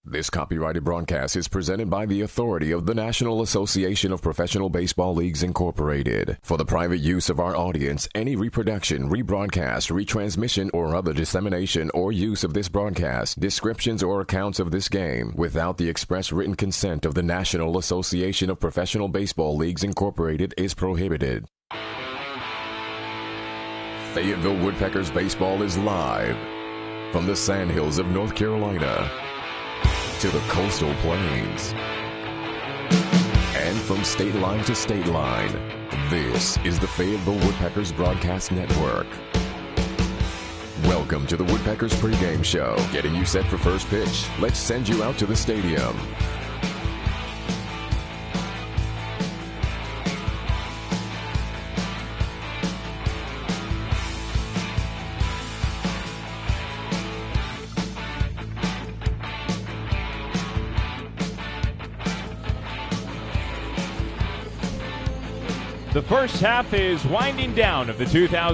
This copyrighted broadcast is presented by the authority of the National Association of Professional Baseball Leagues, Incorporated. For the private use of our audience, any reproduction, rebroadcast, retransmission, or other dissemination or use of this broadcast, descriptions or accounts of this game, without the express written consent of the National Association of Professional Baseball Leagues, Incorporated, is prohibited. Fayetteville Woodpeckers baseball is live from the sandhills of North Carolina to the coastal plains, and from state line to state line. This is the Fayetteville Woodpeckers Broadcast Network. Welcome to the Woodpeckers pregame show, getting you set for first pitch. Let's send you out to the stadium. The first half is winding down of the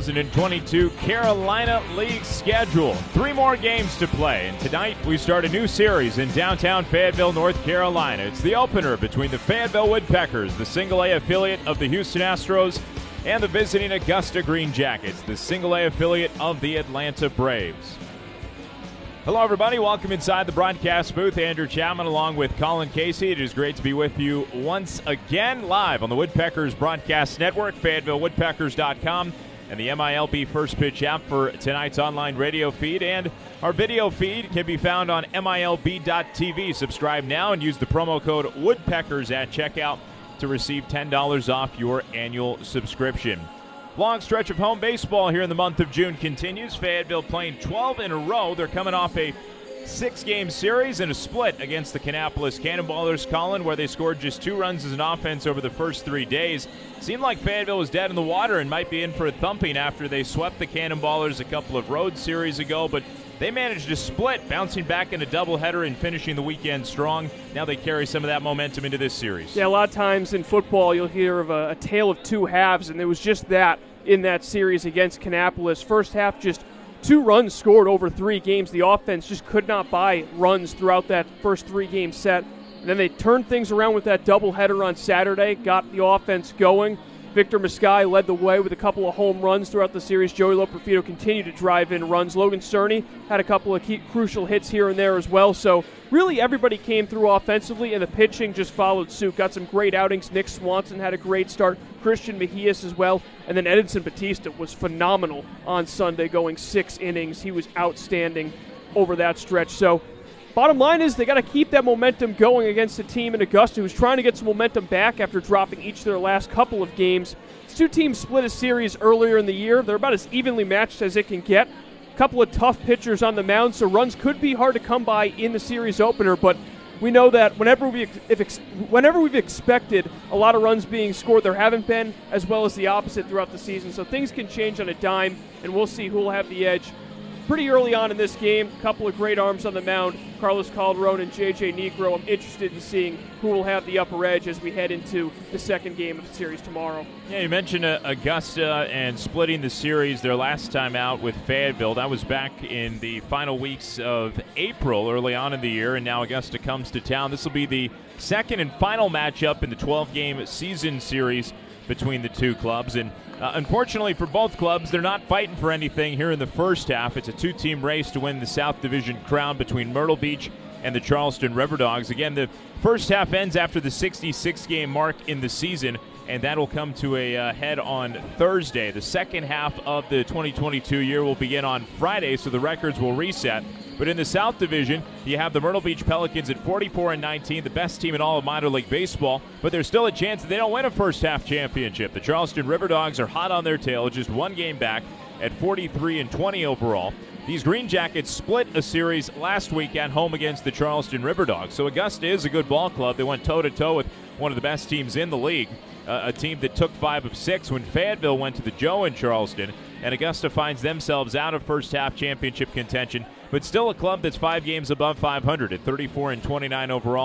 2022 Carolina League schedule. 3 more games to play, and tonight we start a new series in downtown Fayetteville, North Carolina. It's the opener between the Fayetteville Woodpeckers, the Single-A affiliate of the Houston Astros, and the visiting Augusta Green Jackets, the Single-A affiliate of the Atlanta Braves. Hello, everybody. Welcome inside the broadcast booth. Andrew Chapman along with Colin Casey. It is great to be with you once again live on the Woodpeckers Broadcast Network, FayettevilleWoodpeckers.com, and the MILB First Pitch app for tonight's online radio feed. And our video feed can be found on MILB.tv. Subscribe now and use the promo code Woodpeckers at checkout to receive $10 off your annual subscription. Long stretch of home baseball here in the month of June continues. Fayetteville playing 12 in a row. They're coming off a 6-game series and a split against the Kannapolis Cannonballers, Colin, where they scored just 2 runs as an offense over the first 3 days. Seemed like Fayetteville was dead in the water and might be in for a thumping after they swept the Cannonballers a couple of road series ago, but they managed to split, bouncing back in a doubleheader and finishing the weekend strong. Now they carry some of that momentum into this series. Yeah, a lot of times in football you'll hear of a tale of 2 halves, and there was just that in that series against Kannapolis. First half, just 2 runs scored over 3 games. The offense just could not buy runs throughout that first 3-game set. And then they turned things around with that doubleheader on Saturday, got the offense going. Victor Mascai led the way with a couple of home runs throughout the series. Joey Loperfido continued to drive in runs. Logan Cerny had a couple of crucial hits here and there as well. So really everybody came through offensively, and the pitching just followed suit. Got some great outings. Nick Swanson had a great start. Christian Mejias as well. And then Edinson Batista was phenomenal on Sunday, going 6 innings. He was outstanding over that stretch. So bottom line is they got to keep that momentum going against a team in Augusta who's trying to get some momentum back after dropping each of their last couple of games. These 2 teams split a series earlier in the year. They're about as evenly matched as it can get. A couple of tough pitchers on the mound, so runs could be hard to come by in the series opener, but we know that whenever we've expected a lot of runs being scored, there haven't been, as well as the opposite throughout the season. So things can change on a dime, and we'll see who will have the edge. Pretty early on in this game, a couple of great arms on the mound, Carlos Calderon and J.J. Negro. I'm interested in seeing who will have the upper edge as we head into the second game of the series tomorrow. Yeah, you mentioned Augusta and splitting the series their last time out with Fayetteville. That was back in the final weeks of April, early on in the year, and now Augusta comes to town. This will be the second and final matchup in the 12-game season series between the 2 clubs, and unfortunately for both clubs, they're not fighting for anything here in the first half. It's a 2-team race to win the South Division crown between Myrtle Beach and the Charleston River Dogs. Again, the first half ends after the 66-game mark in the season, and that will come to a head on Thursday. The second half of the 2022 year will begin on Friday, so the records will reset. But in the South Division, you have the Myrtle Beach Pelicans at 44-19, the best team in all of minor league baseball, but there's still a chance that they don't win a first-half championship. The Charleston River Dogs are hot on their tail, just 1 game back at 43-20 overall. These Green Jackets split a series last week at home against the Charleston River Dogs. So Augusta is a good ball club. They went toe-to-toe with one of the best teams in the league, a team that took 5 of 6 when Fayetteville went to the Joe in Charleston. And Augusta finds themselves out of first-half championship contention, but still a club that's 5 games above 500 at 34-29 overall.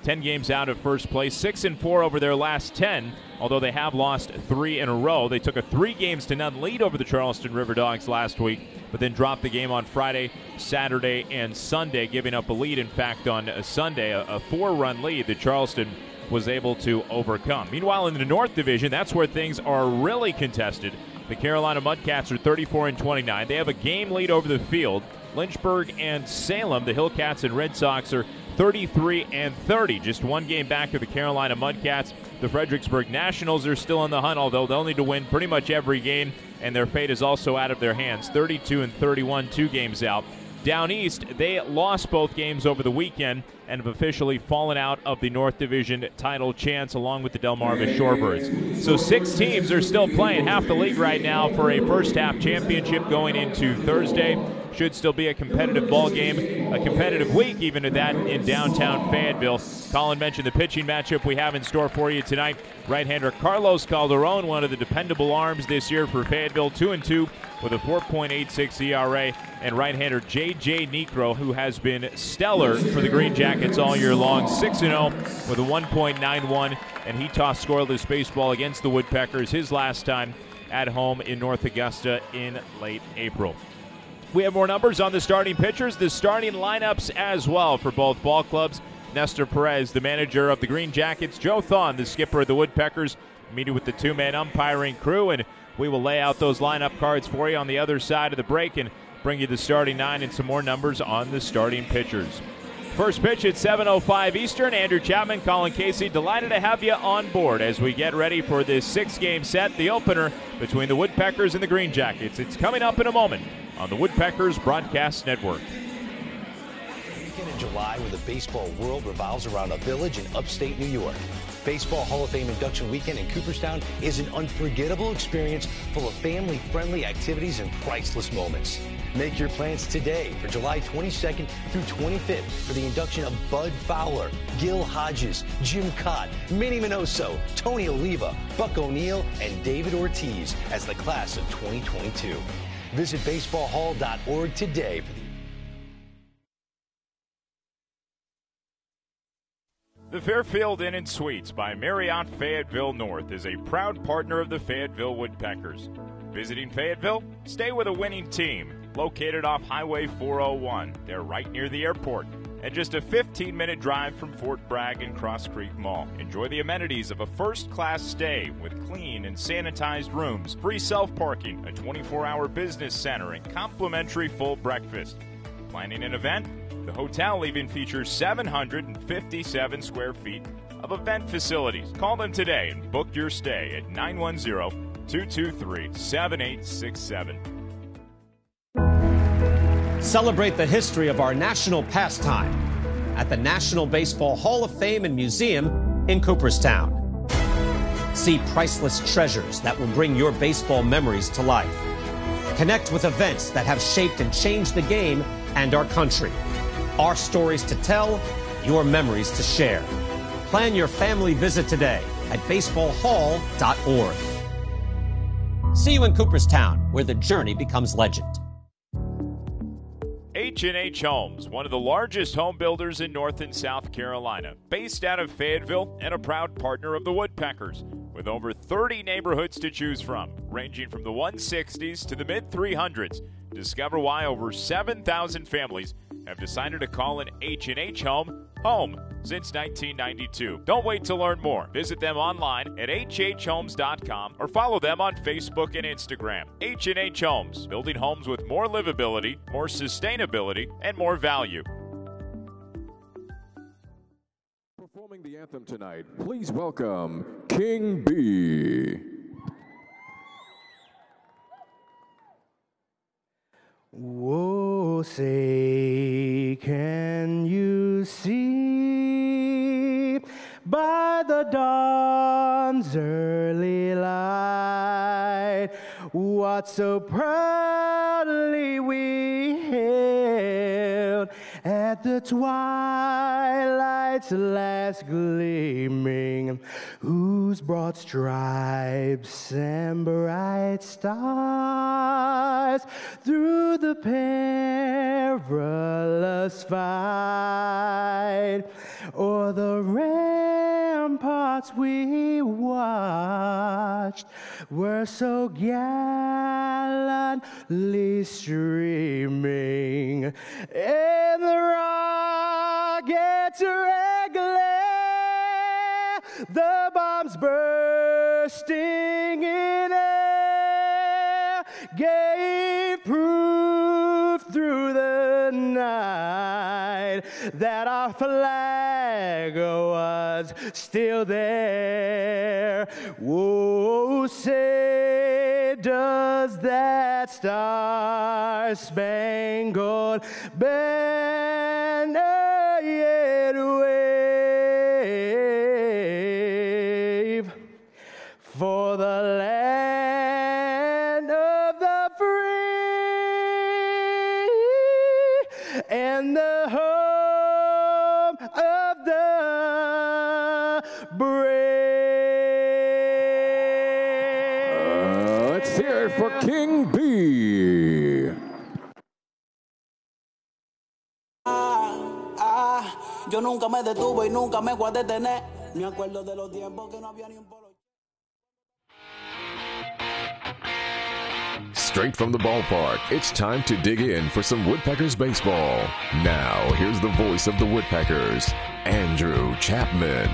10 games out of first place, 6-4 over their last 10, although they have lost 3 in a row. They took a 3-0 lead over the Charleston River Dogs last week, but then dropped the game on Friday, Saturday, and Sunday, giving up a lead, in fact, on Sunday, a 4-run lead that Charleston was able to overcome. Meanwhile, in the North Division, that's where things are really contested. The Carolina Mudcats are 34-29. They have a game lead over the field. Lynchburg and Salem, the Hillcats and Red Sox, are 33-30, just one game back of the Carolina Mudcats. The Fredericksburg Nationals are still in the hunt, although they'll need to win pretty much every game, and their fate is also out of their hands. 32-31, 2 games out. Down east, they lost both games over the weekend and have officially fallen out of the North Division title chance along with the Delmarva Shorebirds. So 6 teams are still playing, half the league right now, for a first-half championship going into Thursday. Should still be a competitive ball game, a competitive week even at that in downtown Fayetteville. Colin mentioned the pitching matchup we have in store for you tonight. Right-hander Carlos Calderon, one of the dependable arms this year for Fayetteville, 2-2 with a 4.86 ERA, and right-hander J.J. Necro, who has been stellar for the Green Jackets all year long, 6-0 with a 1.91, and he tossed scoreless baseball against the Woodpeckers his last time at home in North Augusta in late April. We have more numbers on the starting pitchers, the starting lineups as well for both ball clubs. Nestor Perez, the manager of the Green Jackets, Joe Thon, the skipper of the Woodpeckers, meeting with the 2-man umpiring crew, and we will lay out those lineup cards for you on the other side of the break and bring you the starting 9 and some more numbers on the starting pitchers. First pitch at 7:05 Eastern. Andrew Chapman, Colin Casey, delighted to have you on board as we get ready for this 6-game set, the opener between the Woodpeckers and the Green Jackets. It's coming up in a moment on the Woodpeckers Broadcast Network. Weekend in July where the baseball world revolves around a village in upstate New York. Baseball Hall of Fame induction weekend in Cooperstown is an unforgettable experience full of family-friendly activities and priceless moments. Make your plans today for July 22nd through 25th for the induction of Bud Fowler, Gil Hodges, Jim Cott, Minnie Minoso, Tony Oliva, Buck O'Neill, and David Ortiz as the class of 2022. Visit baseballhall.org today for The Fairfield Inn and Suites by Marriott Fayetteville North is a proud partner of the Fayetteville Woodpeckers. Visiting Fayetteville? Stay with a winning team. Located off Highway 401. They're right near the airport and just a 15-minute drive from Fort Bragg and Cross Creek Mall. Enjoy the amenities of a first-class stay with clean and sanitized rooms, free self-parking, a 24-hour business center, and complimentary full breakfast. Planning an event? The hotel even features 757 square feet of event facilities. Call them today and book your stay at 910-223-7867. Celebrate the history of our national pastime at the National Baseball Hall of Fame and Museum in Cooperstown. See priceless treasures that will bring your baseball memories to life. Connect with events that have shaped and changed the game and our country. Our stories to tell, your memories to share. Plan your family visit today at baseballhall.org. See you in Cooperstown, where the journey becomes legend. H&H Homes, one of the largest home builders in North and South Carolina, based out of Fayetteville and a proud partner of the Woodpeckers, with over 30 neighborhoods to choose from, ranging from the 160s to the mid-300s. Discover why over 7,000 families have decided to call an H&H home home since 1992. Don't wait to learn more. Visit them online at hhhomes.com or follow them on Facebook and Instagram. H&H Homes, building homes with more livability, more sustainability, and more value. Performing the anthem tonight, please welcome King B. Whoa, say, can you see by the dawn's early light what so proudly we hailed at the twilight's last gleaming, whose broad stripes and bright stars through the perilous fight o'er the ramparts we watched were so gallantly streaming, and the rockets regular, the bombs bursting in air, gave proof through the night that our flag was still there. Whoa, say does that star-spangled banner yet wave for the land of the free and the home of the brave? Let's hear it for King B. Yo nunca me detuve y nunca me voy a detener. Me acuerdo de los tiempos que no había ni un polo. Straight from the ballpark, it's time to dig in for some Woodpeckers baseball. Now, here's the voice of the Woodpeckers, Andrew Chapman.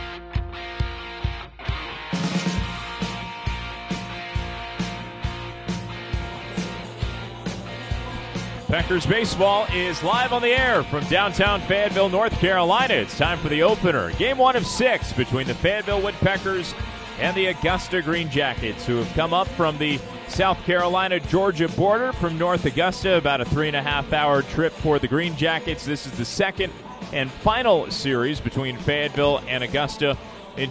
Packers baseball is live on the air from downtown Fayetteville, North Carolina. It's time for the opener. Game 1 of 6 between the Fayetteville Woodpeckers and the Augusta Green Jackets, who have come up from the South Carolina-Georgia border from North Augusta, about a 3.5-hour trip for the Green Jackets. This is the second and final series between Fayetteville and Augusta in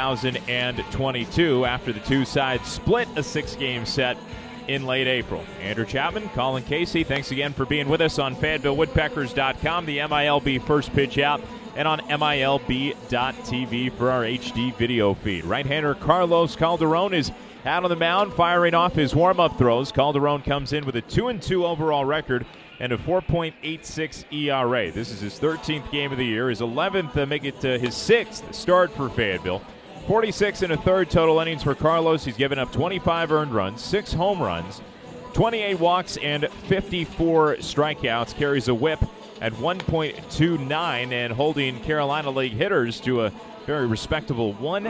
2022 after the two sides split a 6-game set in late April. Andrew Chapman, Colin Casey, thanks again for being with us on FayettevilleWoodpeckers.com, the MILB First Pitch Out, and on MILB.TV for our HD video feed. Right-hander Carlos Calderon is out on the mound, firing off his warm-up throws. Calderon comes in with a 2-2 overall record and a 4.86 ERA. This is his 13th game of the year, his 11th, make it his 6th start for Fayetteville. 46 1/3 total innings for Carlos. He's given up 25 earned runs, 6 home runs, 28 walks, and 54 strikeouts. Carries a whip at 1.29 and holding Carolina League hitters to a very respectable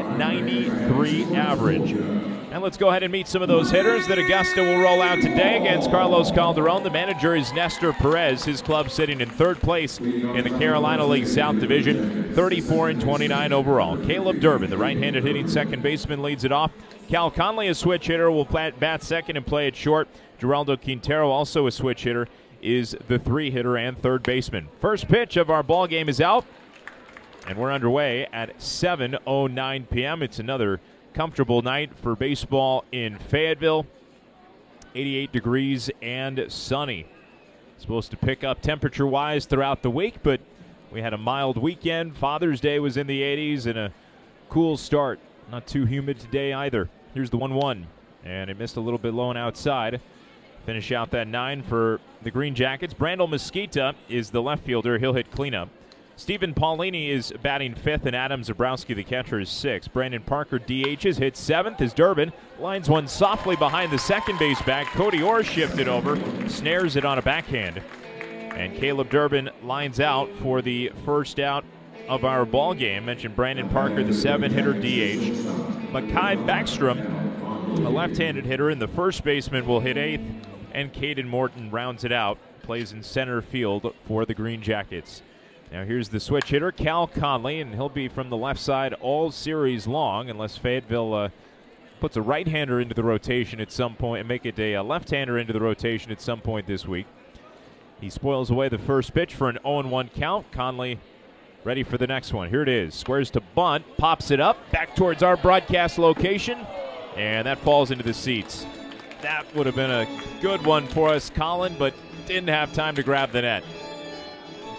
193 average. And let's go ahead and meet some of those hitters that Augusta will roll out today against Carlos Calderon. The manager is Nestor Perez. His club sitting in 3rd place in the Carolina League South Division, 34-29 overall. Caleb Durbin, the right-handed hitting second baseman, leads it off. Cal Conley, a switch hitter, will bat second and play it short. Geraldo Quintero, also a switch hitter, is the 3-hitter and 3rd baseman. First pitch of our ball game is out, and we're underway at 7:09 p.m. It's another comfortable night for baseball in Fayetteville. 88 degrees and sunny. Supposed to pick up temperature-wise throughout the week, but we had a mild weekend. Father's Day was in the 80s and a cool start. Not too humid today either. Here's the 1-1, and it missed a little bit low and outside. Finish out that 9 for the Green Jackets. Brandel Mesquita is the left fielder. He'll hit cleanup. Stephen Paulini is batting 5th, and Adam Zabrowski, the catcher, is 6th. Brandon Parker DHs, hits 7th as Durbin lines one softly behind the second base bag. Cody Orr shifted over, snares it on a backhand. And Caleb Durbin lines out for the first out of our ball game. Mentioned Brandon Parker, the 7-hitter DH. Makai Backstrom, a left-handed hitter, and the first baseman will hit 8th. And Caden Morton rounds it out, plays in center field for the Green Jackets. Now here's the switch hitter, Cal Conley, and he'll be from the left side all series long unless Fayetteville puts a right-hander into the rotation at some point and make it a left-hander into the rotation at some point this week. He spoils away the first pitch for an 0-1 count. Conley ready for the next one. Here it is. Squares to bunt, pops it up, back towards our broadcast location, and that falls into the seats. That would have been a good one for us, Colin, but didn't have time to grab the net.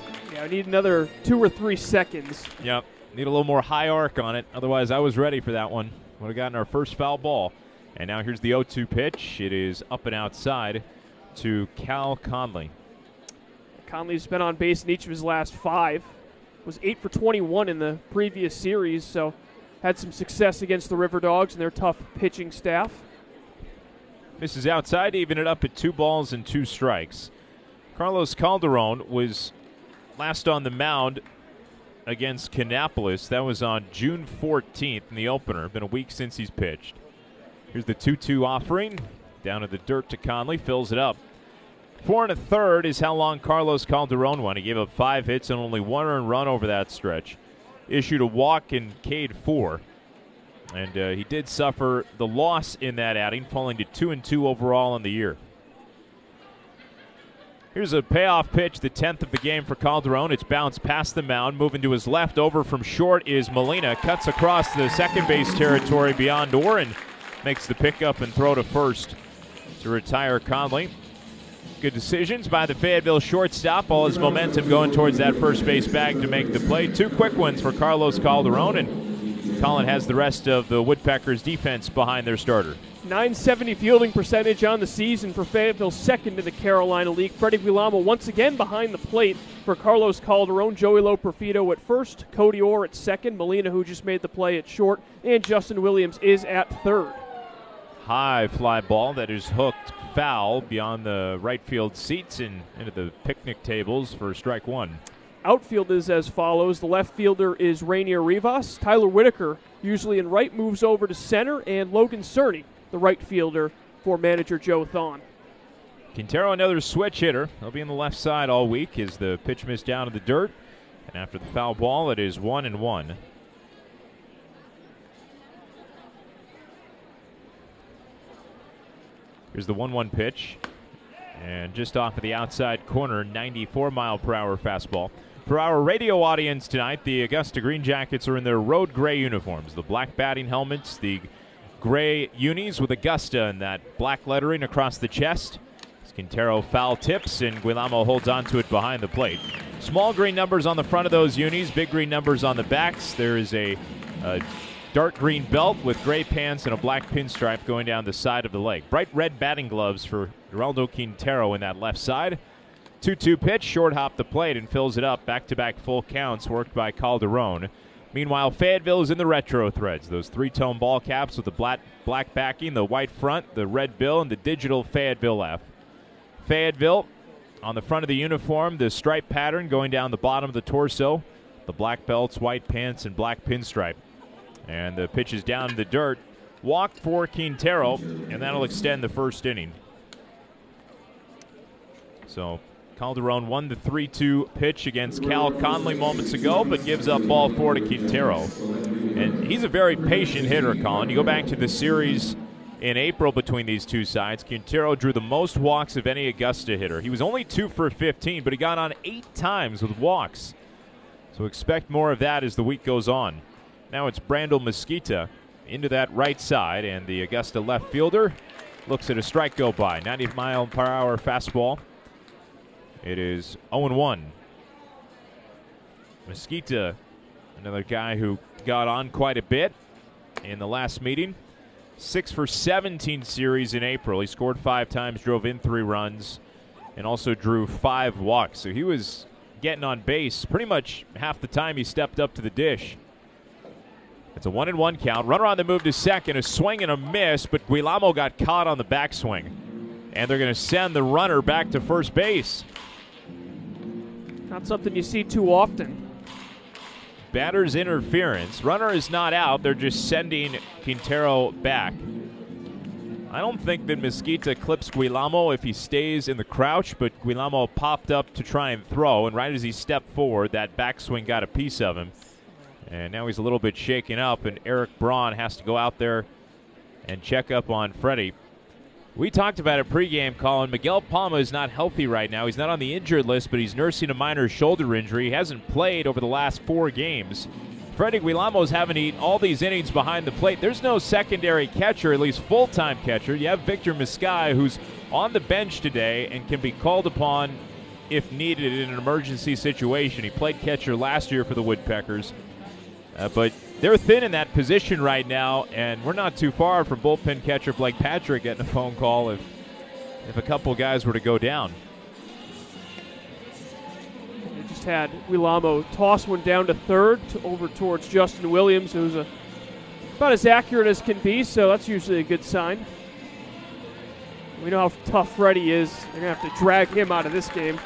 I need another 2 or 3 seconds. Yep. Need a little more high arc on it. Otherwise, I was ready for that one. Would have gotten our first foul ball. And now here's the 0-2 pitch. It is up and outside to Cal Conley. Conley's been on base in each of his last 5. Was 8 for 21 in the previous series, so had some success against the River Dogs and their tough pitching staff. Misses outside to even it up at 2 balls and 2 strikes. Carlos Calderon was last on the mound against Kannapolis. That was on June 14th in the opener. Been a week since he's pitched. Here's the 2-2 offering. Down to the dirt to Conley. Fills it up. 4 1/3 is how long Carlos Calderon went. He gave up 5 hits and only 1 earned run over that stretch. Issued a walk and K'd 4. And he did suffer the loss in that outing, falling to 2-2 overall in the year. Here's a payoff pitch, the 10th of the game for Calderon. It's bounced past the mound. Moving to his left over from short is Molina. Cuts across the second base territory beyond Orr and makes the pickup and throw to first to retire Conley. Good decisions by the Fayetteville shortstop. All his momentum going towards that first base bag to make the play. 2 quick ones for Carlos Calderon, and Colin has the rest of the Woodpeckers defense behind their starter. .970 fielding percentage on the season for Fayetteville, second in the Carolina League. Freddie Guilamo once again behind the plate for Carlos Calderon. Joey Loperfido at first, Cody Orr at second, Molina, who just made the play, at short, and Justin Williams is at third. High fly ball that is hooked foul beyond the right field seats and into the picnic tables for strike 1. Outfield is as follows. The left fielder is Rainier Rivas. Tyler Whitaker, usually in right, moves over to center, and Logan Cerny, the right fielder, for manager Joe Thon. Quintero, another switch hitter. He'll be on the left side all week as the pitch missed down to the dirt. And after the foul ball, it is 1-1. Here's the 1-1 pitch. And just off of the outside corner, 94-mile-per-hour fastball. For our radio audience tonight, the Augusta Green Jackets are in their road gray uniforms. The black batting helmets, the gray unis with Augusta and that black lettering across the chest. As Quintero foul tips and Guilamo holds onto it behind the plate. Small green numbers on the front of those unis, big green numbers on the backs. There is a dark green belt with gray pants and a black pinstripe going down the side of the leg. Bright red batting gloves for Geraldo Quintero in that left side. 2-2 pitch, short hop the plate and fills it up. Back-to-back full counts worked by Calderon. Meanwhile, Fayetteville is in the retro threads. Those 3-tone ball caps with the black backing, the white front, the red bill, and the digital Fayetteville F. Fayetteville on the front of the uniform, the stripe pattern going down the bottom of the torso. The black belts, white pants, and black pinstripe. And the pitch is down in the dirt. Walk for Quintero, and that'll extend the first inning. So Calderon won the 3-2 pitch against Cal Conley moments ago, but gives up ball 4 to Quintero. And he's a very patient hitter, Colin. You go back to the series in April between these two sides, Quintero drew the most walks of any Augusta hitter. He was only 2 for 15, but he got on 8 times with walks. So expect more of that as the week goes on. Now it's Brandel Mesquita into that right side, and the Augusta left fielder looks at a strike go by. 90-mile-per-hour fastball. It is 0-1. Mesquita, another guy who got on quite a bit in the last meeting. 6 for 17 series in April. He scored 5 times, drove in 3 runs, and also drew 5 walks. So he was getting on base pretty much half the time he stepped up to the dish. It's a 1-1 count. Runner on the move to second. A swing and a miss, but Guilamo got caught on the backswing. And they're going to send the runner back to first base. Not something you see too often. Batter's interference. Runner is not out. They're just sending Quintero back. I don't think that Mesquita clips Guilamo if he stays in the crouch, but Guilamo popped up to try and throw, and right as he stepped forward, that backswing got a piece of him. And now he's a little bit shaken up, and Eric Braun has to go out there and check up on Freddie. We talked about it pregame, Colin. Miguel Palma is not healthy right now. He's not on the injured list, but he's nursing a minor shoulder injury. He hasn't played over the last 4 games. Freddie Guilamo's having to eat all these innings behind the plate. There's no secondary catcher, at least full-time catcher. You have Victor Miscai, who's on the bench today and can be called upon if needed in an emergency situation. He played catcher last year for the Woodpeckers, but they're thin in that position right now, and we're not too far from bullpen catcher Blake Patrick getting a phone call if a couple guys were to go down. They just had Guillermo toss one down to third over towards Justin Williams, who's about as accurate as can be, so that's usually a good sign. We know how tough Freddie is. They're going to have to drag him out of this game.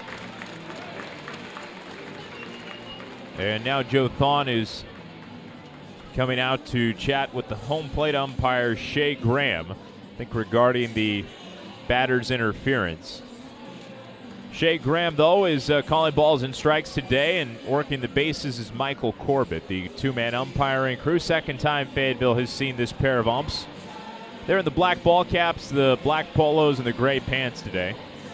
And now Joe Thon is coming out to chat with the home plate umpire, Shea Graham, I think regarding the batter's interference. Shea Graham, though, is calling balls and strikes today, and working the bases is Michael Corbett, the two-man umpiring crew. Second time Fayetteville has seen this pair of umps. They're in the black ball caps, the black polos, and the gray pants today.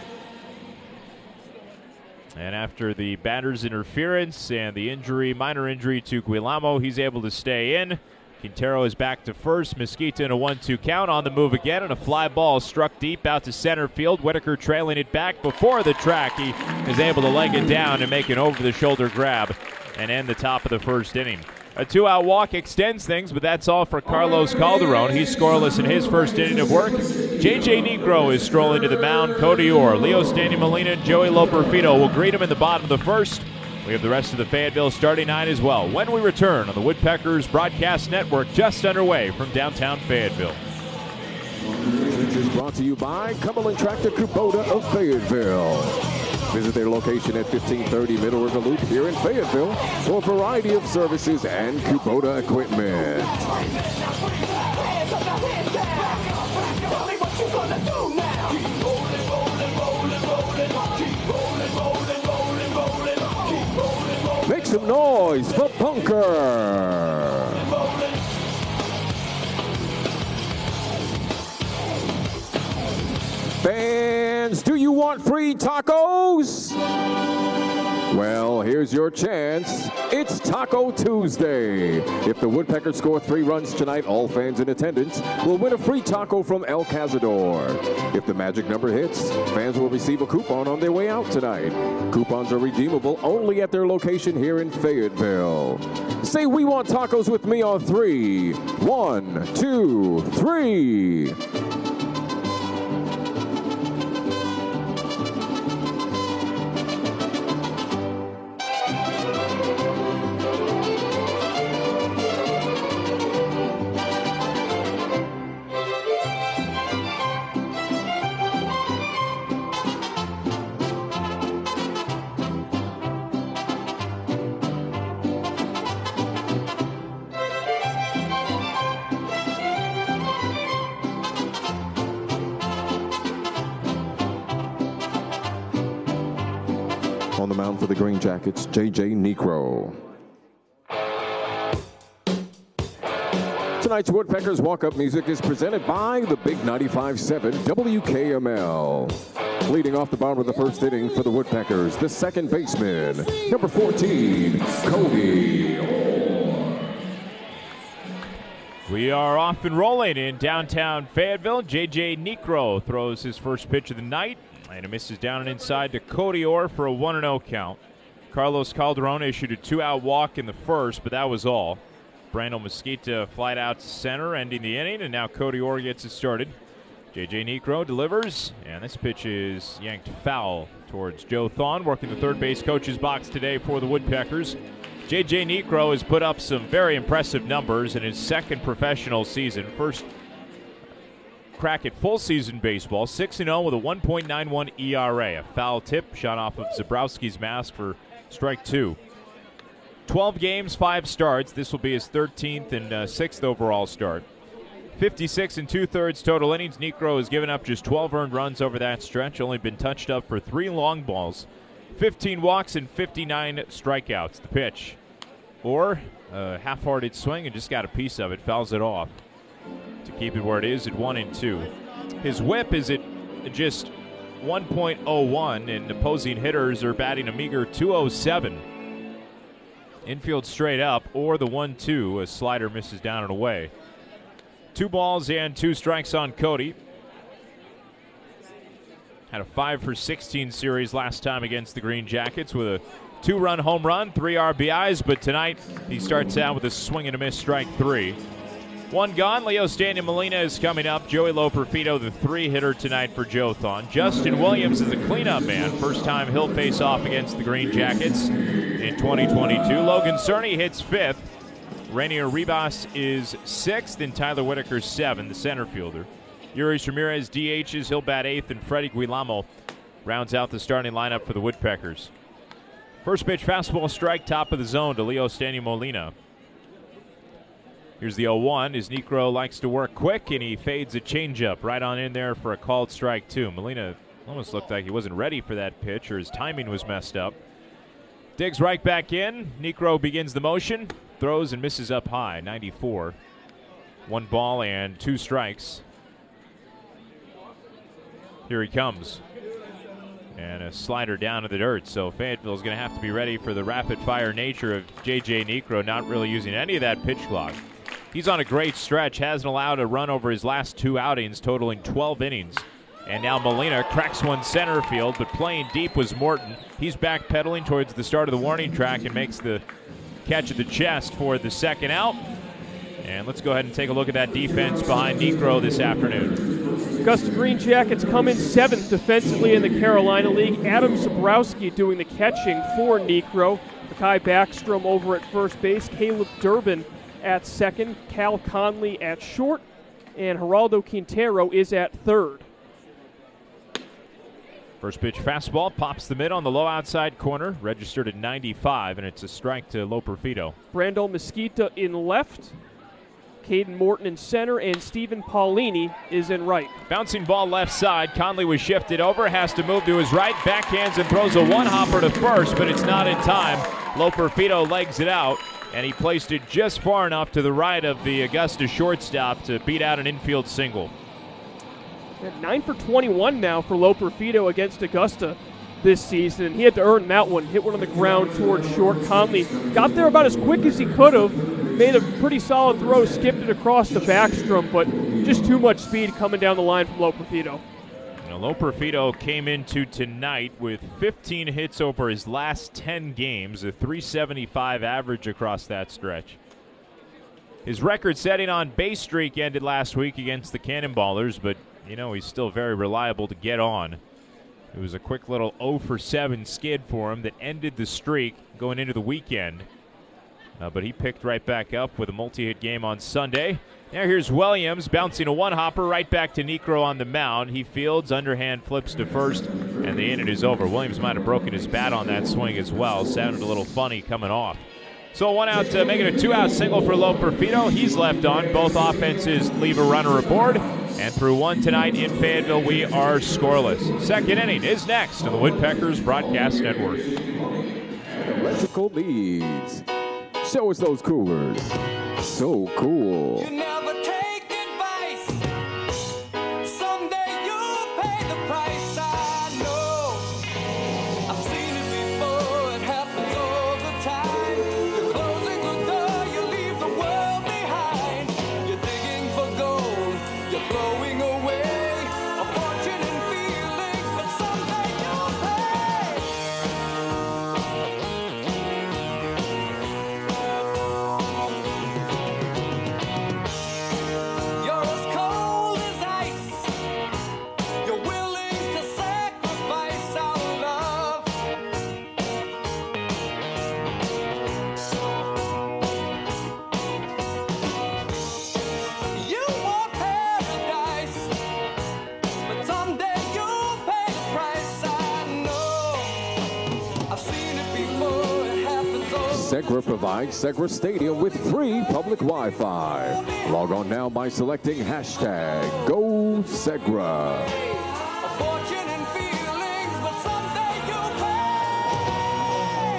And after the batter's interference and the injury, minor injury to Guillermo, he's able to stay in. Quintero is back to first. Mesquita in a 1-2 count, on the move again, and a fly ball struck deep out to center field. Whitaker trailing it back before the track. He is able to leg it down and make an over-the-shoulder grab and end the top of the first inning. A 2-out walk extends things, but that's all for Carlos Calderon. He's scoreless in his first inning of work. J.J. Negro is strolling to the mound. Cody Orr, Leo Standing Molina, and Joey Loperfito will greet him in the bottom of the first. We have the rest of the Fayetteville starting nine as well when we return on the Woodpeckers Broadcast Network, just underway from downtown Fayetteville. This is brought to you by Cumberland Tractor Kubota of Fayetteville. Visit their location at 1530 Middle River Loop here in Fayetteville for a variety of services and Kubota equipment. Make some noise for Bunker. Fans, do you want free tacos? Well, here's your chance. It's Taco Tuesday. If the Woodpeckers score 3 runs tonight, all fans in attendance will win a free taco from El Cazador. If the magic number hits, fans will receive a coupon on their way out tonight. Coupons are redeemable only at their location here in Fayetteville. Say "We want tacos" with me on 3. 1, 2, 3. On the mound for the Green Jackets, J.J. Negro. Tonight's Woodpeckers walk-up music is presented by the Big 95.7 WKML. Leading off the bottom of the first inning for the Woodpeckers, the second baseman, number 14, Cody Orr. We are off and rolling in downtown Fayetteville. J.J. Negro throws his first pitch of the night, and it misses down and inside to Cody Orr for a 1-0 count. Carlos Calderon issued a 2-out walk in the first, but that was all. Brandon Mesquita flied out to center, ending the inning, and now Cody Orr gets it started. J.J. Negro delivers, and this pitch is yanked foul towards Joe Thon, working the third base coach's box today for the Woodpeckers. J.J. Negro has put up some very impressive numbers in his second professional season. First crack at full season baseball, 6-0 with a 1.91 ERA. A foul tip shot off of Zabrowski's mask for strike 2. 12 games, 5 starts. This will be his 13th and 6th overall start. 56 2/3 total innings. Negro has given up just 12 earned runs over that stretch, only been touched up for 3 long balls, 15 walks, and 59 strikeouts. The pitch. Or a half-hearted swing and just got a piece of it, fouls it off to keep it where it is at 1-2. His whip is at just 1.01, and opposing hitters are batting a meager 207. Infield straight up, or the 1-2. A slider misses down and away. 2 balls and 2 strikes on Cody. Had a 5-for-16 series last time against the Green Jackets with a 2-run home run, 3 RBIs, but tonight he starts out with a swing and a miss, strike 3. 1 gone. Leo Stanley Molina is coming up. Joey Loperfido, the 3-hitter tonight for Joe Thon. Justin Williams is the cleanup man. First time he'll face off against the Green Jackets in 2022. Logan Cerny hits 5th. Rainier Ribas is 6th, and Tyler Whitaker 7th, the center fielder. Yuris Ramirez DHs. He'll bat 8th, and Freddie Guillermo rounds out the starting lineup for the Woodpeckers. First pitch, fastball strike, top of the zone to Leo Stanley Molina. Here's the 0-1. His Niekro likes to work quick, and he fades a changeup right on in there for a called strike 2. Molina almost looked like he wasn't ready for that pitch, or his timing was messed up. Digs right back in. Niekro begins the motion, throws and misses up high, 94. 1 ball and 2 strikes. Here he comes. And a slider down to the dirt, so Fayetteville's going to have to be ready for the rapid-fire nature of J.J. Niekro, not really using any of that pitch clock. He's on a great stretch, hasn't allowed a run over his last 2 outings, totaling 12 innings. And now Molina cracks one center field, but playing deep was Morton. He's backpedaling towards the start of the warning track and makes the catch at the chest for the second out. And let's go ahead and take a look at that defense behind Niekro this afternoon. Augusta Green Jackets come in 7th defensively in the Carolina League. Adam Zabrowski doing the catching for Niekro. Makai Backstrom over at first base. Caleb Durbin at second. Cal Conley at short. And Geraldo Quintero is at third. First pitch fastball pops the mid on the low outside corner, registered at 95, and it's a strike to Loperfido. Brando Mesquita in left. Caden Morton in center, and Stephen Paulini is in right. Bouncing ball left side. Conley was shifted over, has to move to his right, backhands and throws a one-hopper to first, but it's not in time. Loperfido legs it out, and he placed it just far enough to the right of the Augusta shortstop to beat out an infield single. 9 for 21 now for Loperfido against Augusta this season. He had to earn that one. Hit one on the ground towards short. Conley got there about as quick as he could have. Made a pretty solid throw, skipped it across the Backstrom, but just too much speed coming down the line from Loperfido. Now, Loperfido came into tonight with 15 hits over his last 10 games, a .375 average across that stretch. His record-setting on base streak ended last week against the Cannonballers, but you know he's still very reliable to get on. It was a quick little 0 for 7 skid for him that ended the streak going into the weekend. But he picked right back up with a multi-hit game on Sunday. Now here's Williams bouncing a one-hopper right back to Niekro on the mound. He fields, underhand flips to first, and the inning is over. Williams might have broken his bat on that swing as well. Sounded a little funny coming off. So 1 out to make it a 2-out single for Loperfido. He's left on. Both offenses leave a runner aboard. And through 1 tonight in Fayetteville, we are scoreless. Second inning is next on the Woodpeckers Broadcast Network. Electrical needs. Show us those coolers. So cool. You never take advice. Someday you'll pay the price. I know. I've seen it before. It happens all the time. You're closing the door. You leave the world behind. You're digging for gold. You're blowing away a fortune in feelings, but someday you'll pay. You're as cold as ice. You're willing to sacrifice our love. You want paradise, but someday you'll pay the price. I know. I've seen it before. It happens all Segra provides Segra Stadium with free public Wi-Fi. Log on now by selecting hashtag GoSegra. a fortune in feelings, but someday you'll pay.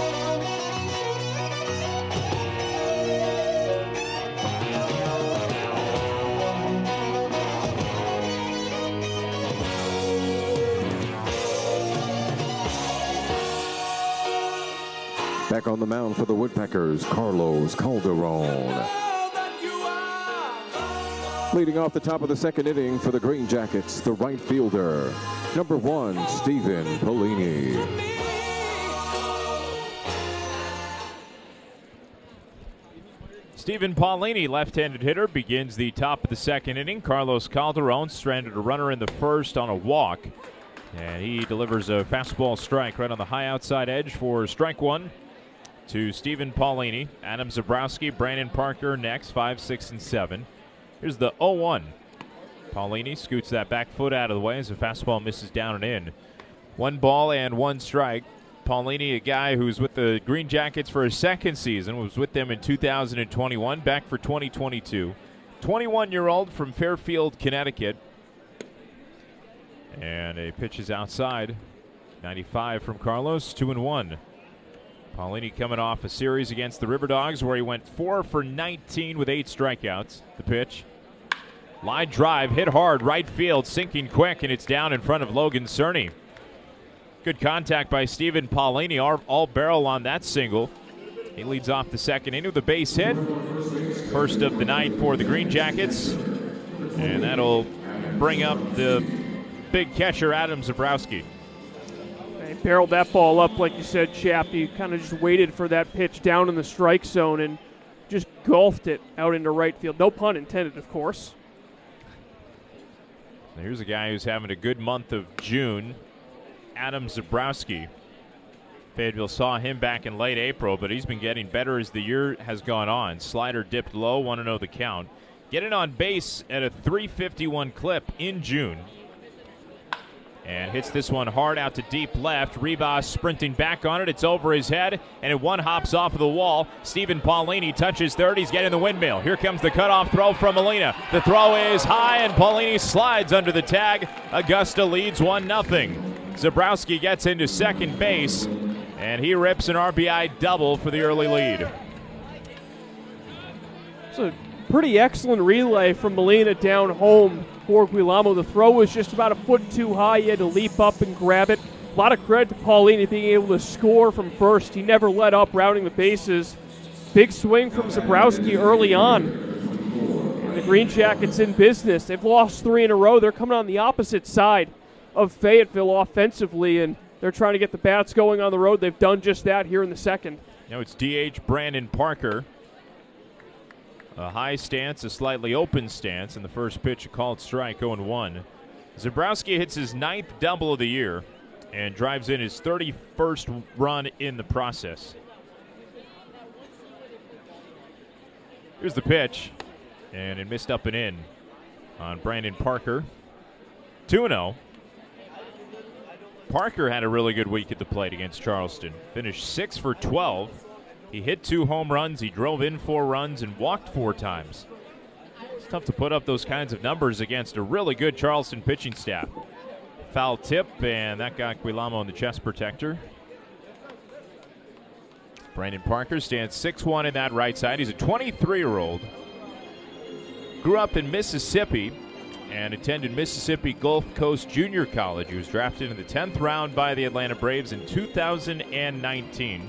Back on the mound for the Woodpeckers, Carlos Calderon. All that you are, Leading off the top of the second inning for the Green Jackets, the right fielder, number 1, Stephen Polini. Stephen Paulini, left-handed hitter, begins the top of the second inning. Carlos Calderon stranded a runner in the first on a walk. And he delivers a fastball strike right on the high outside edge for strike one to Stephen Paulini. Adam Zabrowski, Brandon Parker next, 5, 6, and 7. Here's the 0-1. Paulini scoots that back foot out of the way as the fastball misses down and in. 1 ball and 1 strike. Paulini, a guy who's with the Green Jackets for his second season, was with them in 2021, back for 2022. 21-year-old from Fairfield, Connecticut. And a pitch is outside. 95 from Carlos, 2-1. Paulini coming off a series against the River Dogs where he went 4 for 19 with 8 strikeouts. The pitch. Line drive, hit hard, right field, sinking quick, and it's down in front of Logan Cerny. Good contact by Stephen Paulini, all barrel on that single. He leads off the second inning with a base hit. First of the night for the Green Jackets. And that'll bring up the big catcher, Adam Zabrowski. He barreled that ball up, like you said, Chap. He kind of just waited for that pitch down in the strike zone and just golfed it out into right field. No pun intended, of course. Here's a guy who's having a good month of June, Adam Zabrowski. Fayetteville saw him back in late April, but he's been getting better as the year has gone on. Slider dipped low, 1-0 the count. Getting on base at a .351 clip in June. And hits this one hard out to deep left. Ribas sprinting back on it. It's over his head, and it one hops off of the wall. Stephen Paulini touches third. He's getting the windmill. Here comes the cutoff throw from Molina. The throw is high, and Paulini slides under the tag. Augusta leads 1-0. Zabrowski gets into second base, and he rips an RBI double for the early lead. It's a pretty excellent relay from Molina down home for Guillermo. The throw was just about a foot too high. He had to leap up and grab it. A lot of credit to Paulini being able to score from first. He never let up, rounding the bases. Big swing from Zabrowski early on. And the Green Jackets in business. They've lost 3 in a row. They're coming on the opposite side of Fayetteville offensively, and they're trying to get the bats going on the road. They've done just that here in the second. Now it's DH Brandon Parker. A high stance, a slightly open stance, and the first pitch a called strike, 0-1. Zabrowski hits his 9th double of the year and drives in his 31st run in the process. Here's the pitch, and it missed up and in on Brandon Parker. 2-0. Parker had a really good week at the plate against Charleston. Finished 6 for 12. He hit 2 home runs, he drove in 4 runs, and walked 4 times. It's tough to put up those kinds of numbers against a really good Charleston pitching staff. Foul tip, and that got Guillermo in the chest protector. Brandon Parker stands 6'1" in that right side. He's a 23-year-old. Grew up in Mississippi and attended Mississippi Gulf Coast Junior College. He was drafted in the 10th round by the Atlanta Braves in 2019.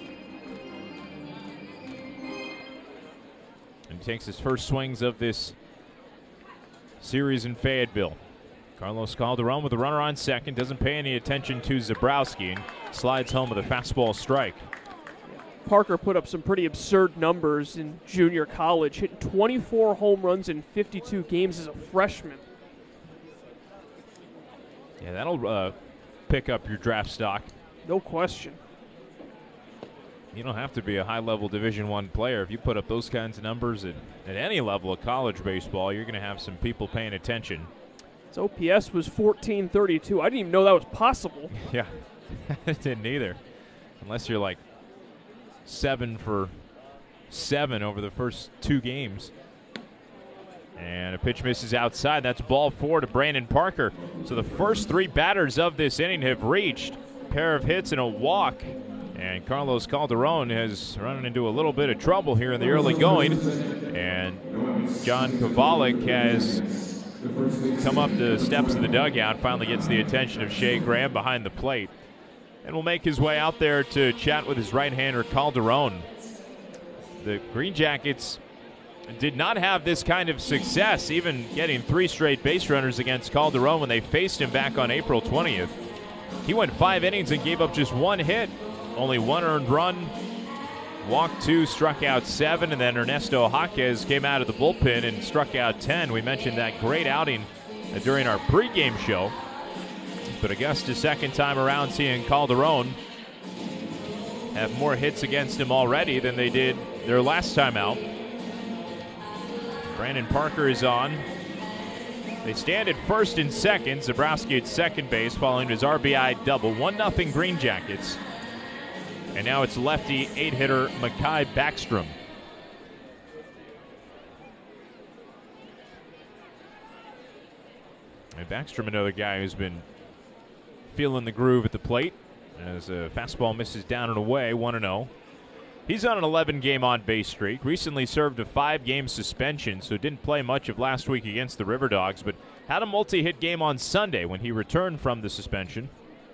And takes his first swings of this series in Fayetteville. Carlos Calderon with a runner on second, doesn't pay any attention to Zabrowski and slides home with a fastball strike. Parker put up some pretty absurd numbers in junior college, hitting 24 home runs in 52 games as a freshman. Yeah, that'll pick up your draft stock. No question. You don't have to be a high-level Division I player. If you put up those kinds of numbers at any level of college baseball, you're going to have some people paying attention. His OPS was 1432. I didn't even know that was possible. Yeah, I didn't either. Unless you're like 7 for 7 over the first 2 games. And a pitch misses outside. That's ball 4 to Brandon Parker. So the first 3 batters of this inning have reached. Pair of hits and a walk. And Carlos Calderon has run into a little bit of trouble here in the early going. And John Kovalik has come up the steps of the dugout, finally gets the attention of Shea Graham behind the plate, and will make his way out there to chat with his right-hander Calderon. The Green Jackets did not have this kind of success, even getting 3 straight base runners against Calderon when they faced him back on April 20th. He went 5 innings and gave up just 1 hit, only 1 earned run, walked 2, struck out 7, and then Ernesto Jaquez came out of the bullpen and struck out 10. We mentioned that great outing during our pregame show. But Augusta's second time around seeing Calderon have more hits against him already than they did their last time out. Brandon Parker is on. They stand at first and second. Zabrowski at second base following his RBI double. 1-0 Green Jackets. And now it's lefty 8-hitter Mekhi Backstrom. And Backstrom, another guy who's been feeling the groove at the plate as a fastball misses down and away, 1-0. He's on an 11-game on-base streak. Recently served a 5-game suspension, so didn't play much of last week against the River Dogs, but had a multi-hit game on Sunday when he returned from the suspension.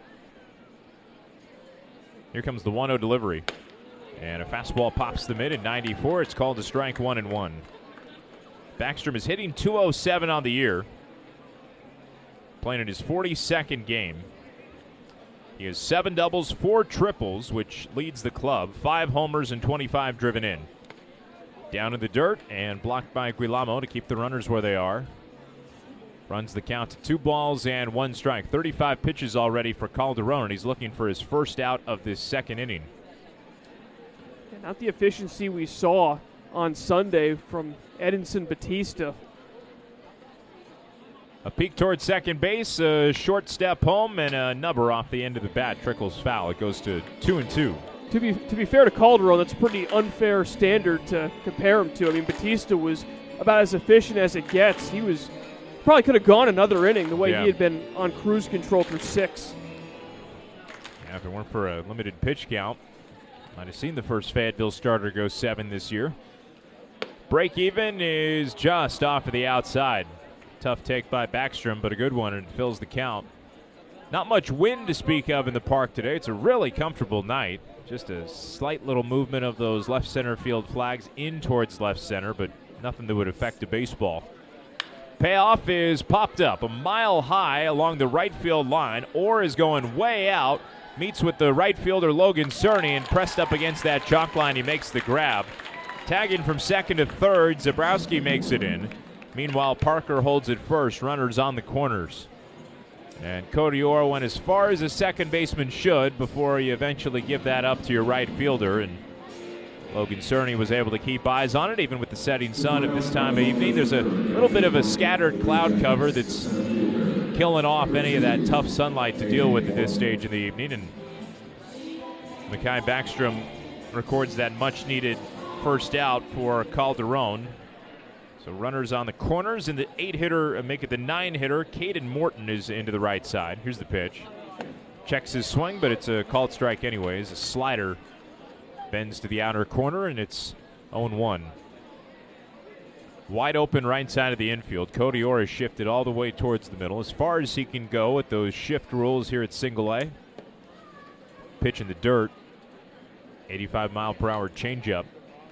Here comes the 1-0 delivery. And a fastball pops the mid at 94. It's called a strike, 1-1. Backstrom is hitting .207 on the year, playing in his 42nd game. He has 7 doubles, 4 triples, which leads the club. 5 homers and 25 driven in. Down in the dirt and blocked by Guillermo to keep the runners where they are. Runs the count to 2 balls and 1 strike. 35 pitches already for Calderon, and he's looking for his first out of this second inning. Not the efficiency we saw on Sunday from Edinson Batista. A peek towards second base, a short step home, and a nubber off the end of the bat trickles foul. It goes to 2-2. To be fair to Calderon, that's a pretty unfair standard to compare him to. I mean, Batista was about as efficient as it gets. He was probably could have gone another inning the way he had been on cruise control through 6. Yeah, if it weren't for a limited pitch count, might have seen the first Fayetteville starter go 7 this year. Break even is just off of the outside. Tough take by Backstrom, but a good one, and it fills the count. Not much wind to speak of in the park today. It's a really comfortable night. Just a slight little movement of those left center field flags in towards left center, but nothing that would affect a baseball. Payoff is popped up a mile high along the right field line. Orr is going way out, meets with the right fielder Logan Cerny, and pressed up against that chalk line, he makes the grab. Tagging from second to third, Zabrowski makes it in. Meanwhile, Parker holds it first, runners on the corners. And Cody Orr went as far as a second baseman should before you eventually give that up to your right fielder. And Logan Cerny was able to keep eyes on it, even with the setting sun at this time of evening. There's a little bit of a scattered cloud cover that's killing off any of that tough sunlight to deal with at this stage of the evening. And Mekhi Backstrom records that much-needed first out for Calderon. So runners on the corners, and the 8-hitter, make it the 9-hitter. Caden Morton is into the right side. Here's the pitch. Checks his swing, but it's a called strike anyways. A slider bends to the outer corner, and it's 0-1. Wide open right side of the infield. Cody Orr is shifted all the way towards the middle, as far as he can go with those shift rules here at Single A. Pitch in the dirt. 85-mile-per-hour changeup.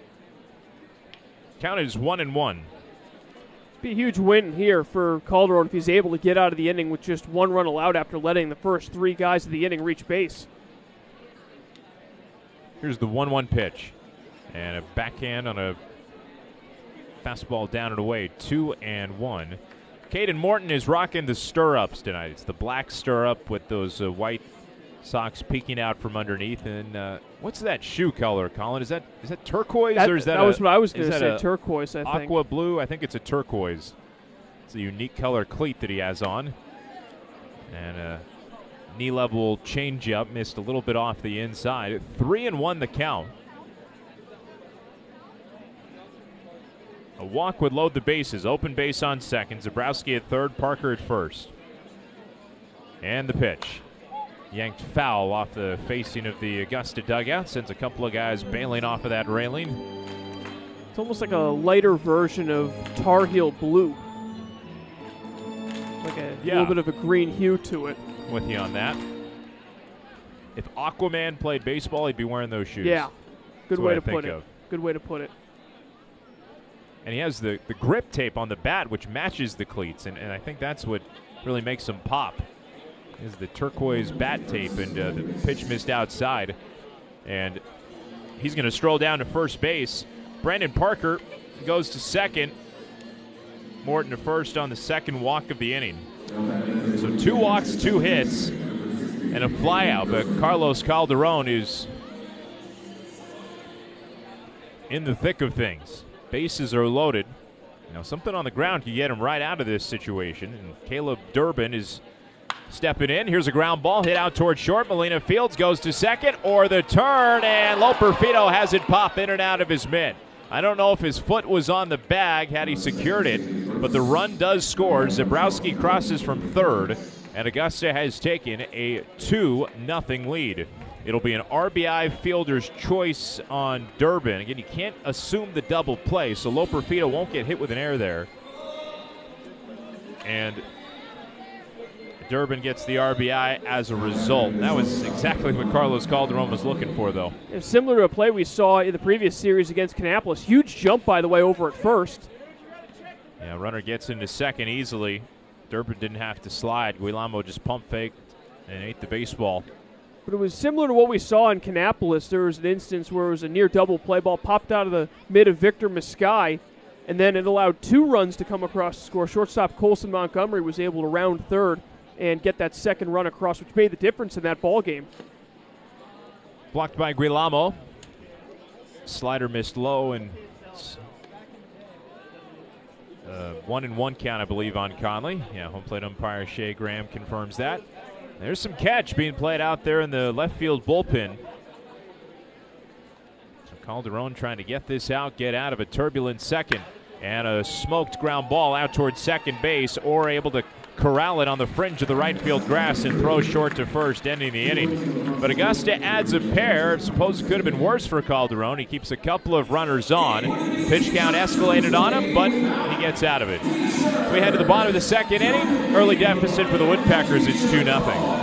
Count is 1-1. Be a huge win here for Calderon if he's able to get out of the inning with just 1 run allowed after letting the first 3 guys of the inning reach base. Here's the 1-1 pitch. And a backhand on a fastball down and away. 2-1. Caden Morton is rocking the stirrups tonight. It's the black stirrup with those white socks peeking out from underneath. And what's that shoe color, Colin? Is that turquoise, or is that was what I was going to say, turquoise, I think. Aqua blue? I think it's a turquoise. It's a unique color cleat that he has on. And a knee-level changeup missed a little bit off the inside. 3-1 the count. A walk would load the bases. Open base on second. Zabrowski at third. Parker at first. And the pitch. Yanked foul off the facing of the Augusta dugout. Sends a couple of guys bailing off of that railing. It's almost like a lighter version of Tar Heel blue. Like a little bit of a green hue to it. With you on that. If Aquaman played baseball, he'd be wearing those shoes. Yeah. Good That's way what to I put think it. of. Good way to put it. and he has the grip tape on the bat, which matches the cleats, and I think that's what really makes him pop, is the turquoise bat tape, and the pitch missed outside. And he's going to stroll down to first base. Brandon Parker goes to second. Morton to first on the second walk of the inning. So 2 walks, 2 hits, and a flyout. But Carlos Calderon is in the thick of things. Bases are loaded. Now, something on the ground can get him right out of this situation. And Caleb Durbin is stepping in. Here's a ground ball hit out towards short. Molina Fields goes to second, or the turn, and Loperfido has it pop in and out of his mitt. I don't know if his foot was on the bag had he secured it, but the run does score. Zabrowski crosses from third, and Augusta has taken a 2-0 lead. It'll be an RBI fielder's choice on Durbin. Again, you can't assume the double play, so Loperfido won't get hit with an error there. And Durbin gets the RBI as a result. That was exactly what Carlos Calderon was looking for, though. And similar to a play we saw in the previous series against Kannapolis. Huge jump, by the way, over at first. Yeah, runner gets into second easily. Durbin didn't have to slide. Guillermo just pump faked and ate the baseball. But it was similar to what we saw in Kannapolis. There was an instance where it was a near double play ball popped out of the mid of Victor Mascai, and then it allowed 2 runs to come across to score. Shortstop Colson Montgomery was able to round third and get that second run across, which made the difference in that ball game. Blocked by Guillermo. Slider missed low, and 1-1 count, I believe, on Conley. Yeah, home plate umpire Shea Graham confirms that. There's some catch being played out there in the left field bullpen. So Calderon trying to get this out, get out of a turbulent second. And a smoked ground ball out towards second base, or able to corral it on the fringe of the right field grass and throw short to first, ending the inning. But Augusta adds a pair. Suppose it could have been worse for Calderon. He keeps a couple of runners on. Pitch count escalated on him, but he gets out of it. We head to the bottom of the second inning. Early deficit for the Woodpeckers. It's 2-0.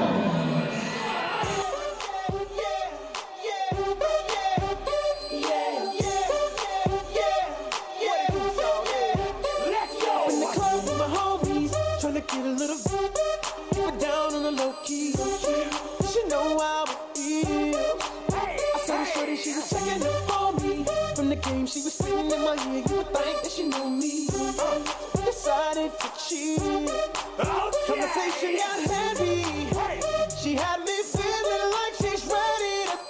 She was singing in my ear, you would think that she knew me. Decided to cheat. Conversation got heavy. She had me feeling like she's ready to.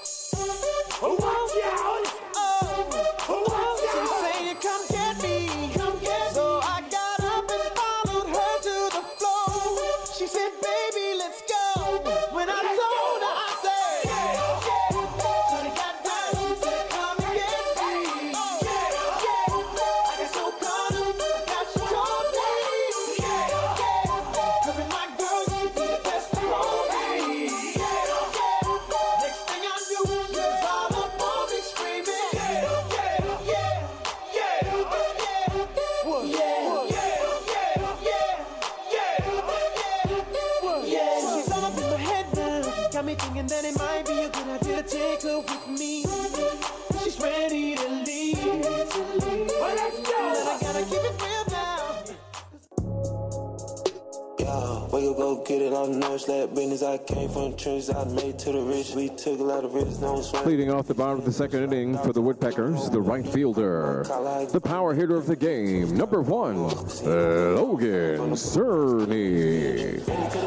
She saying, come get me, come get me. So I got up and followed her to the floor. She said, baby, let's go. When I told her, I said, honey, got down, said, come and get me. I got so caught up, got you told me. Loving my girl, you be the best for me. Next thing I knew, she was all up on me screaming. She's all up in my head now. Got me thinking that it might be a good idea to take her with me. She's ready to leave. Well, let's go. And I gotta keep it real now. Yeah, where you go get it on the nose, that business. I came from the trenches, I made to the rich. We took a lot of risks, no sweat. Leading off the bottom of the second inning for the Woodpeckers, the right fielder, the power hitter of the game, number 1, Logan Cerny.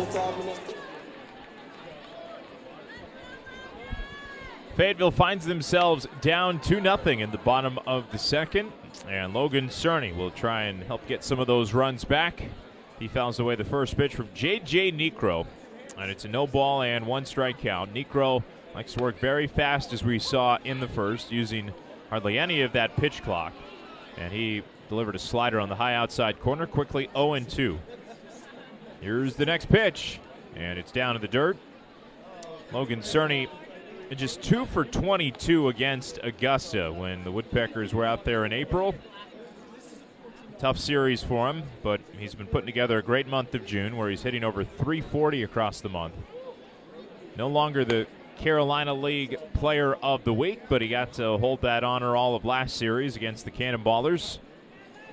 Fayetteville finds themselves down 2-0 in the bottom of the second, and Logan Cerny will try and help get some of those runs back. He fouls away the first pitch from J.J. Necro, and it's a no ball and 1 strike count. Necro likes to work very fast, as we saw in the first, using hardly any of that pitch clock, and he delivered a slider on the high outside corner, quickly 0-2. Here's the next pitch, and it's down in the dirt. Logan Cerny just 2 for 22 against Augusta when the Woodpeckers were out there in April. Tough series for him, but he's been putting together a great month of June where he's hitting over 340 across the month. No longer the Carolina League Player of the Week, but he got to hold that honor all of last series against the Cannonballers.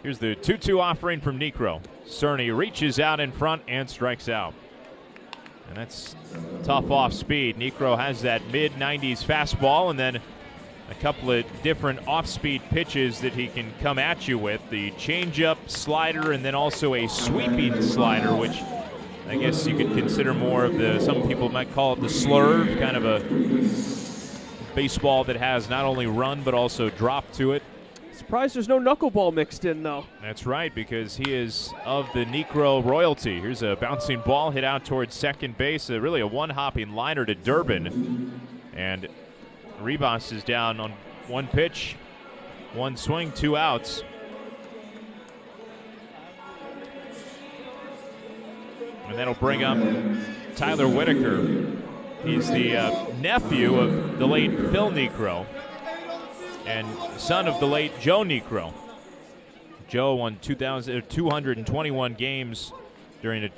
Here's the 2-2 offering from Niekro. Cerny reaches out in front and strikes out. And that's tough off speed. Niekro has that mid-90s fastball and then a couple of different off-speed pitches that he can come at you with. The changeup, slider, and then also a sweeping slider, which I guess you could consider more of the, some people might call it the slurve, kind of a baseball that has not only run but also drop to it. Surprised there's no knuckleball mixed in, though. That's right, because he is of the Niekro royalty. Here's a bouncing ball hit out towards second base. Really a one-hopping liner to Durbin. And Ribas is down on one pitch, one swing, 2 outs. And that'll bring up Tyler Whitaker. He's the nephew of the late Phil Niekro and son of the late Joe Niekro. Joe won 221 games during a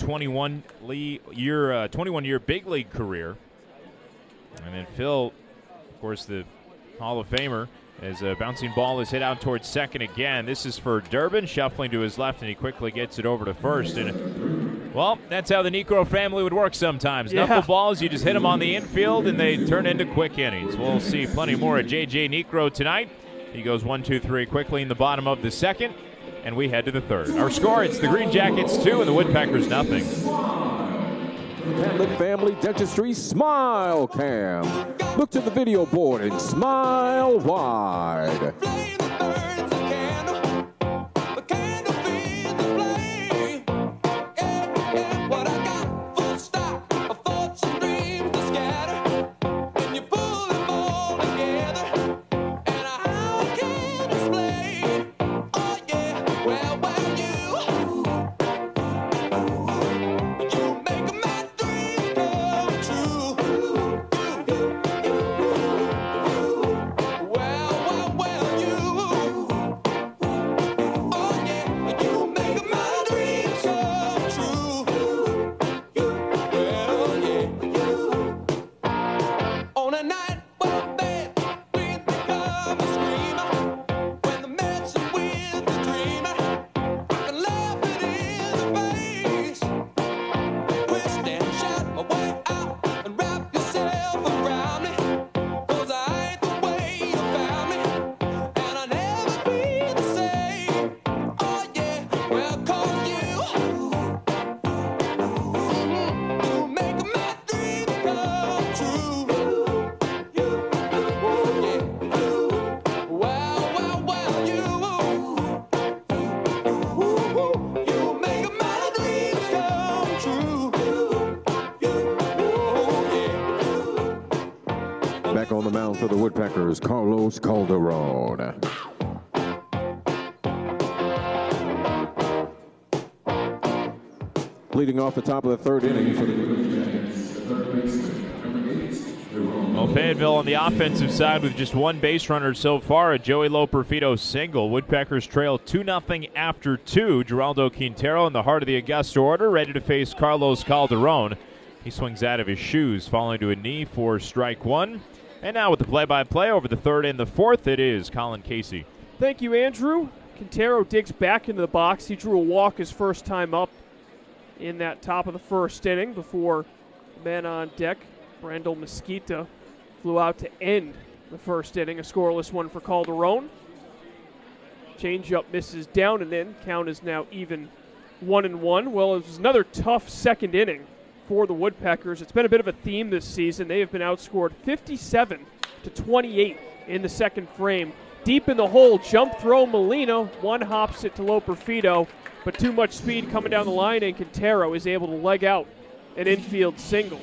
21-year big league career. And then Phil, of course, the Hall of Famer, as a bouncing ball is hit out towards second again. This is for Durbin, shuffling to his left, and he quickly gets it over to first. And, well, that's how the Niekro family would work sometimes. Yeah. Knuckleballs, you just hit them on the infield, and they turn into quick innings. We'll see plenty more of J.J. Niekro tonight. He goes 1-2-3 quickly in the bottom of the second, and we head to the third. Our score, it's the Green Jackets 2 and the Woodpeckers nothing. Catholic Family Dentistry Smile Cam. Look to the video board and smile wide. Back on the mound for the Woodpeckers, Carlos Calderon. Leading off the top of the third inning for the Well, Fayetteville on the offensive side with just one base runner so far, a Joey Loperfido single. Woodpeckers trail 2-0 after 2. Geraldo Quintero in the heart of the Augusta order, ready to face Carlos Calderon. He swings out of his shoes, falling to a knee for strike one. And now with the play-by-play over the third and the fourth, it is Colin Casey. Thank you, Andrew. Quintero digs back into the box. He drew a walk his first time up in that top of the first inning before the man on deck, Brandel Mesquita, flew out to end the first inning. A scoreless one for Calderon. Changeup misses down and in. Count is now even 1-1. Well, it was another tough second inning for the Woodpeckers. It's been a bit of a theme this season. They have been outscored 57-28 in the second frame. Deep in the hole, jump throw Molina, one hops it to Loperfido, but too much speed coming down the line, and Quintero is able to leg out an infield single.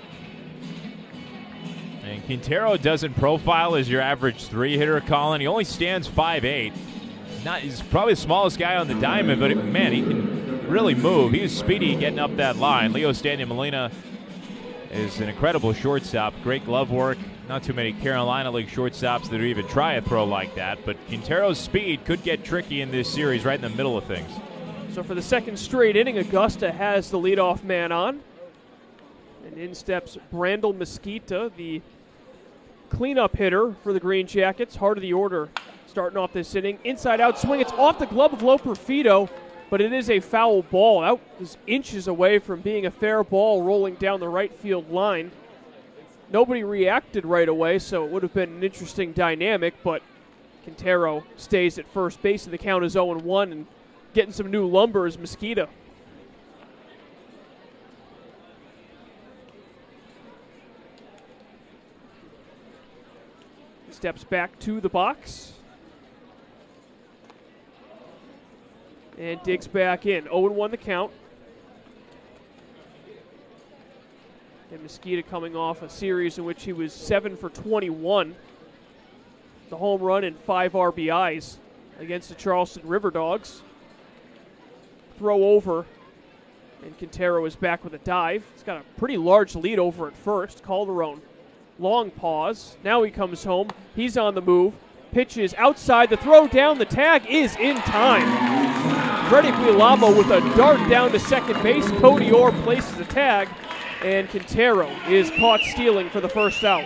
And Quintero doesn't profile as your average three-hitter, Colin. He only stands 5'8". He's probably the smallest guy on the diamond, but man, he can really move. He was speedy getting up that line. Leo Stanton Molina is an incredible shortstop. Great glove work. Not too many Carolina League shortstops that even try a throw like that, but Quintero's speed could get tricky in this series right in the middle of things. So for the second straight inning, Augusta has the leadoff man on. And in steps Brandel Mesquita, the cleanup hitter for the Green Jackets. Heart of the order starting off this inning. Inside-out swing. It's off the glove of Loper Fido, but it is a foul ball. That was inches away from being a fair ball rolling down the right field line. Nobody reacted right away, so it would have been an interesting dynamic, but Quintero stays at first base, and the count is 0-1, and getting some new lumber is Mesquita. He steps back to the box and digs back in. 0-1 the count. And Mesquita coming off a series in which he was 7 for 21. The home run and 5 RBIs against the Charleston River Dogs. Throw over, and Quintero is back with a dive. He's got a pretty large lead over at first. Calderon, long pause. Now he comes home. He's on the move. Pitches outside. The throw down. The tag is in time. Freddie Guilamo with a dart down to second base. Cody Orr places the tag, and Quintero is caught stealing for the first out.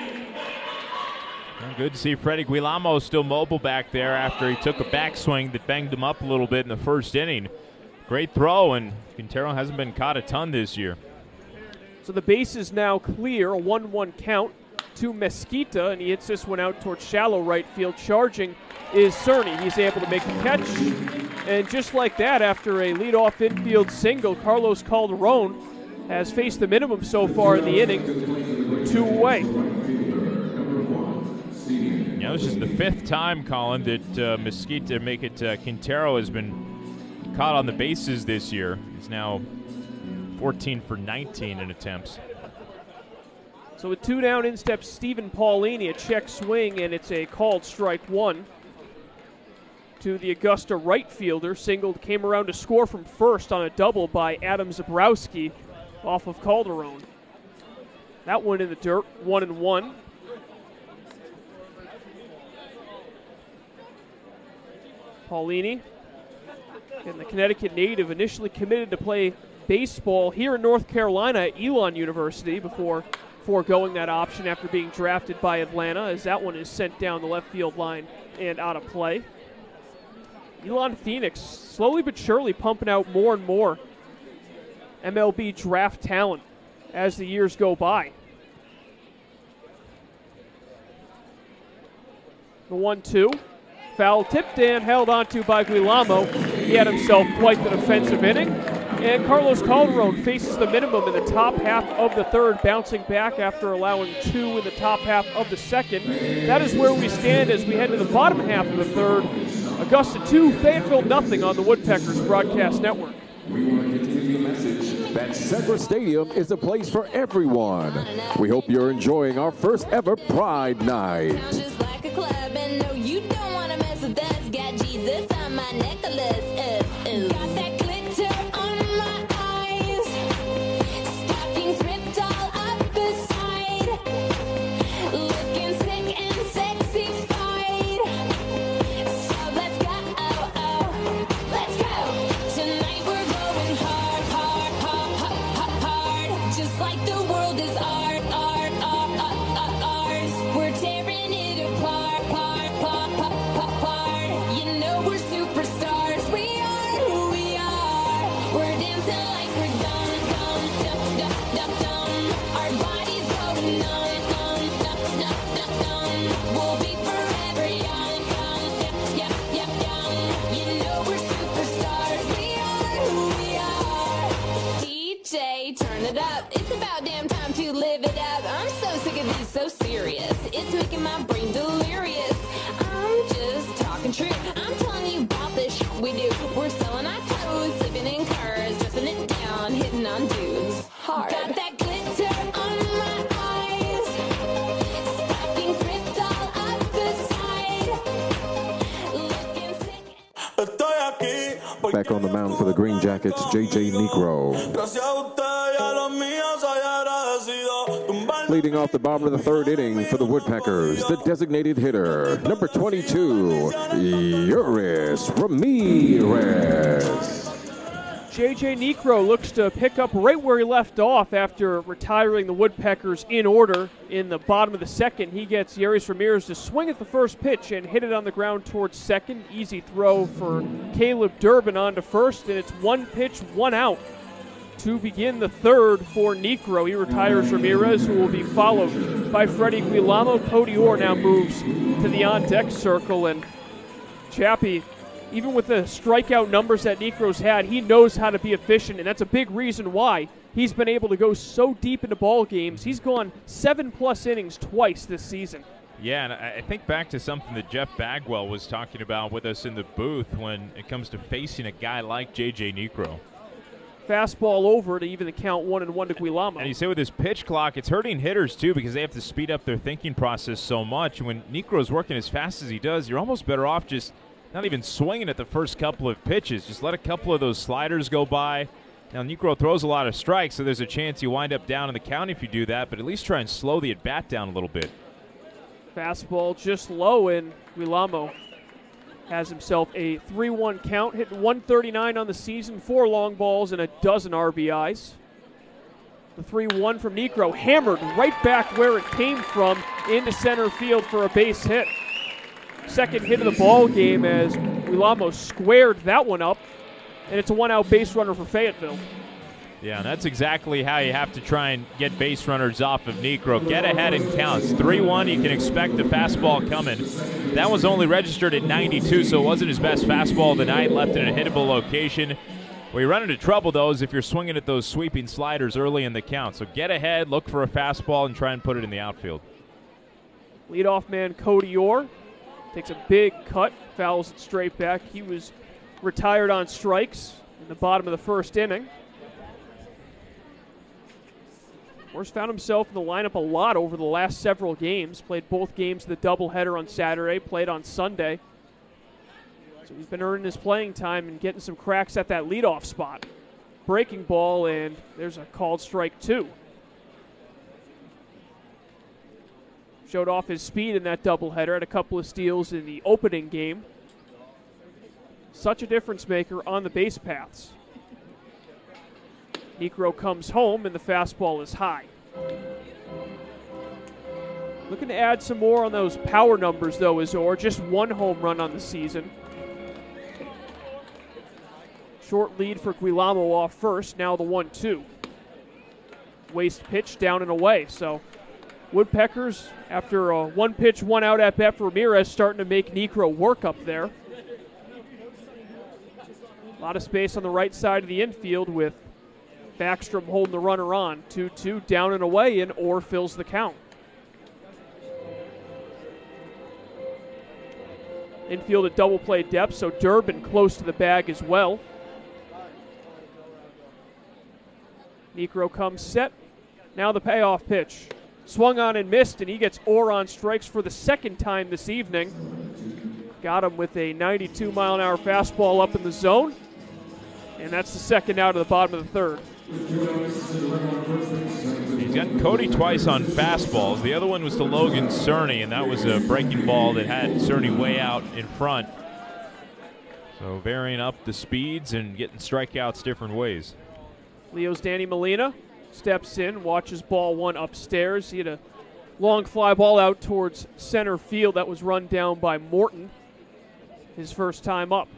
Good to see Freddie Guilamo still mobile back there after he took a backswing that banged him up a little bit in the first inning. Great throw, and Quintero hasn't been caught a ton this year. So the base is now clear, a 1-1 count to Mesquita, and he hits this one out towards shallow right field. Charging is Cerny. He's able to make the catch, and just like that, after a leadoff infield single, Carlos Calderon has faced the minimum so far in the inning, 2 away. Yeah, this is the 5th time, Colin, that Mesquita Quintero has been caught on the bases this year. He's now 14 for 19 in attempts. So with 2 down, in steps Stephen Paulini, a check swing, and it's a called strike 1 to the Augusta right fielder. Singled, came around to score from first on a double by Adam Zabrowski off of Calderon. That one in the dirt, 1-1. Paulini, and the Connecticut native, initially committed to play baseball here in North Carolina at Elon University before foregoing that option after being drafted by Atlanta, as that one is sent down the left field line and out of play. Elon Phoenix slowly but surely pumping out more and more MLB draft talent as the years go by. The 1-2. Foul tipped and held onto by Guilamo. He had himself quite the defensive inning. And Carlos Calderon faces the minimum in the top half of the third, bouncing back after allowing 2 in the top half of the second. That is where we stand as we head to the bottom half of the third. Augusta 2, Fayetteville nothing on the Woodpeckers Broadcast Network. We want to continue the message that Segra Stadium is a place for everyone. We hope you're enjoying our first ever Pride Night. Just like a club, and no, you don't want to mess with us. Got Jesus on my necklace. Got that glitter on my eyes. Stockings ripped all up the side. Looking sick and sexified. So let's go, let's go. Tonight we're going hard, hard, hard, hard, hard. Just like the world is ours. We're tearing it apart, You know we're superstars. We are who we are. We're dancing like we're done. Our bodies going on. We'll be forever young. You know we're superstars. We are who we are. DJ, turn it up. It's about damn time to live it up. I'm so sick of these so serious. It's making my brain delirious. I'm just talking true. I'm telling you about this shit we do. We're selling our clothes, sleeping in cars, dressing it down, hitting on dudes hard. Got that glitter on my eyes. Stockings ripped all up the side. Looking sick. Back on the mound for the Green Jackets, J.J. Negro. Leading off the bottom of the third inning for the Woodpeckers, the designated hitter, number 22, Yuris Ramirez. J.J. Niekro looks to pick up right where he left off after retiring the Woodpeckers in order. In the bottom of the second, he gets Yeris Ramirez to swing at the first pitch and hit it on the ground towards second. Easy throw for Caleb Durbin on to first, and it's 1 pitch, 1 out to begin the third for Niekro. He retires Ramirez, who will be followed by Freddie Guilamo. Cody Orr now moves to the on-deck circle, and Chappie, even with the strikeout numbers that Niekro's had, he knows how to be efficient, and that's a big reason why he's been able to go so deep into ball games. He's gone 7+ innings twice this season. Yeah, and I think back to something that Jeff Bagwell was talking about with us in the booth when it comes to facing a guy like J.J. Niekro. Fastball over to even the count 1-1 to Guilamo. And you say with his pitch clock, it's hurting hitters too because they have to speed up their thinking process so much. When Niekro's working as fast as he does, you're almost better off just not even swinging at the first couple of pitches. Just let a couple of those sliders go by. Now, Niekro throws a lot of strikes, so there's a chance you wind up down in the count if you do that, but at least try and slow the at-bat down a little bit. Fastball just low, and Guilamo has himself a 3-1 count, hitting 139 on the season, 4 long balls, and a dozen RBIs. The 3-1 from Niekro, hammered right back where it came from into center field for a base hit. Second hit of the ball game as Guilamo squared that one up, and it's a 1-out base runner for Fayetteville. Yeah, and that's exactly how you have to try and get base runners off of Niekro. Get ahead in counts. 3-1, you can expect the fastball coming. That was only registered at 92, so it wasn't his best fastball of the night, left in a hittable location. Where you run into trouble, though, is if you're swinging at those sweeping sliders early in the count. So get ahead, look for a fastball, and try and put it in the outfield. Leadoff man Cody Orr takes a big cut, fouls it straight back. He was retired on strikes in the bottom of the first inning. Orr's found himself in the lineup a lot over the last several games. Played both games of the doubleheader on Saturday, played on Sunday. So he's been earning his playing time and getting some cracks at that leadoff spot. Breaking ball, and there's a called strike 2. Showed off his speed in that doubleheader, had a couple of steals in the opening game. Such a difference maker on the base paths. Niekro comes home, and the fastball is high. Looking to add some more on those power numbers, though, is Orr. Just 1 home run on the season. Short lead for Guilamo off first, now the 1-2. Waste pitch down and away, so Woodpeckers, after a 1 pitch, 1 out at bat for Ramirez, starting to make Niekro work up there. A lot of space on the right side of the infield with Backstrom holding the runner on. 2-2, down and away, and Orr fills the count. Infield at double play depth, so Durbin close to the bag as well. Niekro comes set. Now the payoff pitch. Swung on and missed, and he gets Orr on strikes for the second time this evening. Got him with a 92-mile-an-hour fastball up in the zone. And that's the second out of the bottom of the third. He's gotten Cody twice on fastballs. The other one was to Logan Cerny, and that was a breaking ball that had Cerny way out in front. So varying up the speeds and getting strikeouts different ways. Leo's Danny Molina steps in, watches ball 1 upstairs. He had a long fly ball out towards center field that was run down by Morton his first time up.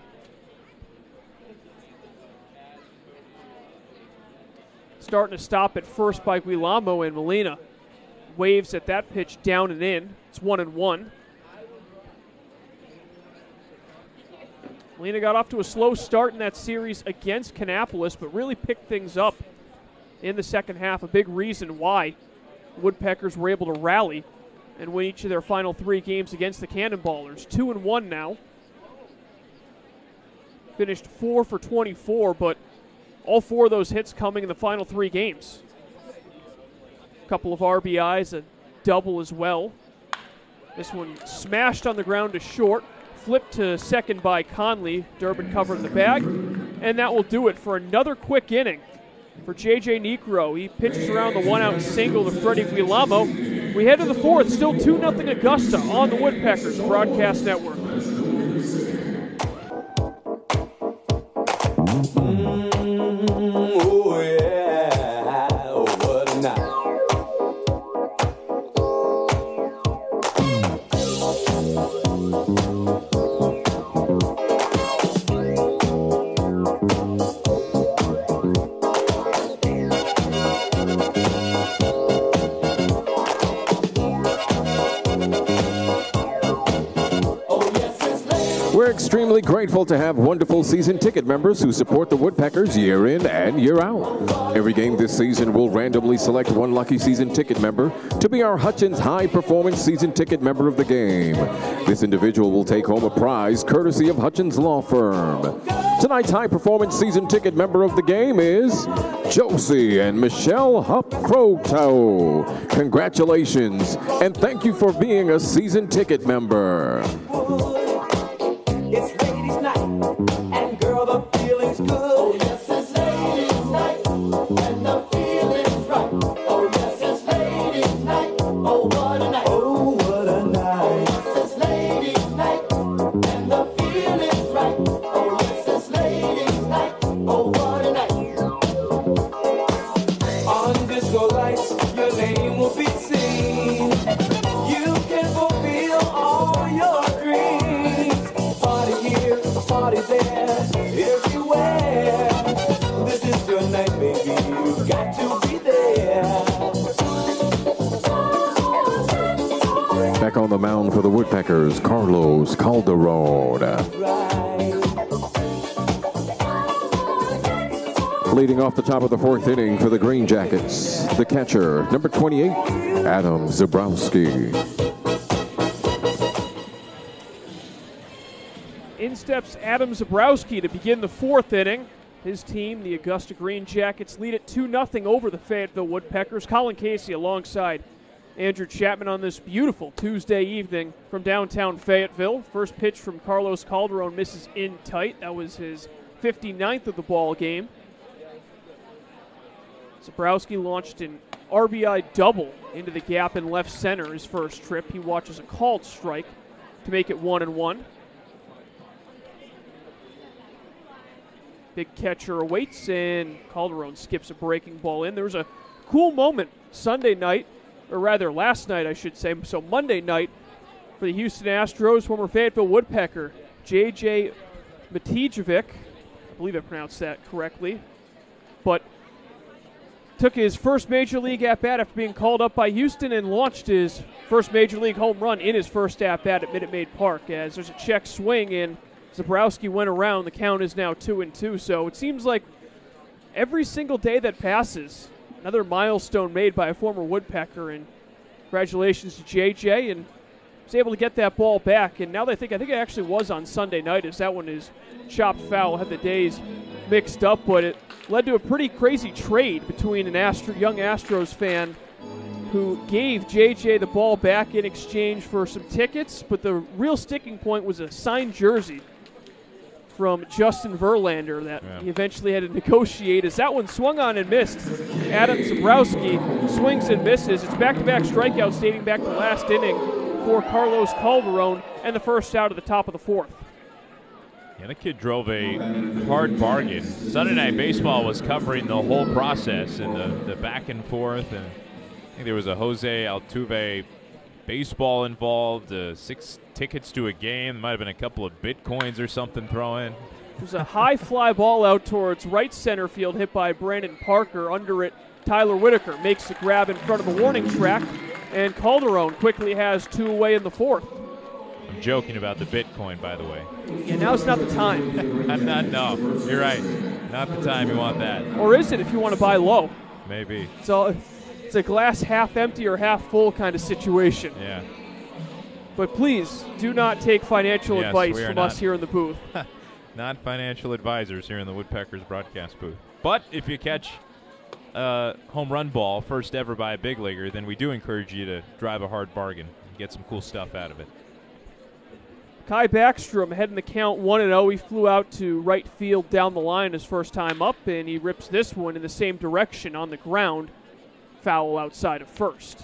Starting to stop at first by Guilamo, and Molina waves at that pitch down and in. It's 1-1. Molina got off to a slow start in that series against Kannapolis, but really picked things up in the second half. A big reason why the Woodpeckers were able to rally and win each of their final 3 games against the Cannonballers. 2-1 now. Finished 4 for 24, but all 4 of those hits coming in the final 3 games. A couple of RBIs, a double as well. This one smashed on the ground to short. Flipped to second by Conley. Durbin covering the bag. And that will do it for another quick inning for J.J. Niekro. He pitches around the 1-out single to Freddie Guilamo. We head to the 4th. Still 2-0 Augusta on the Woodpeckers Broadcast Network. extremely grateful to have wonderful season ticket members who support the Woodpeckers year in and year out. Every game this season, we'll randomly select one lucky season ticket member to be our Hutchins High Performance Season Ticket Member of the Game. This individual will take home a prize courtesy of Hutchins Law Firm. Tonight's High Performance Season Ticket Member of the Game is Josie and Michelle Hupp-Croto. Congratulations, and thank you for being a season ticket member. It's ladies' night, and girl, the feeling's good. Oh, yes, it's ladies' night, and the feeling's right. Oh, yes, it's ladies' night. Oh, what a night. Oh, what a night. Yes, it's ladies' night, and the feeling's right. Oh, yes, it's ladies' night. Oh, what a night. On disco lights, your name will be seen. You can fulfill all your dreams. Party here, party there, everywhere. This is your night, baby. You got to be there. Back on the mound for the Woodpeckers, Carlos Calderon. Leading off the top of the fourth inning for the Green Jackets, the catcher, number 28, Adam Zabrowski. In steps Adam Zabrowski to begin the fourth inning. His team, the Augusta Green Jackets, lead it 2-0 over the Fayetteville Woodpeckers. Colin Casey alongside Andrew Chapman on this beautiful Tuesday evening from downtown Fayetteville. First pitch from Carlos Calderon misses in tight. That was his 59th of the ball game. Zabrowski launched an RBI double into the gap in left center his first trip. He watches a called strike to make it 1-1. Big catcher awaits, and Calderon skips a breaking ball in. There was a cool moment Sunday night, or rather last night, I should say, so Monday night, for the Houston Astros, former Fayetteville Woodpecker, J.J. Matijevic, I believe I pronounced that correctly, but took his first Major League at-bat after being called up by Houston and launched his first Major League home run in his first at-bat at Minute Maid Park, as there's a check swing, and Zabrowski went around. The count is now 2-2, so it seems like every single day that passes, another milestone made by a former Woodpecker, and congratulations to JJ, and was able to get that ball back. And now that I think it actually was on Sunday night, as that one is chopped foul, had the days mixed up, but it led to a pretty crazy trade between an young Astros fan who gave JJ the ball back in exchange for some tickets, but the real sticking point was a signed jersey from Justin Verlander that he eventually had to negotiate, as that one swung on and missed. Adam Zabrowski swings and misses. It's back-to-back strikeouts dating back to last inning for Carlos Calderon, and the first out of the top of the fourth. Yeah, the kid drove a hard bargain. Sunday Night Baseball was covering the whole process and the back and forth, and I think there was a Jose Altuve baseball involved, 6 tickets to a game. There might have been a couple of Bitcoins or something thrown in. There's a high fly ball out towards right center field hit by Brandon Parker. Under it, Tyler Whitaker makes the grab in front of the warning track, and Calderon quickly has 2 away in the fourth. I'm joking about the Bitcoin, by the way. Yeah, now's not the time. No, you're right. Not the time you want that. Or is it if you want to buy low? Maybe. It's a glass half empty or half full kind of situation. Yeah. But please, do not take financial advice from us here in the booth. Not financial advisors here in the Woodpeckers broadcast booth. But if you catch a home run ball, first ever by a big leaguer, then we do encourage you to drive a hard bargain and get some cool stuff out of it. Kai Backstrom heading the count 1-0. He flew out to right field down the line his first time up, and he rips this one in the same direction on the ground. Foul outside of first.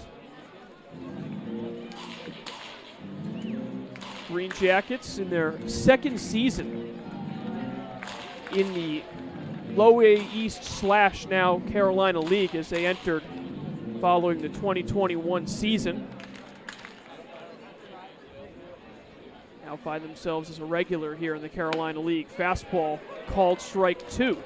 Green Jackets in their second season in the Low A East / now Carolina League, as they entered following the 2021 season. Now find themselves as a regular here in the Carolina League. Fastball called strike 2.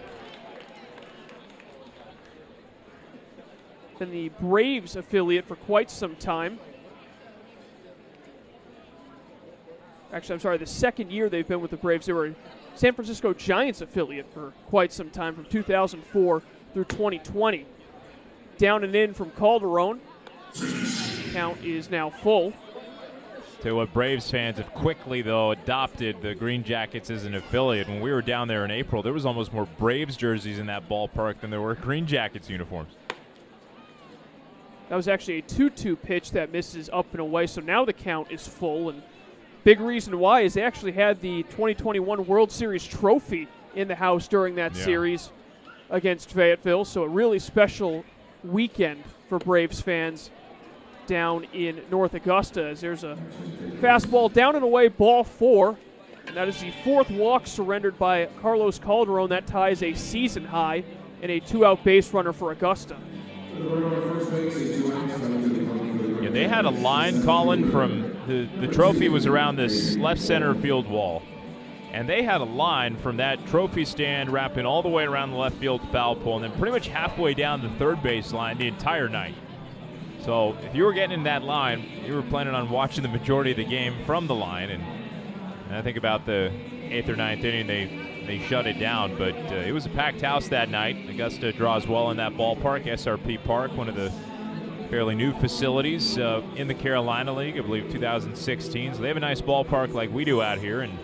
Been the Braves affiliate for quite some time. Actually, I'm sorry, the second year they've been with the Braves. They were a San Francisco Giants affiliate for quite some time, from 2004 through 2020. Down and in from Calderon. Count is now full. To what Braves fans have quickly, though, adopted the Green Jackets as an affiliate. When we were down there in April, there was almost more Braves jerseys in that ballpark than there were Green Jackets uniforms. That was actually a 2-2 pitch that misses up and away, so now the count is full. And big reason why is they actually had the 2021 World Series trophy in the house during that series against Fayetteville, so a really special weekend for Braves fans down in North Augusta, as there's a fastball down and away, ball 4, and that is the 4th walk surrendered by Carlos Calderon. That ties a season high and a 2-out base runner for Augusta. Yeah, they had a line, Colin, from the trophy was around this left center field wall, and they had a line from that trophy stand wrapping all the way around the left field foul pole and then pretty much halfway down the third base line the entire night. So if you were getting in that line, you were planning on watching the majority of the game from the line. And I think about the 8th or 9th inning, they shut it down. But it was a packed house that night. Augusta draws well in that ballpark, SRP Park, one of the fairly new facilities in the Carolina League, I believe 2016. So they have a nice ballpark like we do out here. And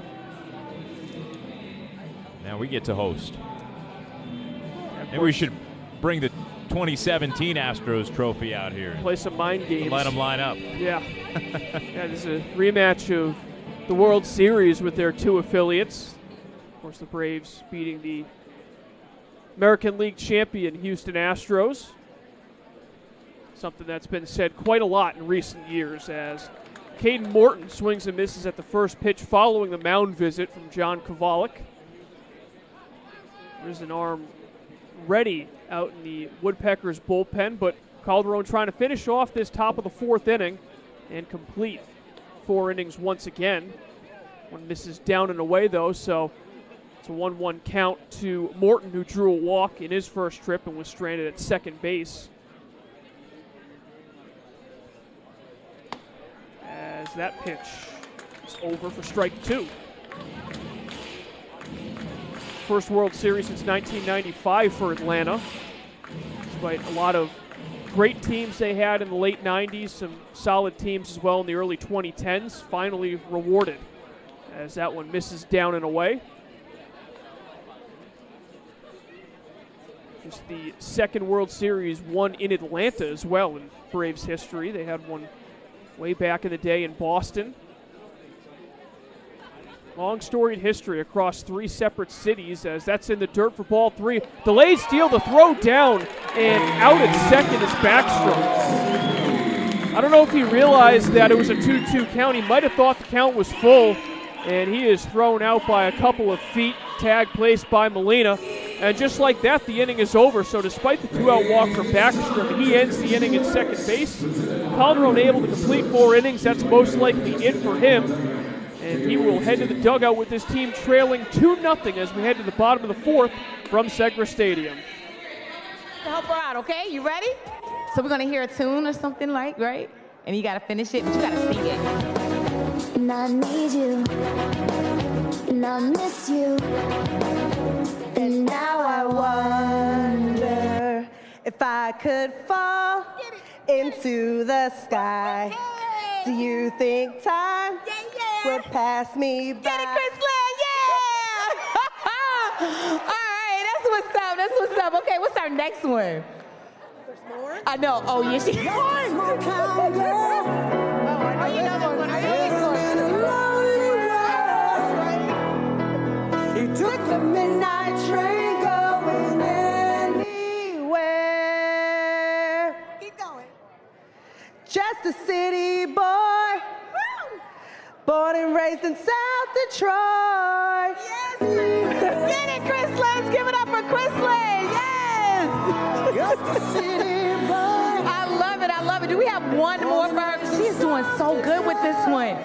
now we get to host. Maybe we should bring the 2017 Astros trophy out here. Play some mind games. Let them line up. Yeah. Yeah, this is a rematch of the World Series with their 2 affiliates. Of course, the Braves beating the American League champion Houston Astros. Something that's been said quite a lot in recent years, as Caden Morton swings and misses at the first pitch following the mound visit from John Kovalik. There's an arm ready out in the Woodpeckers bullpen, but Calderon trying to finish off this top of the 4th inning and complete 4 innings once again. One misses down and away, though, so it's a 1-1 count to Morton, who drew a walk in his first trip and was stranded at second base. As that pitch is over for strike 2. First World Series since 1995 for Atlanta. Despite a lot of great teams they had in the late 90s, some solid teams as well in the early 2010s, finally rewarded as that one misses down and away. Just the second World Series won in Atlanta as well in Braves history. They had one way back in the day in Boston. Long storied history across 3 separate cities, as that's in the dirt for ball 3. Delayed steal, the throw down, and out at second is Backstrom. I don't know if he realized that it was a 2-2 count. He might have thought the count was full, and he is thrown out by a couple of feet. Tag placed by Molina. And just like that, the inning is over. So despite the 2-out walk from Backstrom, he ends the inning at second base. Calderon able to complete 4 innings. That's most likely it for him. And he will head to the dugout with his team trailing 2-0 as we head to the bottom of the 4th from Segra Stadium. To help her out, okay? You ready? So we're going to hear a tune or something like, right? And you got to finish it, but you got to sing it. And I need you, and I miss you, and now I wonder if I could fall into the sky. Do you think time would pass me by? Get it, Chris Lynn, yeah! All right, that's what's up, that's what's up. Okay, what's our next one? There's more? I know, oh yeah, she... oh, you know that one. You took the midnight train going anywhere. Keep going. Just a city boy, born and raised in South Detroit. Yes, get it, Chris Lynn. Let's give it up for Chris Lynn. Yes. Just a city boy. I love it. I love it. Do we have one more for her? She's doing so good with this one.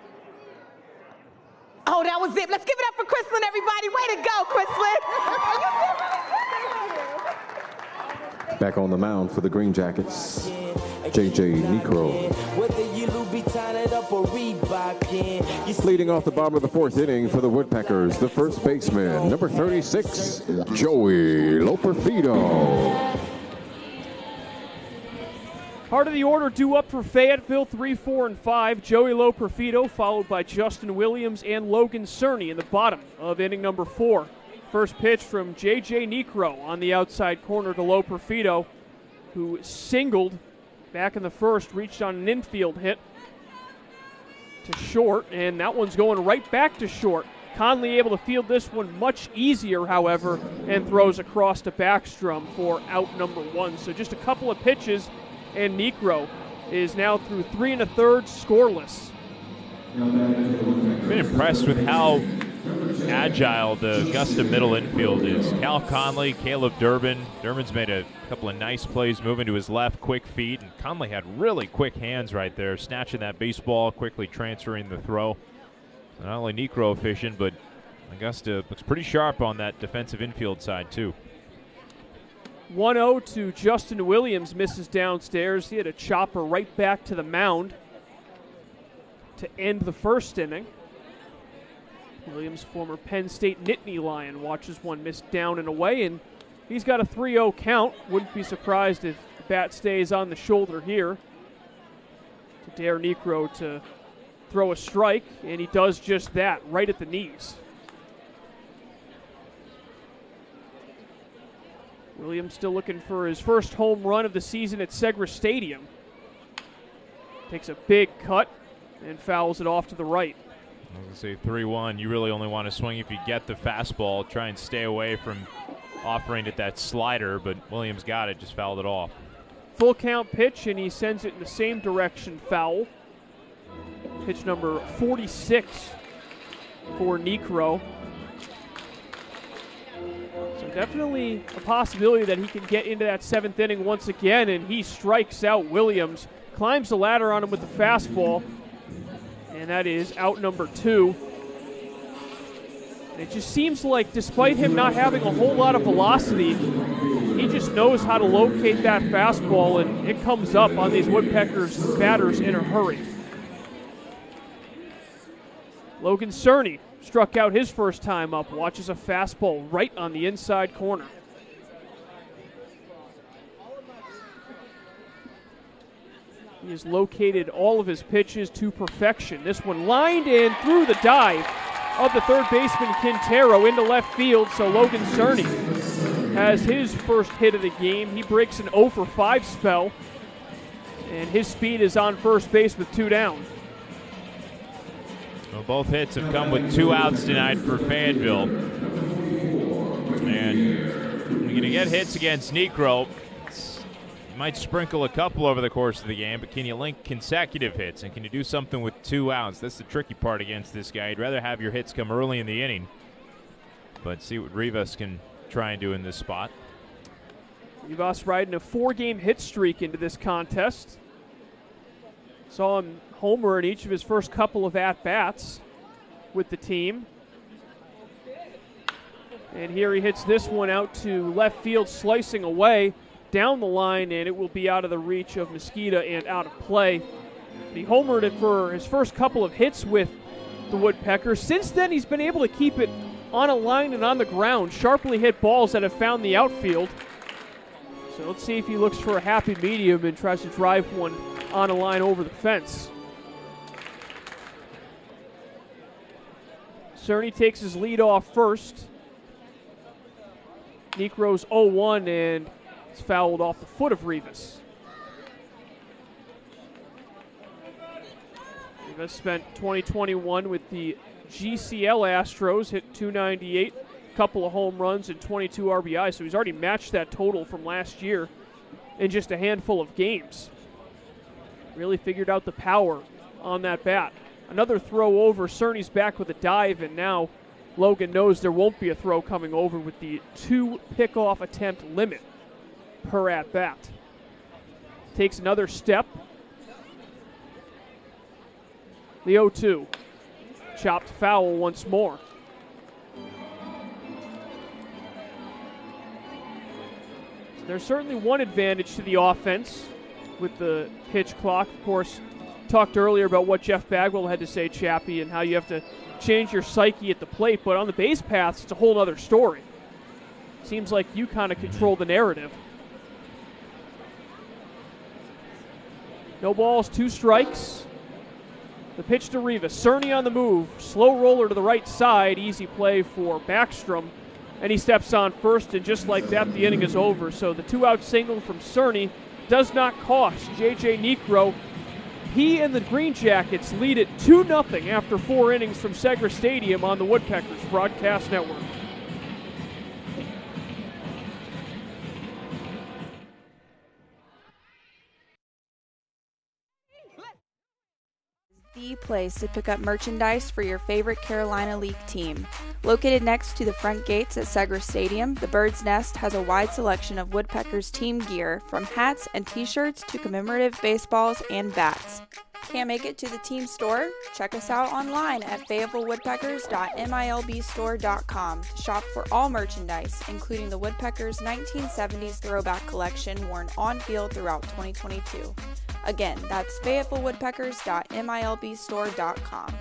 Oh, that was it. Let's give it up for Chris Lynn, everybody. Way to go, Chris Lynn. Back on the mound for the Green Jackets, J.J. Necro. Whether you be tired it up or Reebok in. Leading off the bottom of the fourth inning for the Woodpeckers, the first baseman, number 36, Joey Loperfido. Part of the order due up for Fayetteville, 3, 4, and 5. Joey Loperfido, followed by Justin Williams and Logan Cerny in the bottom of inning number 4. First pitch from J.J. Necro on the outside corner to Loperfido, who singled back in the first, reached on an infield hit to short, and that one's going right back to short. Conley able to field this one much easier, however, and throws across to Backstrom for out number 1. So just a couple of pitches, and Necro is now through 3 1/3 scoreless. I've been impressed with how agile the Augusta middle infield is. Cal Conley, Caleb Durbin. Durbin's made a couple of nice plays moving to his left, quick feet, and Conley had really quick hands right there, snatching that baseball, quickly transferring the throw. Not only Necro efficient, but Augusta looks pretty sharp on that defensive infield side too. 1-0 to Justin Williams, misses downstairs. He had a chopper right back to the mound to end the first inning. Williams, former Penn State Nittany Lion, watches one miss down and away, and he's got a 3-0 count. Wouldn't be surprised if the bat stays on the shoulder here to dare Necro to throw a strike, and he does just that, right at the knees. Williams still looking for his first home run of the season at Segra Stadium. Takes a big cut and fouls it off to the right. I was going to say 3-1. You really only want to swing if you get the fastball. Try and stay away from offering it that slider, but Williams got it, just fouled it off. Full count pitch, and he sends it in the same direction, foul. Pitch number 46 for Necro. So definitely a possibility that he can get into that 7th inning once again, and he strikes out Williams. Climbs the ladder on him with the fastball, and that is out number 2. And it just seems like despite him not having a whole lot of velocity, he just knows how to locate that fastball, and it comes up on these Woodpeckers batters in a hurry. Logan Cerny struck out his first time up, watches a fastball right on the inside corner. He has located all of his pitches to perfection. This one lined in through the dive of the third baseman Quintero into left field, so Logan Cerny has his first hit of the game. He breaks an 0 for 5 spell, and his speed is on first base with 2 down. Well, both hits have come with 2 outs tonight for Fayetteville. And you're going to get hits against Necro. You might sprinkle a couple over the course of the game, but can you link consecutive hits? And can you do something with 2 outs? That's the tricky part against this guy. You'd rather have your hits come early in the inning. But see what Rivas can try and do in this spot. Rivas riding a 4-game hit streak into this contest. Saw him homer in each of his first couple of at-bats with the team. And here he hits this one out to left field, slicing away down the line, and it will be out of the reach of Mosqueda and out of play. He homered it for his first couple of hits with the Woodpeckers. Since then, he's been able to keep it on a line and on the ground. Sharply hit balls that have found the outfield. So let's see if he looks for a happy medium and tries to drive one on a line over the fence. Cerny takes his lead off first. Necro's 0-1, and it's fouled off the foot of Rivas. Rivas spent 2021 with the GCL Astros, hit .298, a couple of home runs and 22 RBI, so he's already matched that total from last year in just a handful of games. Really figured out the power on that bat. Another throw over. Cerny's back with a dive, and now Logan knows there won't be a throw coming over with the 2 pickoff attempt limit per at-bat. Takes another step. The 0-2. Chopped foul once more. So there's certainly one advantage to the offense with the pitch clock. Of course, talked earlier about what Jeff Bagwell had to say, Chappie, and how you have to change your psyche at the plate, but on the base paths, it's a whole other story. Seems like you kind of control the narrative. No balls, 2 strikes. The pitch to Rivas. Cerny on the move. Slow roller to the right side. Easy play for Backstrom. And he steps on first, and just like that, the inning is over. So the 2-out single from Cerny does not cost J.J. Niekro. He and the Green Jackets lead it 2-0 after 4 innings from Segra Stadium on the Woodpeckers Broadcast Network. The place to pick up merchandise for your favorite Carolina League team. Located next to the front gates at Segra Stadium, the Bird's Nest has a wide selection of Woodpeckers team gear, from hats and t-shirts to commemorative baseballs and bats. Can't make it to the team store? Check us out online at FayettevilleWoodpeckers.milbstore.com to shop for all merchandise, including the Woodpeckers 1970s throwback collection worn on-field throughout 2022. Again, that's FayettevilleWoodpeckers.milbstore.com.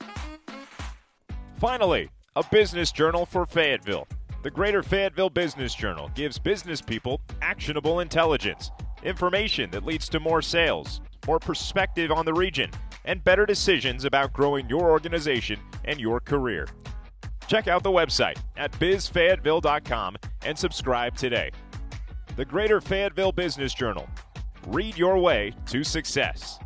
Finally, a business journal for Fayetteville. The Greater Fayetteville Business Journal gives business people actionable intelligence, information that leads to more sales, more perspective on the region, and better decisions about growing your organization and your career. Check out the website at bizfayetteville.com and subscribe today. The Greater Fayetteville Business Journal. Read your way to success.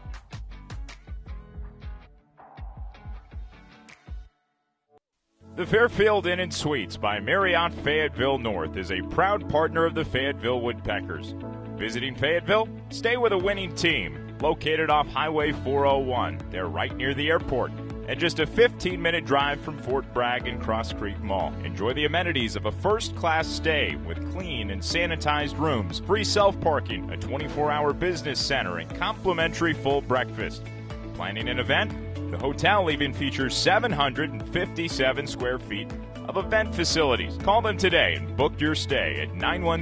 The Fairfield Inn and Suites by Marriott Fayetteville North is a proud partner of the Fayetteville Woodpeckers. Visiting Fayetteville? Stay with a winning team. Located off Highway 401. They're right near the airport and just a 15-minute drive from Fort Bragg and Cross Creek Mall. Enjoy the amenities of a first-class stay with clean and sanitized rooms, free self-parking, a 24-hour business center, and complimentary full breakfast. Planning an event? The hotel even features 757 square feet of event facilities. Call them today and book your stay at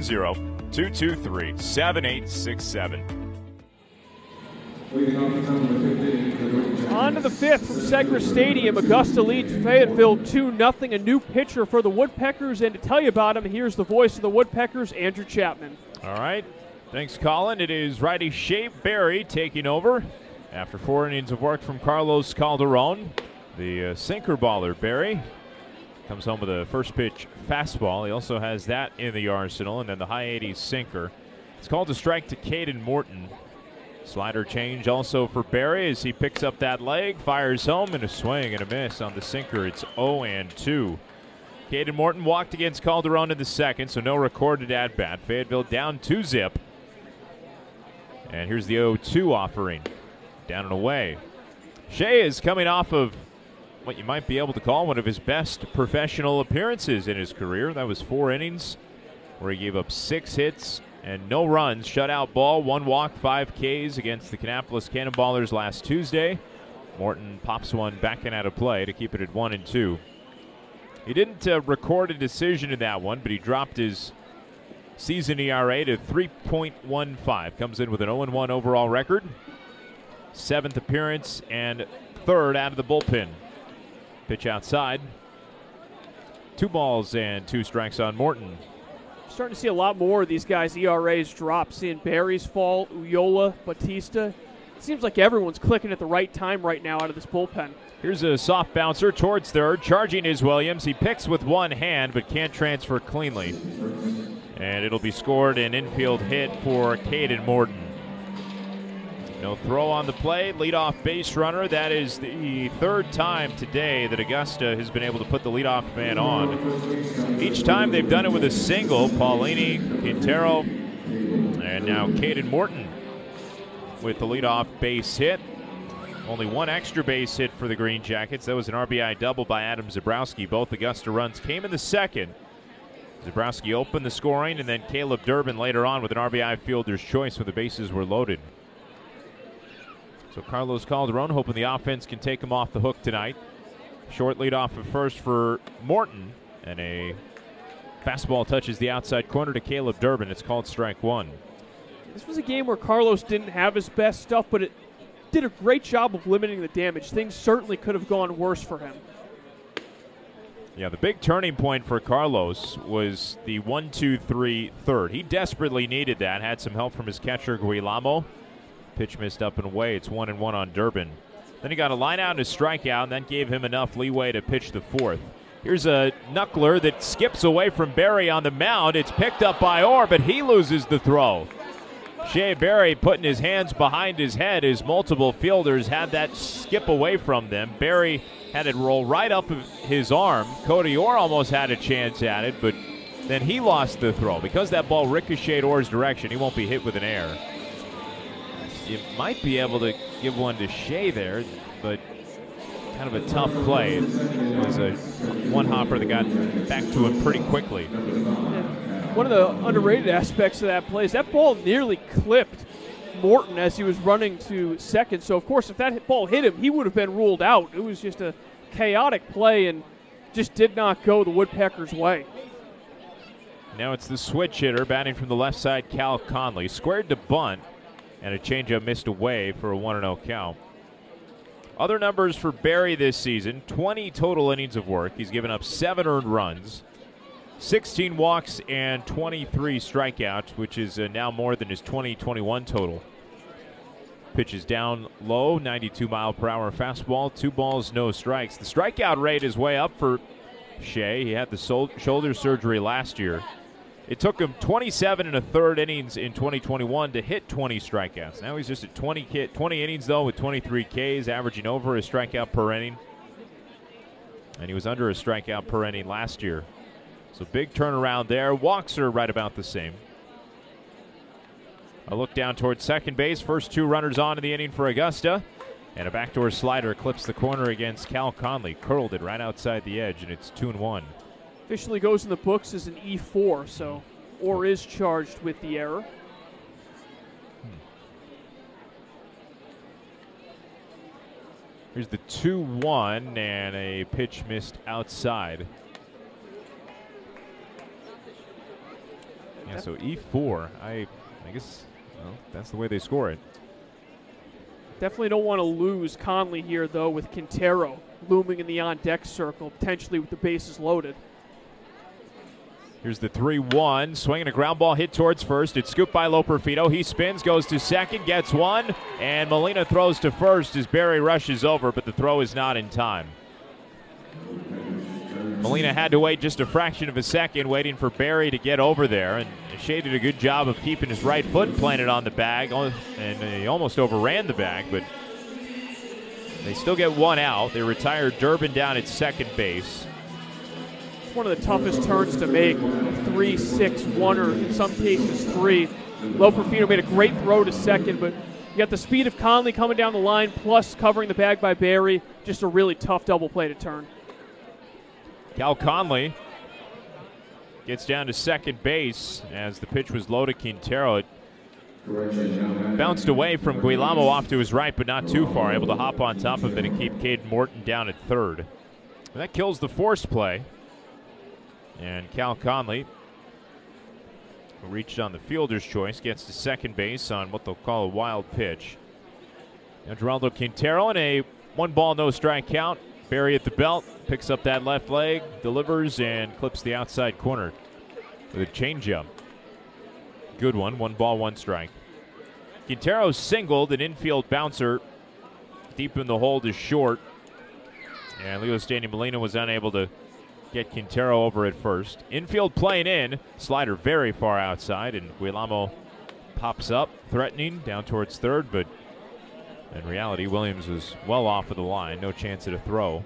910-223-7867. On to the 5th from Segra Stadium. Augusta leads Fayetteville 2-0. A new pitcher for the Woodpeckers, and to tell you about him, here's the voice of the Woodpeckers, Andrew Chapman. All right. Thanks, Colin. It is righty Shea Berry taking over after 4 innings of work from Carlos Calderon. The sinker baller, Berry, comes home with a first pitch fastball. He also has that in the arsenal, and then the high 80s sinker. It's called a strike to Caden Morton. Slider change also for Berry as he picks up that leg, fires home, and a swing and a miss on the sinker. It's 0-2. Caden Morton walked against Calderon in the second, so no recorded at-bat. Fayetteville down 2-0. And here's the 0-2 offering. Down and away. Shea is coming off of what you might be able to call one of his best professional appearances in his career. That was 4 innings where he gave up 6 hits and no runs. Shutout ball, 1 walk, 5 Ks against the Kannapolis Cannonballers last Tuesday. Morton pops one back and out of play to keep it at 1-2. He didn't record a decision in that one, but he dropped his season ERA to 3.15. Comes in with an 0-1 overall record. 7th appearance and 3rd out of the bullpen. Pitch outside. 2 balls and 2 strikes on Morton. Starting to see a lot more of these guys' ERAs drop. Seeing Berry's fall, Uyola, Batista. It seems like everyone's clicking at the right time right now out of this bullpen. Here's a soft bouncer towards third. Charging is Williams. He picks with one hand but can't transfer cleanly. And it'll be scored an infield hit for Caden Morton. No throw on the play. Leadoff base runner. That is the 3rd time today that Augusta has been able to put the leadoff man on. Each time they've done it with a single. Paulini, Quintero, and now Caden Morton with the leadoff base hit. Only 1 extra base hit for the Green Jackets. That was an RBI double by Adam Zabrowski. Both Augusta runs came in the second. Zabrowski opened the scoring, and then Caleb Durbin later on with an RBI fielder's choice when the bases were loaded. So Carlos Calderon hoping the offense can take him off the hook tonight. Short lead off at first for Morton, and a fastball touches the outside corner to Caleb Durbin. It's called strike 1. This was a game where Carlos didn't have his best stuff, but did a great job of limiting the damage. Things certainly could have gone worse for him. Yeah, the big turning point for Carlos was the 1-2-3 third. He desperately needed that. Had some help from his catcher, Guilamo. Pitch missed up and away. It's 1-1 on Durbin. Then he got a line out and a strikeout, and that gave him enough leeway to pitch the fourth. Here's a knuckler that skips away from Berry on the mound. It's picked up by Orr, but he loses the throw. Shea Berry putting his hands behind his head as multiple fielders had that skip away from them. Berry had it roll right up his arm. Cody Orr almost had a chance at it, but then he lost the throw. Because that ball ricocheted Orr's direction, he won't be hit with an error. You might be able to give one to Shea there, but kind of a tough play. It was a one-hopper that got back to him pretty quickly. One of the underrated aspects of that play is that ball nearly clipped Morton as he was running to second. So, of course, if that ball hit him, he would have been ruled out. It was just a chaotic play and just did not go the Woodpeckers' way. Now it's the switch hitter batting from the left side, Cal Conley. Squared to bunt, and a changeup missed away for a 1-0 count. Other numbers for Berry this season, 20 total innings of work. He's given up 7 earned runs, 16 walks, and 23 strikeouts, which is now more than his 2021 total. Pitches down low, 92-mile-per-hour fastball, 2 balls, no strikes. The strikeout rate is way up for Shea. He had the shoulder surgery last year. It took him 27 1/3 innings in 2021 to hit 20 strikeouts. Now he's just at 20 innings, though, with 23 Ks, averaging over a strikeout per inning. And he was under a strikeout per inning last year. So big turnaround there. Walks are right about the same. A look down towards second base. First 2 runners on in the inning for Augusta. And a backdoor slider clips the corner against Cal Conley. Curled it right outside the edge, and it's 2-1. Officially goes in the books as an E4, so Orr is charged with the error. Here's the 2-1, and a pitch missed outside. Yeah, so E4, I guess that's the way they score it. Definitely don't want to lose Conley here, though, with Quintero looming in the on-deck circle, potentially with the bases loaded. Here's the 3-1, swinging a ground ball hit towards first. It's scooped by Loperfido. He spins, goes to second, gets one, and Molina throws to first as Berry rushes over, but the throw is not in time. Molina had to wait just a fraction of a second, waiting for Berry to get over there, and Shea did a good job of keeping his right foot planted on the bag, and he almost overran the bag, but they still get one out. They retire Durbin down at second base. It's one of the toughest turns to make, 3, 6, 1, or in some cases 3. Loperfido made a great throw to second, but you got the speed of Conley coming down the line, plus covering the bag by Berry. Just a really tough double play to turn. Cal Conley gets down to second base as the pitch was low to Quintero. It bounced away from Guilamo off to his right, but not too far, able to hop on top of it and keep Caden Morton down at third. And that kills the force play. And Cal Conley, who reached on the fielder's choice, gets to second base on what they'll call a wild pitch. Now Geraldo Quintero in a 1-ball, no-strike count. Berry at the belt, picks up that left leg, delivers, and clips the outside corner with a changeup. Good one, 1-ball, 1 strike. Quintero singled, an infield bouncer deep in the hole to short. And Leo Stanley Molina was unable to get Quintero over at first. Infield playing in, slider very far outside, and Guilamo pops up, threatening down towards third, but in reality, Williams was well off of the line. No chance at a throw.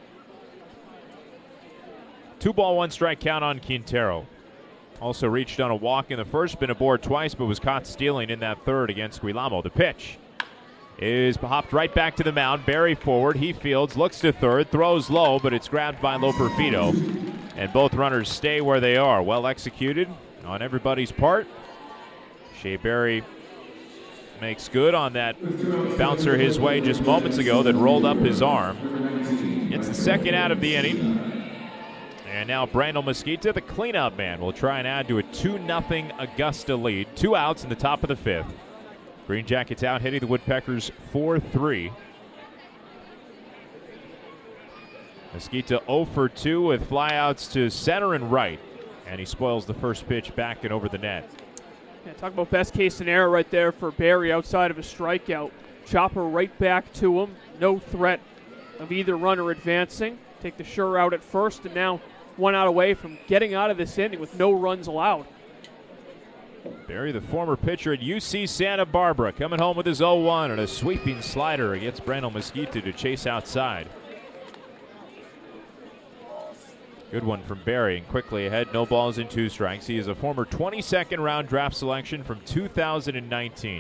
2-ball, 1 strike count on Quintero. Also reached on a walk in the first, been aboard twice, but was caught stealing in that third against Guilamo. The pitch is hopped right back to the mound. Berry forward. He fields, looks to third, throws low, but it's grabbed by Loperfido. And both runners stay where they are. Well executed on everybody's part. Shea Berry makes good on that bouncer his way just moments ago that rolled up his arm. Gets the second out of the inning. And now Brandel Mesquita, the cleanup man, will try and add to a 2-0 Augusta lead. 2 outs in the top of the 5th. Green Jackets out hitting the Woodpeckers 4-3. Mesquita 0 for 2 with flyouts to center and right. And he spoils the first pitch back and over the net. Yeah, talk about best case scenario right there for Barry outside of a strikeout. Chopper right back to him. No threat of either runner advancing. Take the sure out at first, and now 1 out away from getting out of this inning with no runs allowed. Barry, the former pitcher at UC Santa Barbara, coming home with his 0-1 and a sweeping slider against Brandon Mesquita to chase outside. Good one from Barry, and quickly ahead, no balls and 2 strikes. He is a former 22nd round draft selection from 2019.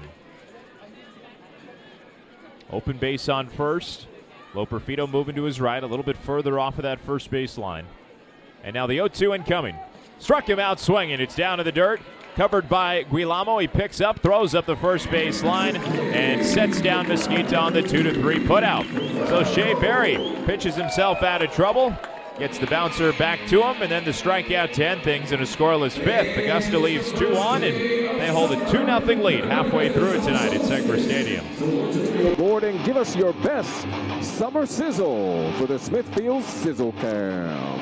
Open base on first. Loperfido moving to his right, a little bit further off of that first base line. And now the 0-2 incoming. Struck him out swinging. It's down to the dirt. Covered by Guillermo. He picks up, throws up the first base line, and sets down Mesquita on the 2-3 putout. So Shea Barry pitches himself out of trouble. Gets the bouncer back to him, and then the strikeout to end things in a scoreless fifth. Augusta leaves 2 on, and they hold a 2-0 lead halfway through it tonight at Segra Stadium. Board and give us your best summer sizzle for the Smithfield Sizzle Cam.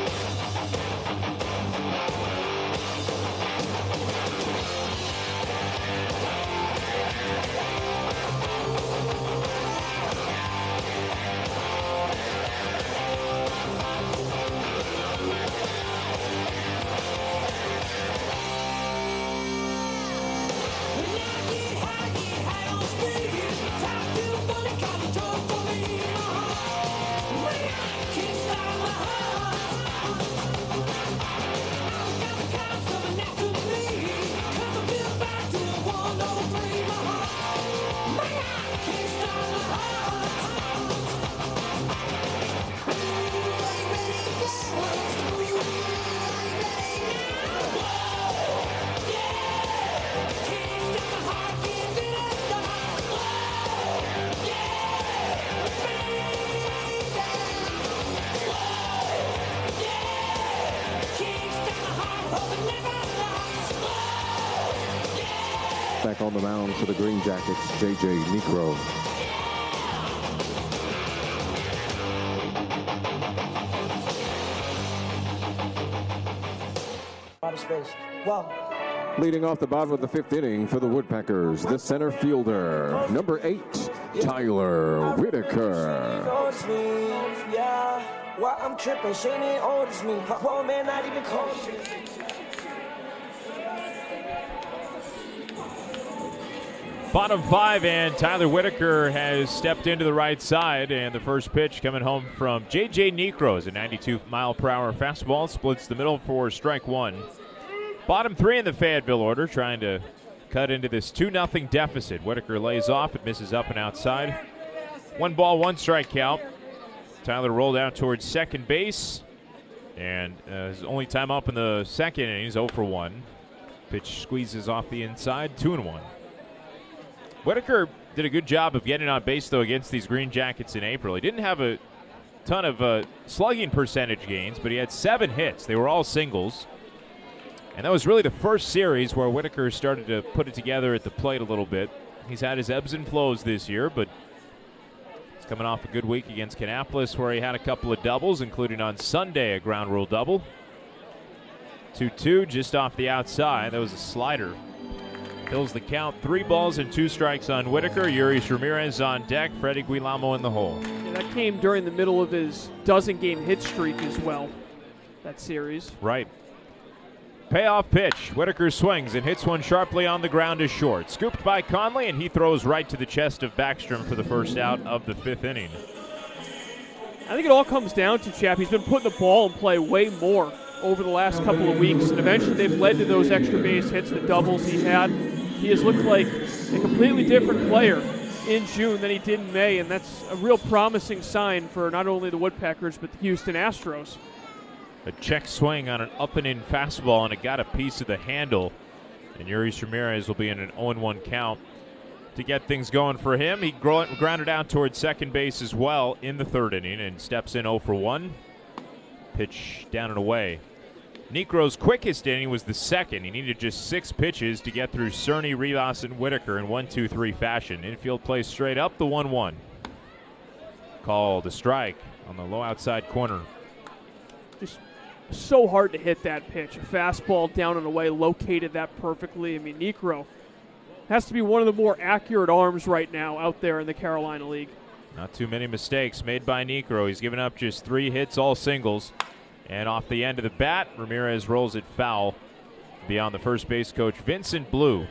Back on the mound for the Green Jackets, J.J. Niekro. Out of space. Wow. Leading off the bottom of the 5th inning for the Woodpeckers, the center fielder, number 8, Tyler Whitaker. Yeah. Why I'm tripping, Shane ain't old as me. Whoa, man, not even close. Bottom 5, and Tyler Whitaker has stepped into the right side, and the first pitch coming home from J.J. Niekro is a 92-mile-per-hour fastball, splits the middle for strike 1. Bottom 3 in the Fayetteville order, trying to cut into this 2-0 deficit. Whitaker lays off, it misses up and outside. 1 ball, 1 strike count. Tyler rolled out towards second base, and his only time up in the second inning is 0 for 1. Pitch squeezes off the inside, 2-1. Whitaker did a good job of getting on base, though, against these Green Jackets in April. He didn't have a ton of slugging percentage gains, but he had 7 hits. They were all singles. And that was really the first series where Whitaker started to put it together at the plate a little bit. He's had his ebbs and flows this year, but he's coming off a good week against Kannapolis, where he had a couple of doubles, including on Sunday a ground rule double. 2-2 just off the outside. That was a slider. Fills the count, 3 balls and 2 strikes on Whitaker. Yuris Ramirez on deck. Freddie Guillermo in the hole. Yeah, that came during the middle of his dozen-game hit streak as well, that series. Right. Payoff pitch. Whitaker swings and hits one sharply on the ground to short. Scooped by Conley, and he throws right to the chest of Backstrom for the first out of the 5th inning. I think it all comes down to, Chap, he's been putting the ball in play way more over the last couple of weeks, and eventually they've led to those extra base hits, the doubles he had. He has looked like a completely different player in June than he did in May, and that's a real promising sign for not only the Woodpeckers but the Houston Astros. A check swing on an up-and-in fastball, and it got a piece of the handle. And Yuris Ramirez will be in an 0-1 count to get things going for him. He grounded out towards second base as well in the 3rd inning and steps in 0 for 1. Pitch down and away. Necro's quickest inning was the second. He needed just 6 pitches to get through Cerny, Rivas, and Whitaker in 1-2-3 fashion. Infield play straight up, the 1-1. Called a strike on the low outside corner. Just so hard to hit that pitch. A fastball down and away, located that perfectly. I mean, Necro has to be one of the more accurate arms right now out there in the Carolina League. Not too many mistakes made by Necro. He's given up just 3 hits, all singles. And off the end of the bat, Ramirez rolls it foul beyond the first base coach, Vincent Blue.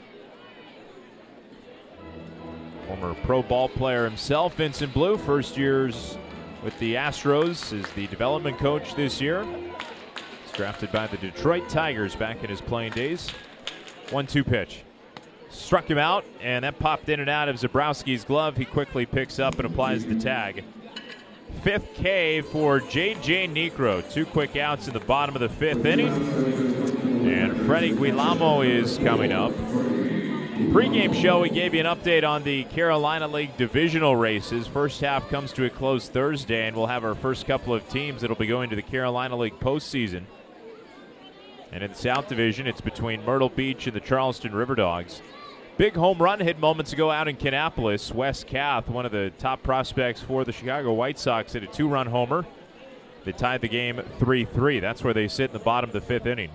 Former pro ball player himself, Vincent Blue, first years with the Astros, is the development coach this year. He's drafted by the Detroit Tigers back in his playing days. 1-2 pitch. Struck him out, and that popped in and out of Zabrowski's glove. He quickly picks up and applies the tag. 5th K for J.J. Necro. 2 quick outs in the bottom of the 5th inning. And Freddie Guilamo is coming up. Pre-game show, we gave you an update on the Carolina League divisional races. First half comes to a close Thursday, and we'll have our first couple of teams that will be going to the Carolina League postseason. And in the South Division, it's between Myrtle Beach and the Charleston River Dogs. Big home run hit moments ago out in Kannapolis. Wes Kath, one of the top prospects for the Chicago White Sox, hit a 2-run homer. They tied the game 3-3. That's where they sit in the bottom of the 5th inning.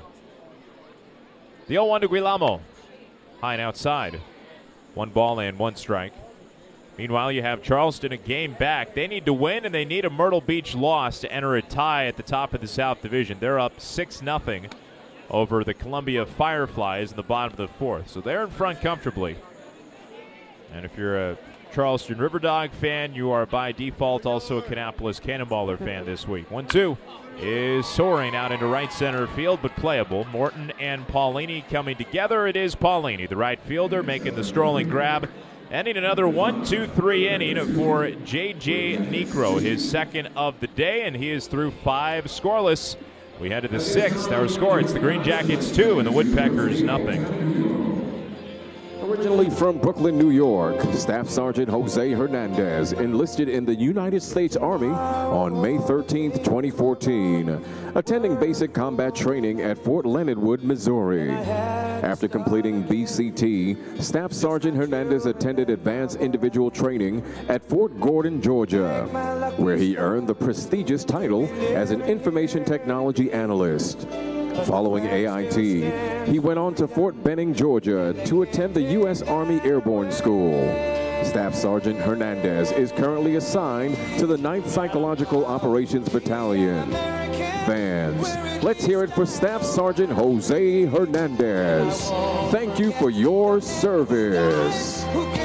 The 0-1 to Guilamo. High and outside. 1 ball and 1 strike. Meanwhile, you have Charleston a game back. They need to win, and they need a Myrtle Beach loss to enter a tie at the top of the South Division. They're up 6-0 over the Columbia Fireflies in the bottom of the 4th. So they're in front comfortably. And if you're a Charleston River Dog fan, you are by default also a Kannapolis Cannonballer fan this week. 1-2 is soaring out into right center field, but playable. Morton and Paulini coming together. It is Paulini, the right fielder, making the strolling grab. Ending another 1-2-3 inning for J.J. Necro, his second of the day, and he is through 5 scoreless. We head to the 6th. Our score, it's the Green Jackets 2 and the Woodpeckers nothing. Originally from Brooklyn, New York, Staff Sergeant Jose Hernandez enlisted in the United States Army on May 13, 2014, attending basic combat training at Fort Leonard Wood, Missouri. After completing BCT, Staff Sergeant Hernandez attended advanced individual training at Fort Gordon, Georgia, where he earned the prestigious title as an information technology analyst. Following AIT, he went on to Fort Benning, Georgia to attend the U.S. Army Airborne School. Staff Sergeant Hernandez is currently assigned to the 9th Psychological Operations Battalion. Fans, let's hear it for Staff Sergeant Jose Hernandez. Thank you for your service.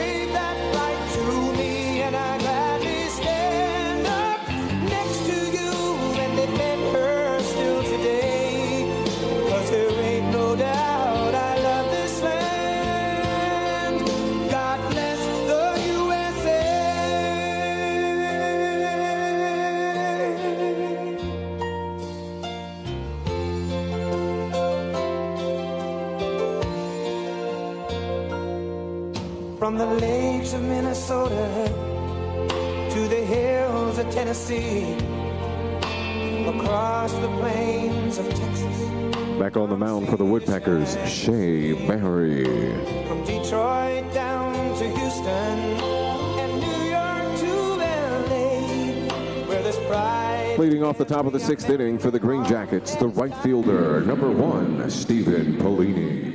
From the lakes of Minnesota to the hills of Tennessee, across the plains of Texas. Back on the mound for the Woodpeckers, Shea Barry. From Detroit down to Houston and New York to LA, where there's pride. Leading off the top of the 6th inning for the Green Jackets, the right fielder, number 1, Stephen Polini.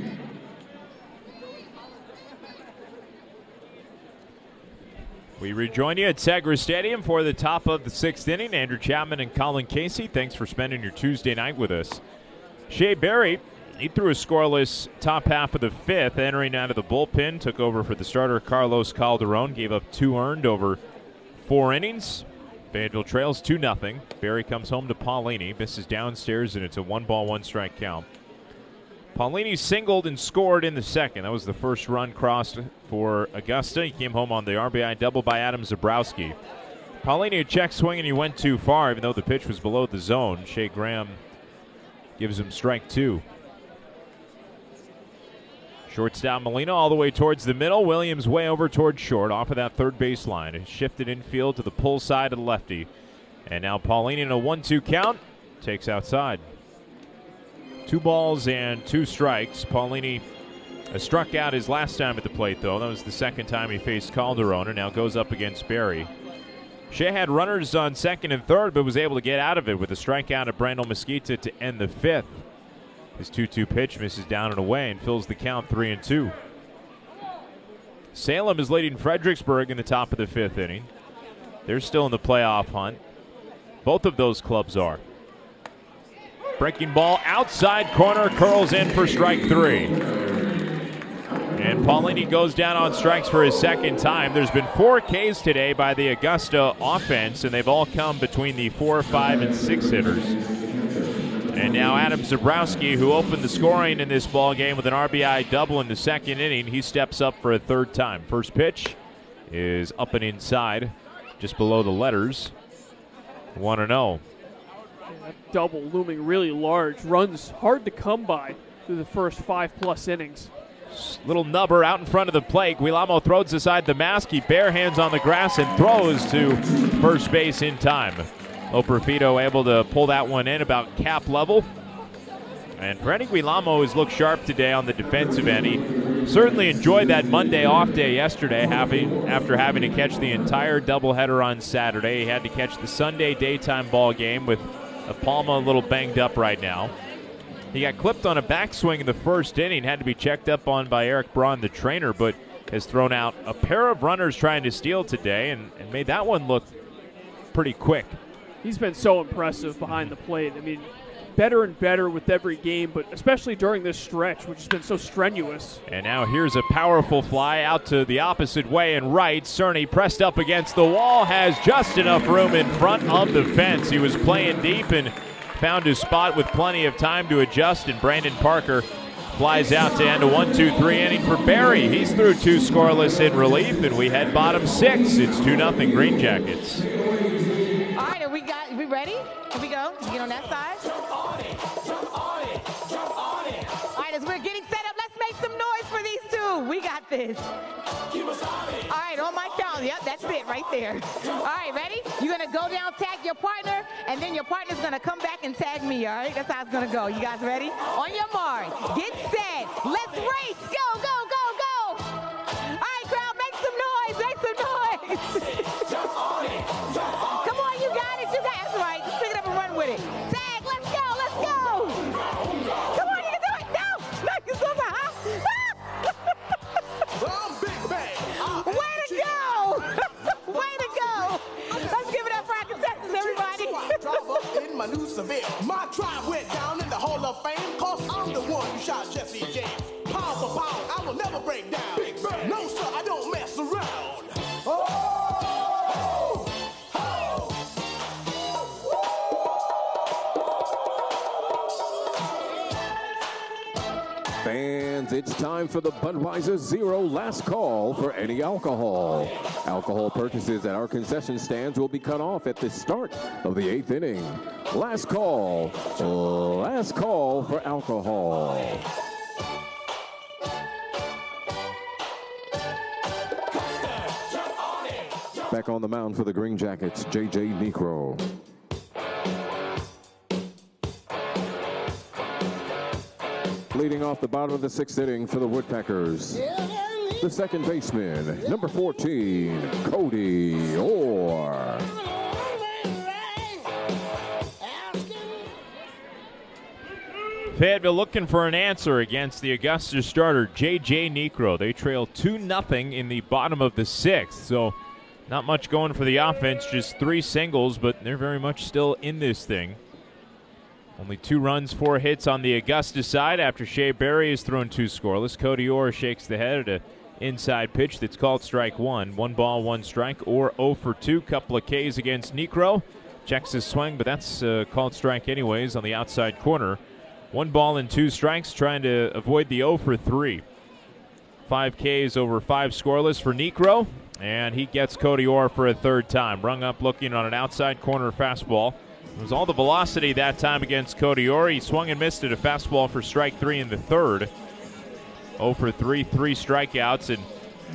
We rejoin you at Segra Stadium for the top of the 6th inning. Andrew Chapman and Colin Casey, thanks for spending your Tuesday night with us. Shea Barry, he threw a scoreless top half of the 5th, entering out of the bullpen, took over for the starter Carlos Calderon, gave up 2 earned over 4 innings. Fayetteville trails 2-0. Barry comes home to Paulini, misses downstairs, and it's a 1-ball, 1-strike count. Paulini singled and scored in the 2nd. That was the first run crossed for Augusta. He came home on the RBI double by Adam Zabrowski. Paulini a check swing, and he went too far, even though the pitch was below the zone. Shea Graham gives him strike 2. Shortstop Molina all the way towards the middle. Williams way over towards short off of that third base line. It shifted infield to the pull side of the lefty. And now Paulini in a 1-2 count takes outside. 2 balls and 2 strikes. Paulini struck out his last time at the plate, though. That was the second time he faced Calderon, and now goes up against Barry. Shea had runners on second and third, but was able to get out of it with a strikeout at Brandel Mesquita to end the 5th. His 2-2 pitch misses down and away and fills the count 3-2. Salem is leading Fredericksburg in the top of the 5th inning. They're still in the playoff hunt. Both of those clubs are. Breaking ball outside corner, curls in for strike 3. And Paulini goes down on strikes for his second time. There's been 4 Ks today by the Augusta offense, and they've all come between the 4, 5, and 6 hitters. And now Adam Zabrowski, who opened the scoring in this ball game with an RBI double in the second inning, he steps up for a third time. First pitch is up and inside, just below the letters. 1-0. That double looming really large. Runs hard to come by through the first 5+ innings. Little nubber out in front of the plate. Guillermo throws aside the mask. He bare hands on the grass and throws to first base in time. Operfito able to pull that one in about cap level. And Freddy Guillermo has looked sharp today on the defensive end. He certainly enjoyed that Monday off day yesterday after having to catch the entire doubleheader on Saturday. He had to catch the Sunday daytime ball game with Palma a little banged up right now. He got clipped on a backswing in the first inning, had to be checked up on by Eric Braun, the trainer, but has thrown out a pair of runners trying to steal today and made that one look pretty quick. He's been so impressive behind the plate. I mean, better and better with every game, but especially during this stretch, which has been so strenuous. And now here's a powerful fly out to the opposite way and right. Cerny pressed up against the wall, has just enough room in front of the fence. He was playing deep and found his spot with plenty of time to adjust, and Brandon Parker flies out to end a 1-2-3 inning for Barry. He's through 2 scoreless in relief, and we head bottom 6. It's 2-0 Green Jackets. All right, are we ready? Here we go. Get on that side. All right, as we're getting set up, let's make some noise for these 2. We got this. All right, on my count. Yep, that's it right there. All right, ready? You're going to go down, tag your partner, and then your partner's going to come back and tag me, all right? That's how it's going to go. You guys ready? On your mark, get set, let's race. Go, go, go, go. All right, crowd, make some noise, make some noise. Come on, you got it, that's right. Just pick it up and run with it. Tag, let's go, let's go. Come on, you can do it. No, you're so high. Way to go! Way to go! Let's give it up for our contestants, everybody. So I drive up in my new Seville. My tribe went down in the Hall of Fame, cause I'm the one who shot Jesse James. Pound for pound, I will never break down. No, sir, I don't mess around. Oh! Fans, it's time for the Budweiser Zero last call for any alcohol. Alcohol purchases at our concession stands will be cut off at the start of the 8th inning. Last call for alcohol. Back on the mound for the Green Jackets, J.J. Niekro. Leading off the bottom of the 6th inning for the Woodpeckers, the second baseman, number 14, Cody Orr. Fayetteville looking for an answer against the Augusta starter, J.J. Niekro. They trail 2-0 in the bottom of the 6th, so not much going for the offense, just 3 singles, but they're very much still in this thing. Only 2 runs, 4 hits on the Augusta side after Shea Barry has thrown 2 scoreless. Cody Orr shakes the head at an inside pitch that's called strike 1. 1 ball, 1 strike, or 0 for 2. Couple of Ks against Niekro. Checks his swing, but that's called strike anyways on the outside corner. 1 ball and 2 strikes, trying to avoid the 0 for 3. 5 Ks over 5 scoreless for Niekro, and he gets Cody Orr for a third time. Rung up looking on an outside corner fastball. It was all the velocity that time against Cody Orr. He swung and missed at a fastball for strike 3 in the third. 0 for 3, 3 strikeouts, and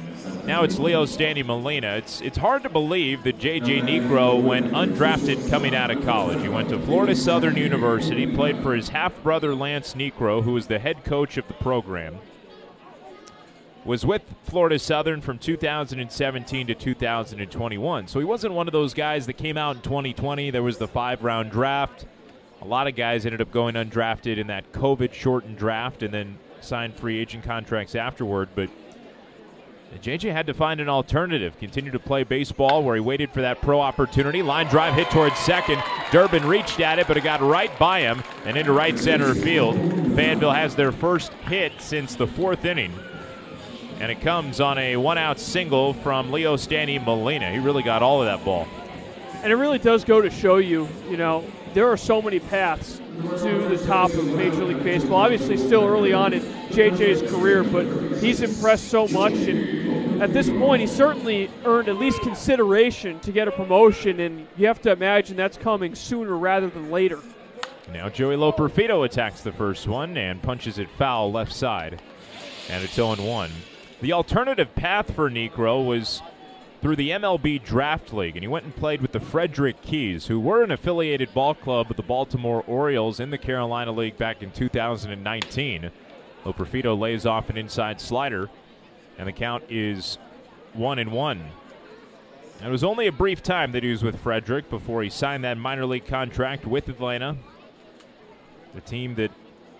Now it's Leo Standy Molina. It's hard to believe that J.J. Niekro went undrafted coming out of college. He went to Florida Southern University, played for his half-brother Lance Niekro, who was the head coach of the program. Was with Florida Southern from 2017 to 2021. So he wasn't one of those guys that came out in 2020. There was the 5-round draft. A lot of guys ended up going undrafted in that COVID-shortened draft and then signed free agent contracts afterward. But JJ had to find an alternative. Continued to play baseball where he waited for that pro opportunity. Line drive hit towards second. Durbin reached at it, but it got right by him and into right center field. Fayetteville has their first hit since the 4th inning. And it comes on a 1-out single from Leo Standy Molina. He really got all of that ball. And it really does go to show you, there are so many paths to the top of Major League Baseball. Obviously still early on in JJ's career, but he's impressed so much. And at this point, he certainly earned at least consideration to get a promotion, and you have to imagine that's coming sooner rather than later. Now Joey Loperfido attacks the first one and punches it foul left side. And it's 0-1. The alternative path for Niekro was through the MLB Draft League, and he went and played with the Frederick Keys, who were an affiliated ball club with the Baltimore Orioles in the Carolina League back in 2019. Loperfido lays off an inside slider, and the count is 1-1. It was only a brief time that he was with Frederick before he signed that minor league contract with Atlanta, the team that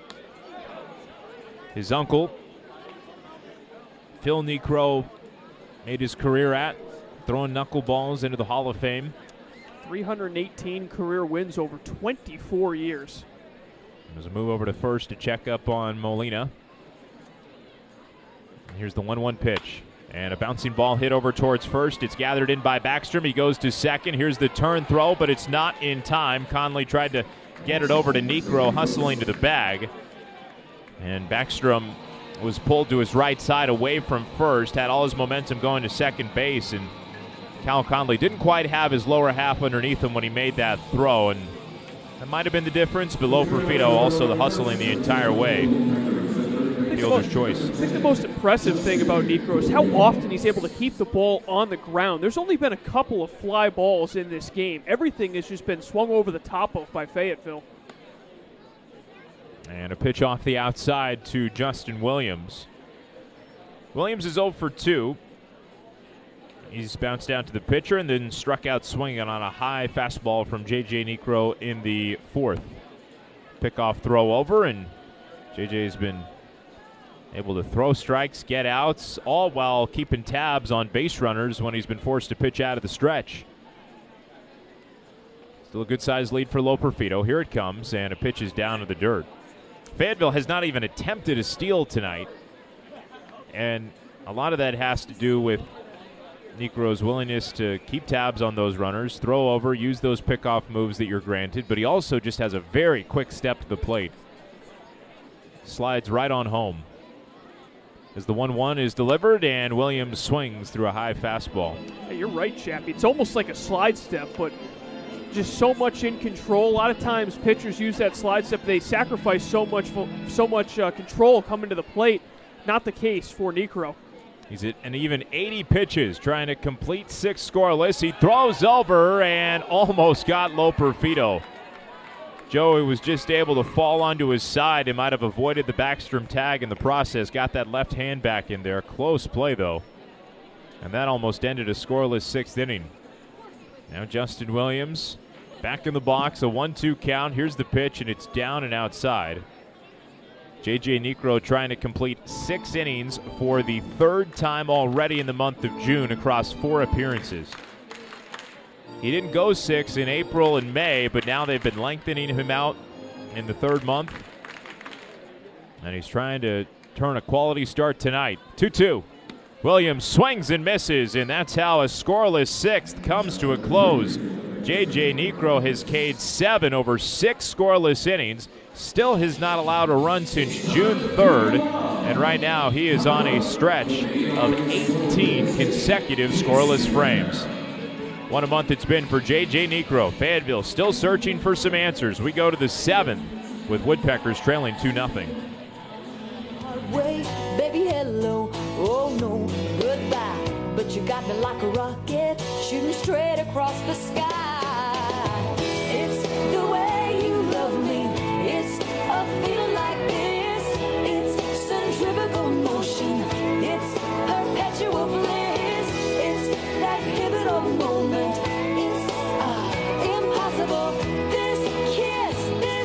his uncle, Phil Niekro, made his career at, throwing knuckleballs into the Hall of Fame. 318 career wins over 24 years. There's a move over to first to check up on Molina. And here's the 1-1 pitch. And a bouncing ball hit over towards first. It's gathered in by Backstrom. He goes to second. Here's the turn throw, but it's not in time. Conley tried to get it over to Niekro, hustling to the bag. And Backstrom was pulled to his right side away from first, had all his momentum going to second base, and Cal Conley didn't quite have his lower half underneath him when he made that throw, and that might have been the difference, but Loperfido also the hustling the entire way. Fielder's choice. I think the most impressive thing about Niekro is how often he's able to keep the ball on the ground. There's only been a couple of fly balls in this game. Everything has just been swung over the top of by Fayetteville. And a pitch off the outside to Justin Williams. Williams is 0 for 2. He's bounced down to the pitcher and then struck out swinging on a high fastball from J.J. Niekro in the 4th. Pickoff throw over, and J.J.'s been able to throw strikes, get outs, all while keeping tabs on base runners when he's been forced to pitch out of the stretch. Still a good-sized lead for Loperfido. Here it comes, and a pitch is down to the dirt. Fayetteville has not even attempted a steal tonight, and a lot of that has to do with Niekro's willingness to keep tabs on those runners, throw over, use those pickoff moves that you're granted, but he also just has a very quick step to the plate. Slides right on home. As the 1-1 is delivered, and Williams swings through a high fastball. Hey, you're right, Chappie. It's almost like a slide step, but just so much in control. A lot of times pitchers use that slide step. They sacrifice so much control coming to the plate. Not the case for Niekro. He's at an even 80 pitches, trying to complete 6 scoreless. He throws over and almost got Loperfido. Joey was just able to fall onto his side and might have avoided the Backstrom tag in the process. Got that left hand back in there. Close play, though. And that almost ended a scoreless 6th inning. Now Justin Williams back in the box, a 1-2 count. Here's the pitch, and it's down and outside. J.J. Niekro trying to complete 6 innings for the 3rd time already in the month of June across 4 appearances. He didn't go 6 in April and May, but now they've been lengthening him out in the 3rd month. And he's trying to turn a quality start tonight. 2-2. Williams swings and misses, and that's how a scoreless 6th comes to a close. J.J. Niekro has K'd 7 over 6 scoreless innings. Still has not allowed a run since June 3rd. And right now he is on a stretch of 18 consecutive scoreless frames. What a month it's been for J.J. Niekro. Fayetteville still searching for some answers. We go to the 7th with Woodpeckers trailing 2-0. Wait, baby, hello. Oh no, goodbye. But you got me like a rocket, shooting straight across the sky. It's the way you love me. It's a feeling like this. It's centrifugal motion. It's perpetual bliss. It's that pivotal moment. It's impossible. This kiss,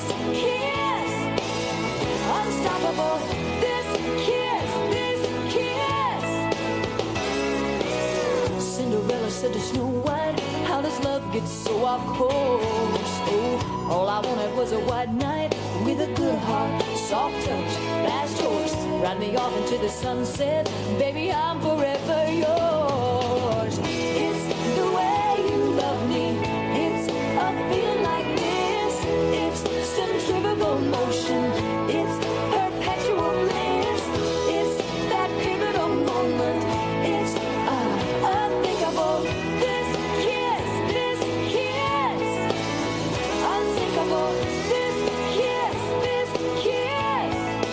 unstoppable. This kiss. Cinderella said to Snow White, how does love get so off course? Oh, all I wanted was a white knight with a good heart, soft touch, fast horse. Ride me off into the sunset, baby, I'm forever yours. It's the way you love me. It's a feeling like this. It's centrifugal motion. It's perpetual bliss. It's that pivotal moment. It's unthinkable. This kiss, unsinkable. This kiss.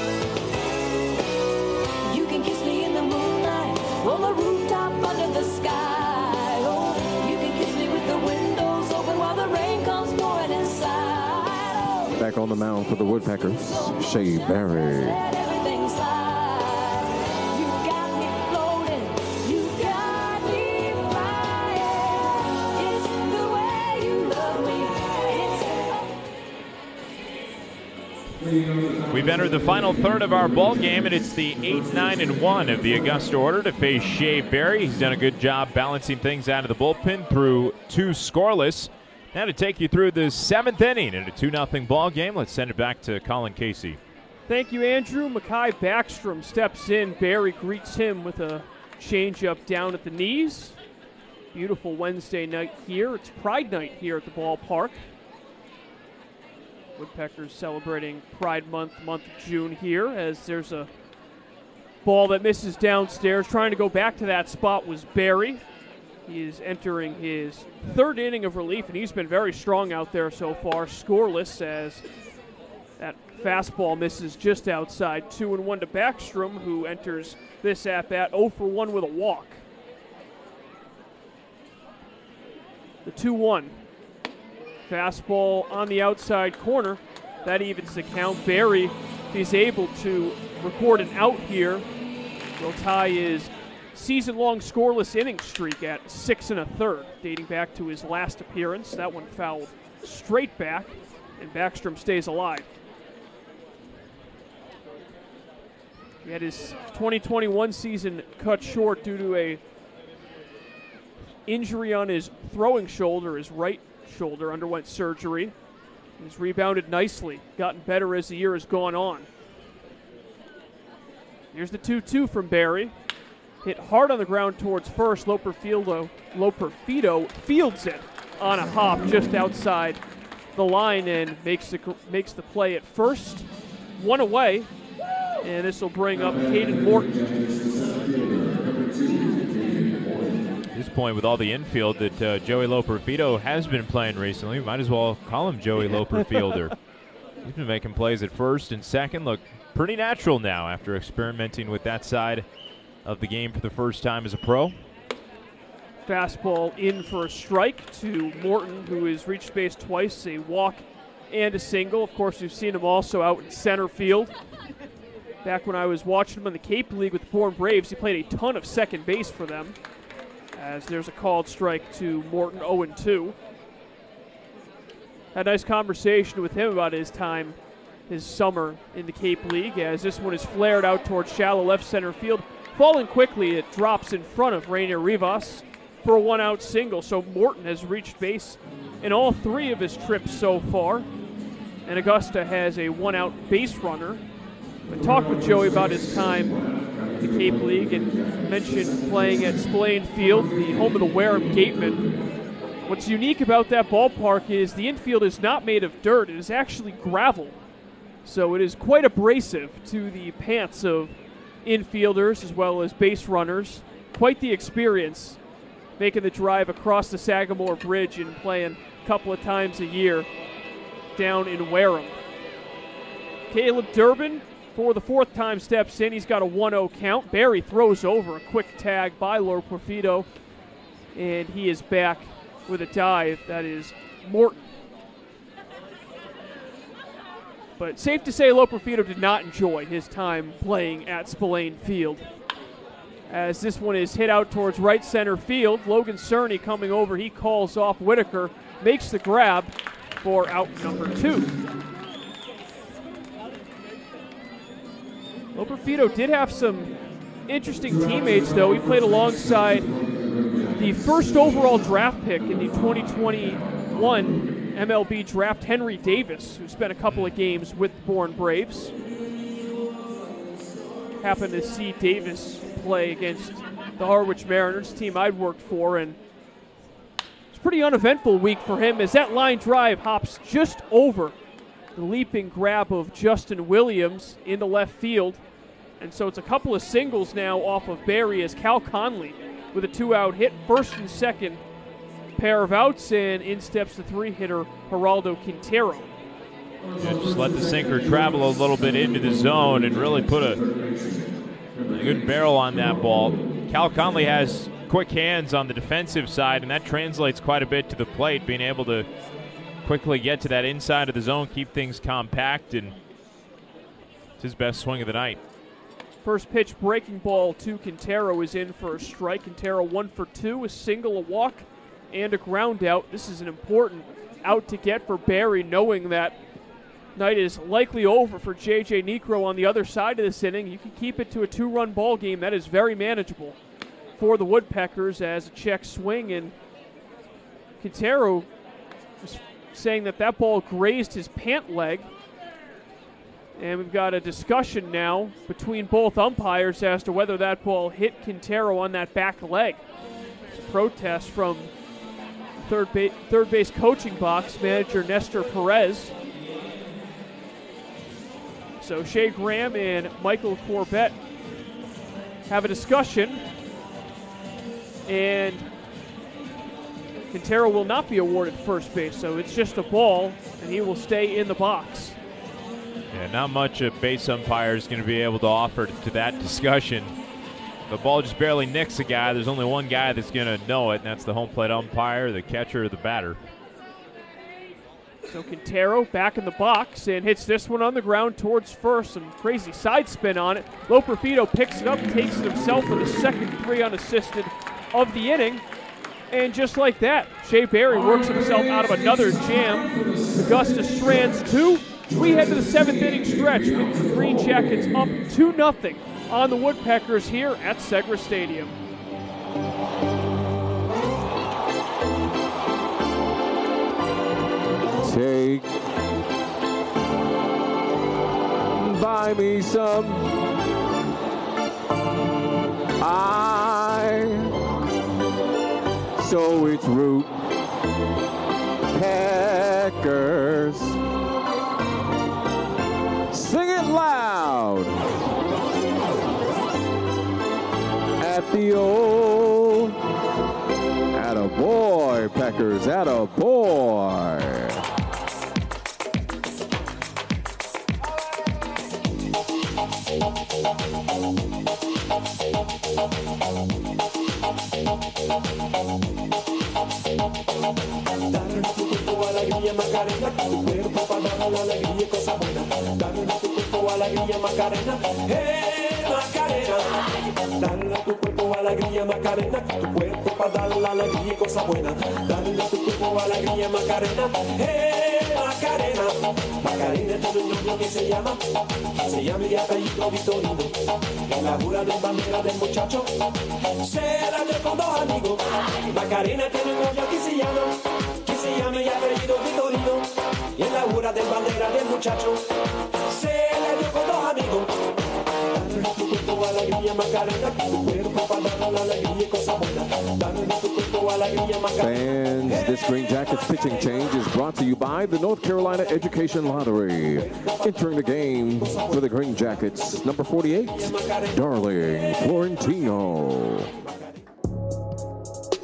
You can kiss me in the moonlight, on the rooftop under the sky. Oh, you can kiss me with the windows open while the rain comes pouring inside. Oh, Back on the mound for the Woodpeckers, Shea Berry. everything's fine. You got me floating. You got me flying. It's the way you love me. We've entered the final third of our ball game, and it's the 8-9-1 of the Augusta order to face Shea Berry. He's done a good job balancing things out of the bullpen through 2 scoreless. Now to take you through the 7th inning in a 2-0 ball game, let's send it back to Colin Casey. Thank you, Andrew. Makai Backstrom steps in. Barry greets him with a changeup down at the knees. Beautiful Wednesday night here. It's Pride Night here at the ballpark. Woodpeckers celebrating Pride month of June here, as there's a ball that misses downstairs. Trying to go back to that spot was Barry. He is entering his 3rd inning of relief, and he's been very strong out there so far. Scoreless as that fastball misses just outside. 2-1 to Backstrom, who enters this at-bat 0 for 1 with a walk. The 2-1. Fastball on the outside corner. That evens the count. Barry, if he's able to record an out here, will tie his season-long scoreless inning streak at 6 1/3, dating back to his last appearance. That one fouled straight back, and Backstrom stays alive. He had his 2021 season cut short due to a injury on his throwing shoulder. His right shoulder underwent surgery. He's rebounded nicely, gotten better as the year has gone on. Here's the 2-2 from Barry. Hit hard on the ground towards first. Loperfido fields it on a hop just outside the line and makes the play at first. 1 away, and this will bring up Caden Morton. At this point, with all the infield that Joey Loperfido has been playing recently, might as well call him Joey Loperfielder. He's been making plays at first and second. Look pretty natural now after experimenting with that side of the game for the first time as a pro. Fastball in for a strike to Morton, who has reached base twice, a walk and a single. Of course, we've seen him also out in center field. Back when I was watching him in the Cape League with the Bourne Braves, he played a ton of second base for them. As there's a called strike to Morton, 0-2. Had a nice conversation with him about his time, his summer in the Cape League, as this one is flared out towards shallow left center field. Falling quickly, it drops in front of Rainier Rivas for a 1-out single. So Morton has reached base in all 3 of his trips so far. And Augusta has a 1-out base runner. I talked with Joey about his time in the Cape League and mentioned playing at Spillane Field, the home of the Wareham Gatemen. What's unique about that ballpark is the infield is not made of dirt. It is actually gravel. So it is quite abrasive to the pants of infielders as well as base runners. Quite the experience making the drive across the Sagamore Bridge and playing a couple of times a year down in Wareham. Caleb Durbin for the fourth time steps in. He's got a 1-0 count. Barry throws over a quick tag by Loperfido, and he is back with a dive. That is Morton. But safe to say Loperfido did not enjoy his time playing at Spillane Field, as this one is hit out towards right center field. Logan Cerny coming over. He calls off Whitaker, makes the grab for out number 2. Loperfido did have some interesting teammates, though. He played alongside the first overall draft pick in the 2021 MLB draft, Henry Davis, who spent a couple of games with the Bourne Braves. Happened to see Davis play against the Harwich Mariners, team I'd worked for, and it's a pretty uneventful week for him as that line drive hops just over the leaping grab of Justin Williams into left field. And so it's a couple of singles now off of Barry as Cal Conley with a 2-out hit, first and second pair of outs, and in steps the 3-hitter Geraldo Quintero. Yeah, just let the sinker travel a little bit into the zone and really put a good barrel on that ball. Cal Conley has quick hands on the defensive side, and that translates quite a bit to the plate, being able to quickly get to that inside of the zone, keep things compact, and it's his best swing of the night. First pitch breaking ball to Quintero is in for a strike. Quintero 1 for 2, a single, a walk, and a ground out. This is an important out to get for Barry, knowing that night is likely over for J.J. Niekro on the other side of this inning. You can keep it to a 2-run ball game. That is very manageable for the Woodpeckers as a check swing, and Quintero was saying that that ball grazed his pant leg. And we've got a discussion now between both umpires as to whether that ball hit Quintero on that back leg. It's a protest from third base coaching box manager Nestor Perez. So Shea Graham and Michael Corbett have a discussion, and Quintero will not be awarded first base, so it's just a ball, and he will stay in the box. Yeah, not much a base umpire is going to be able to offer to that discussion. The ball just barely nicks a guy. There's only one guy that's going to know it, and that's the home plate umpire, the catcher, or the batter. So Quintero back in the box and hits this one on the ground towards first. Some crazy side spin on it. Loperfido picks it up, takes it himself for the second 3 unassisted of the inning. And just like that, Shea Barry works himself out of another jam. Augusta Strands 2. We head to the 7th inning stretch with the Green Jackets up 2-0 on the Woodpeckers here at Segra Stadium. Take buy me some. So it's Root Packers. Sing it loud at the old. Attaboy, Packers, attaboy. Dale a tu cuerpo alegría Macarena, que tu cuerpo para dar la alegría y cosas buenas. Dale a tu cuerpo alegría Macarena, Macarena. Dale a tu cuerpo alegría Macarena, que tu cuerpo para dar la alegría y cosas buenas. Dale a tu cuerpo alegría Macarena, Macarena. Macarena tiene un novio que se llama y apellido Vitorino. En la jura de bandera del muchacho se la dio con 2 amigos. Macarena tiene un novio que se llama y apellido Vitorino. Y en la jura de bandera del muchacho se la dio con 2 amigos. Dale a tu cuerpo alegría Macarena, que tu cuerpo para dar la alegría y cosas buenas. Dale a tu cuerpo alegría Macarena. Fans, this Green Jackets pitching change is brought to you by the North Carolina Education Lottery. Entering the game for the Green Jackets, number 48, Darling Florentino. Yeah,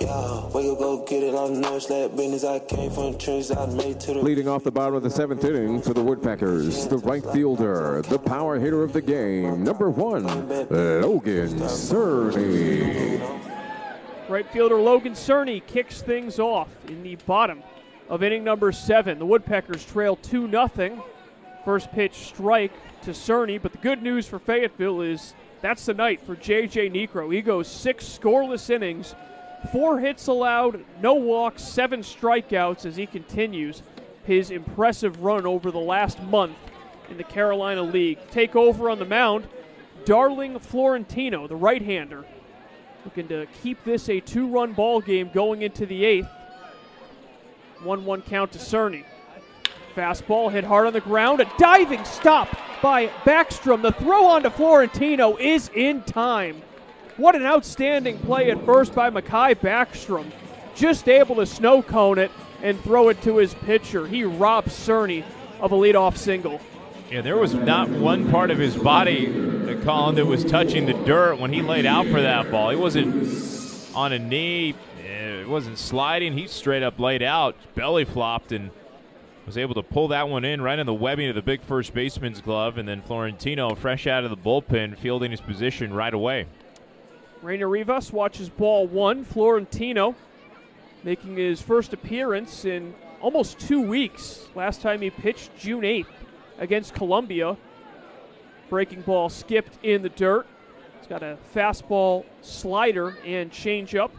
Yeah, wake up, go get it. I know it's like business. I came from the trenches. I made to the. Leading off the bottom of the 7th inning for the Woodpeckers, the right fielder, the power hitter of the game, number 1, Logan Cerny. Right fielder Logan Cerny kicks things off in the bottom of inning number 7. The Woodpeckers trail 2-0. First pitch strike to Cerny, but the good news for Fayetteville is that's the night for J.J. Niekro. He goes 6 scoreless innings, 4 hits allowed, no walks, 7 strikeouts as he continues his impressive run over the last month in the Carolina League. Take over on the mound, Darling Florentino, the right-hander, looking to keep this a 2-run ball game going into the 8th. 1-1 count to Cerny. Fastball hit hard on the ground. A diving stop by Backstrom. The throw on to Florentino is in time. What an outstanding play at first by Mekhi Backstrom. Just able to snow cone it and throw it to his pitcher. He robs Cerny of a leadoff single. Yeah, there was not one part of his body, Colin, that was touching the dirt when he laid out for that ball. He wasn't on a knee. It wasn't sliding. He straight up laid out, belly flopped, and was able to pull that one in right in the webbing of the big first baseman's glove, and then Florentino, fresh out of the bullpen, fielding his position right away. Rainer Rivas watches ball 1. Florentino making his first appearance in almost 2 weeks. Last time he pitched June 8th against Columbia. Breaking ball skipped in the dirt. He's got a fastball, slider, and changeup.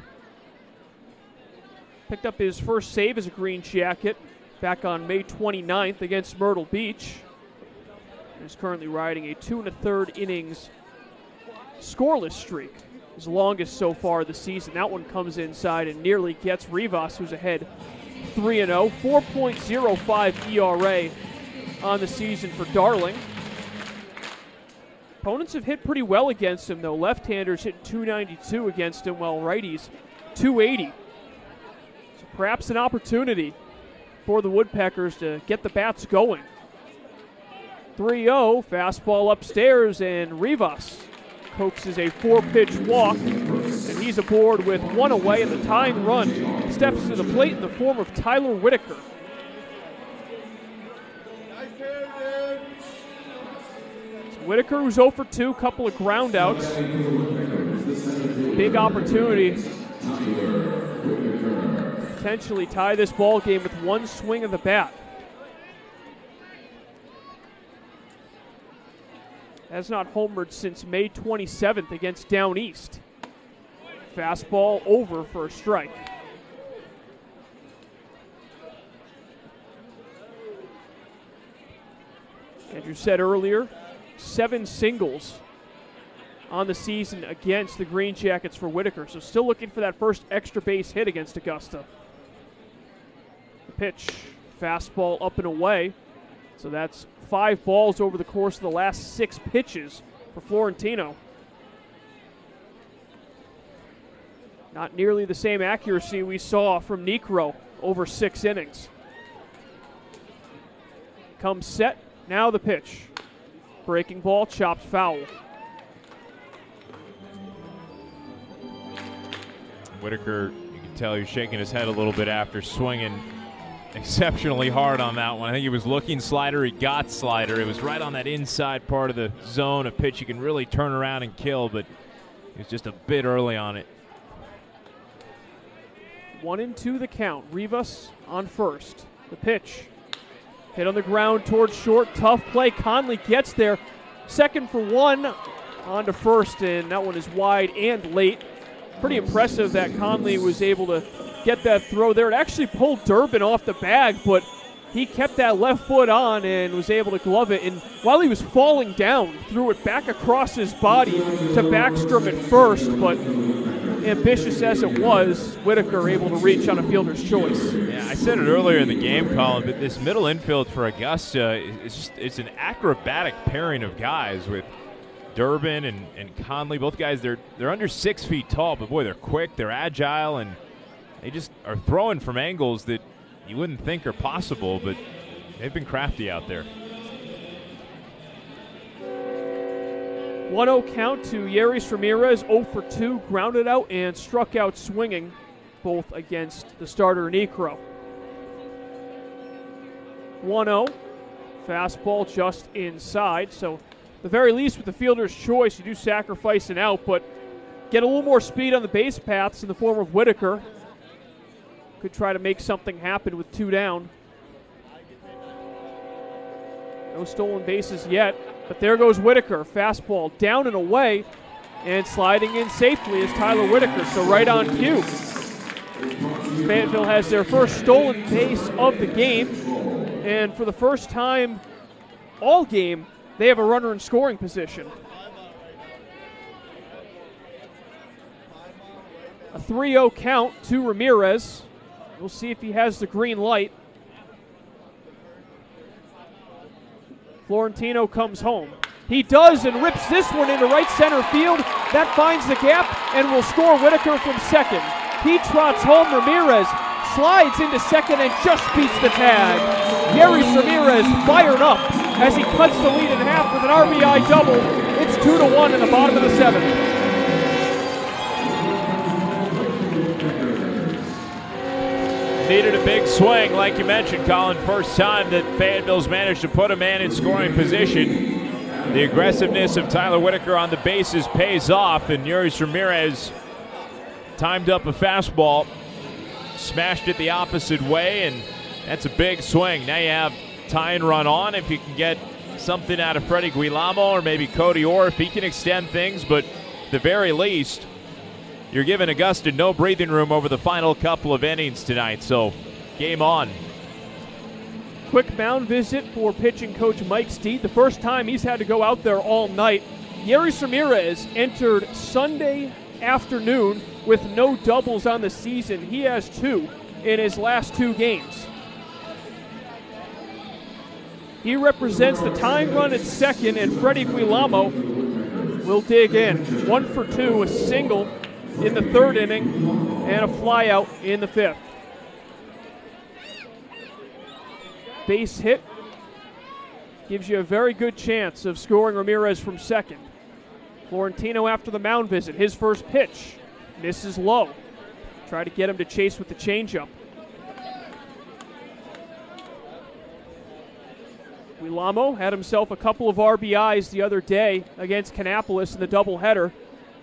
Picked up his first save as a Green Jacket back on May 29th against Myrtle Beach. He's currently riding a 2 1/3 innings scoreless streak, his longest so far this season. That one comes inside and nearly gets Rivas, who's ahead 3-0. 4.05 ERA on the season for Darling. Opponents have hit pretty well against him, though. Left-handers hit 292 against him, while righties 280. So perhaps an opportunity for the Woodpeckers to get the bats going. 3-0, fastball upstairs, and Rivas coaxes a 4-pitch walk, and he's aboard with 1 away, and the tying run steps to the plate in the form of Tyler Whitaker. Whitaker, who's 0 for 2, couple of ground outs. Big opportunity to potentially tie this ball game with 1 swing of the bat. Has not homered since May 27th against Down East. Fastball over for a strike. Andrew said earlier, 7 singles on the season against the Green Jackets for Whitaker. So still looking for that first extra base hit against Augusta. The pitch, fastball up and away. So that's 5 balls over the course of the last 6 pitches for Florentino. Not nearly the same accuracy we saw from Niekro over 6 innings. Comes set, now the pitch. Breaking ball, chopped foul. Whitaker, you can tell he's shaking his head a little bit after swinging exceptionally hard on that one. I think he was looking slider, he got slider. It was right on that inside part of the zone, a pitch you can really turn around and kill, but he was just a bit early on it. 1-2 the count. Rivas on first. The pitch. Hit on the ground towards short. Tough play. Conley gets there. Second for 1. On to first, and that one is wide and late. Pretty impressive that Conley was able to get that throw there. It actually pulled Durbin off the bag, but he kept that left foot on and was able to glove it. And while he was falling down, threw it back across his body to Backstrom at first, but ambitious as it was, Whitaker able to reach on a fielder's choice. Yeah, I said it earlier in the game, Colin, but this middle infield for Augusta, it's an acrobatic pairing of guys with Durbin and Conley. Both guys, they're under 6 feet tall, but boy, they're quick, they're agile, and they just are throwing from angles that you wouldn't think are possible, but they've been crafty out there. 1-0 count to Yeris Ramirez, 0 for 2, grounded out and struck out swinging both against the starter Niekro. 1-0. Fastball just inside. So, the very least, with the fielder's choice, you do sacrifice an out, but get a little more speed on the base paths in the form of Whitaker. Could try to make something happen with 2 down. No stolen bases yet, but there goes Whitaker. Fastball down and away, and sliding in safely is Tyler Whitaker, so right on cue. Fayetteville has their first stolen base of the game, and for the first time all game, they have a runner in scoring position. A 3-0 count to Ramirez. We'll see if he has the green light. Florentino comes home. He does and rips this one into right center field. That finds the gap and will score Whitaker from second. He trots home. Ramirez slides into second and just beats the tag. Yeris Ramirez fired up as he cuts the lead in half with an RBI double. It's 2-1 in the bottom of the 7th. Needed a big swing, like you mentioned, Colin. First time that Fayetteville's managed to put a man in scoring position. The aggressiveness of Tyler Whitaker on the bases pays off, and Yeris Ramirez timed up a fastball, smashed it the opposite way, and that's a big swing. Now you have tie and run on if you can get something out of Freddie Guillermo or maybe Cody Orr if he can extend things, but at the very least, you're giving Augusta no breathing room over the final couple of innings tonight, so game on. Quick mound visit for pitching coach Mike Steed. The first time he's had to go out there all night. Yeris Ramirez entered Sunday afternoon with no doubles on the season. He has 2 in his last 2 games. He represents the tying run at second, and Freddie Guillermo will dig in. 1 for 2, a single in the 3rd inning, and a flyout in the 5th. Base hit gives you a very good chance of scoring Ramirez from second. Florentino after the mound visit. His first pitch misses low. Try to get him to chase with the changeup. Guillermo had himself a couple of RBIs the other day against Kannapolis in the doubleheader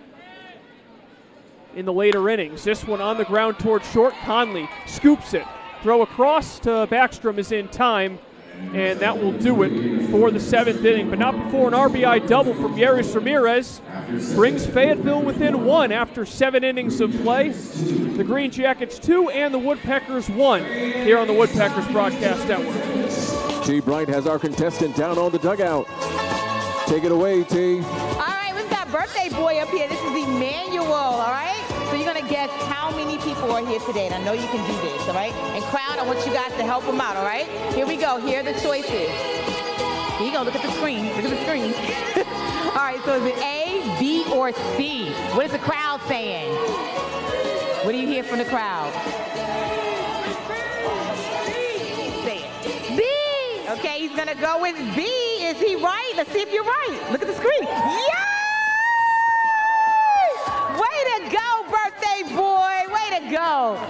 in the later innings. This one on the ground toward short. Conley scoops it. Throw across to Backstrom is in time, and that will do it for the 7th inning, but not before an RBI double from Yeris Ramirez brings Fayetteville within 1 after 7 innings of play. The Green Jackets 2 and the Woodpeckers 1 here on the Woodpeckers Broadcast Network. T. Bright has our contestant down on the dugout. Take it away, T. All right, we've got birthday boy up here. This is Emmanuel, all right? So you're going to guess how many people are here today, and I know you can do this, all right? And crowd, I want you guys to help them out, all right? Here we go. Here are the choices. Here you go. Look at the screen. Look at the screen. All right, so is it A, B, or C? What is the crowd saying? What do you hear from the crowd? Say it. B! Okay, he's going to go with B. Is he right? Let's see if you're right. Look at the screen. Yeah! Way to go, birthday boy. Way to go.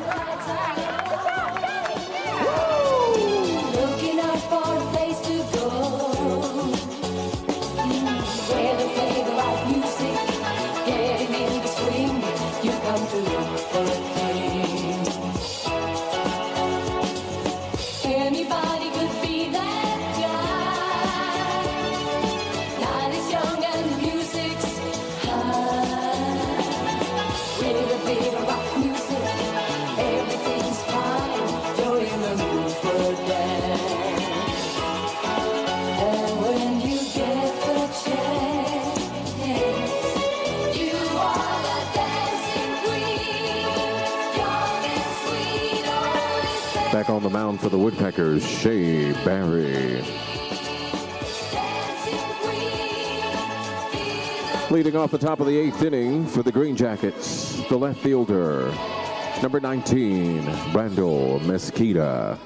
Looking out for a place to go. Where the favorite music, getting in the swing, you come to look for a king. Anybody could be that guy. Night is young and the music's high. With a bit of rock music, everything's fine. You're in the mood for a dance. And when you get the chance, you are the dancing queen. Young and sweet, always Back on the mound for the Woodpeckers, Shea Barry. Leading off the top of the 8th inning for the Green Jackets, the left fielder, number 19, Brandel Mesquita.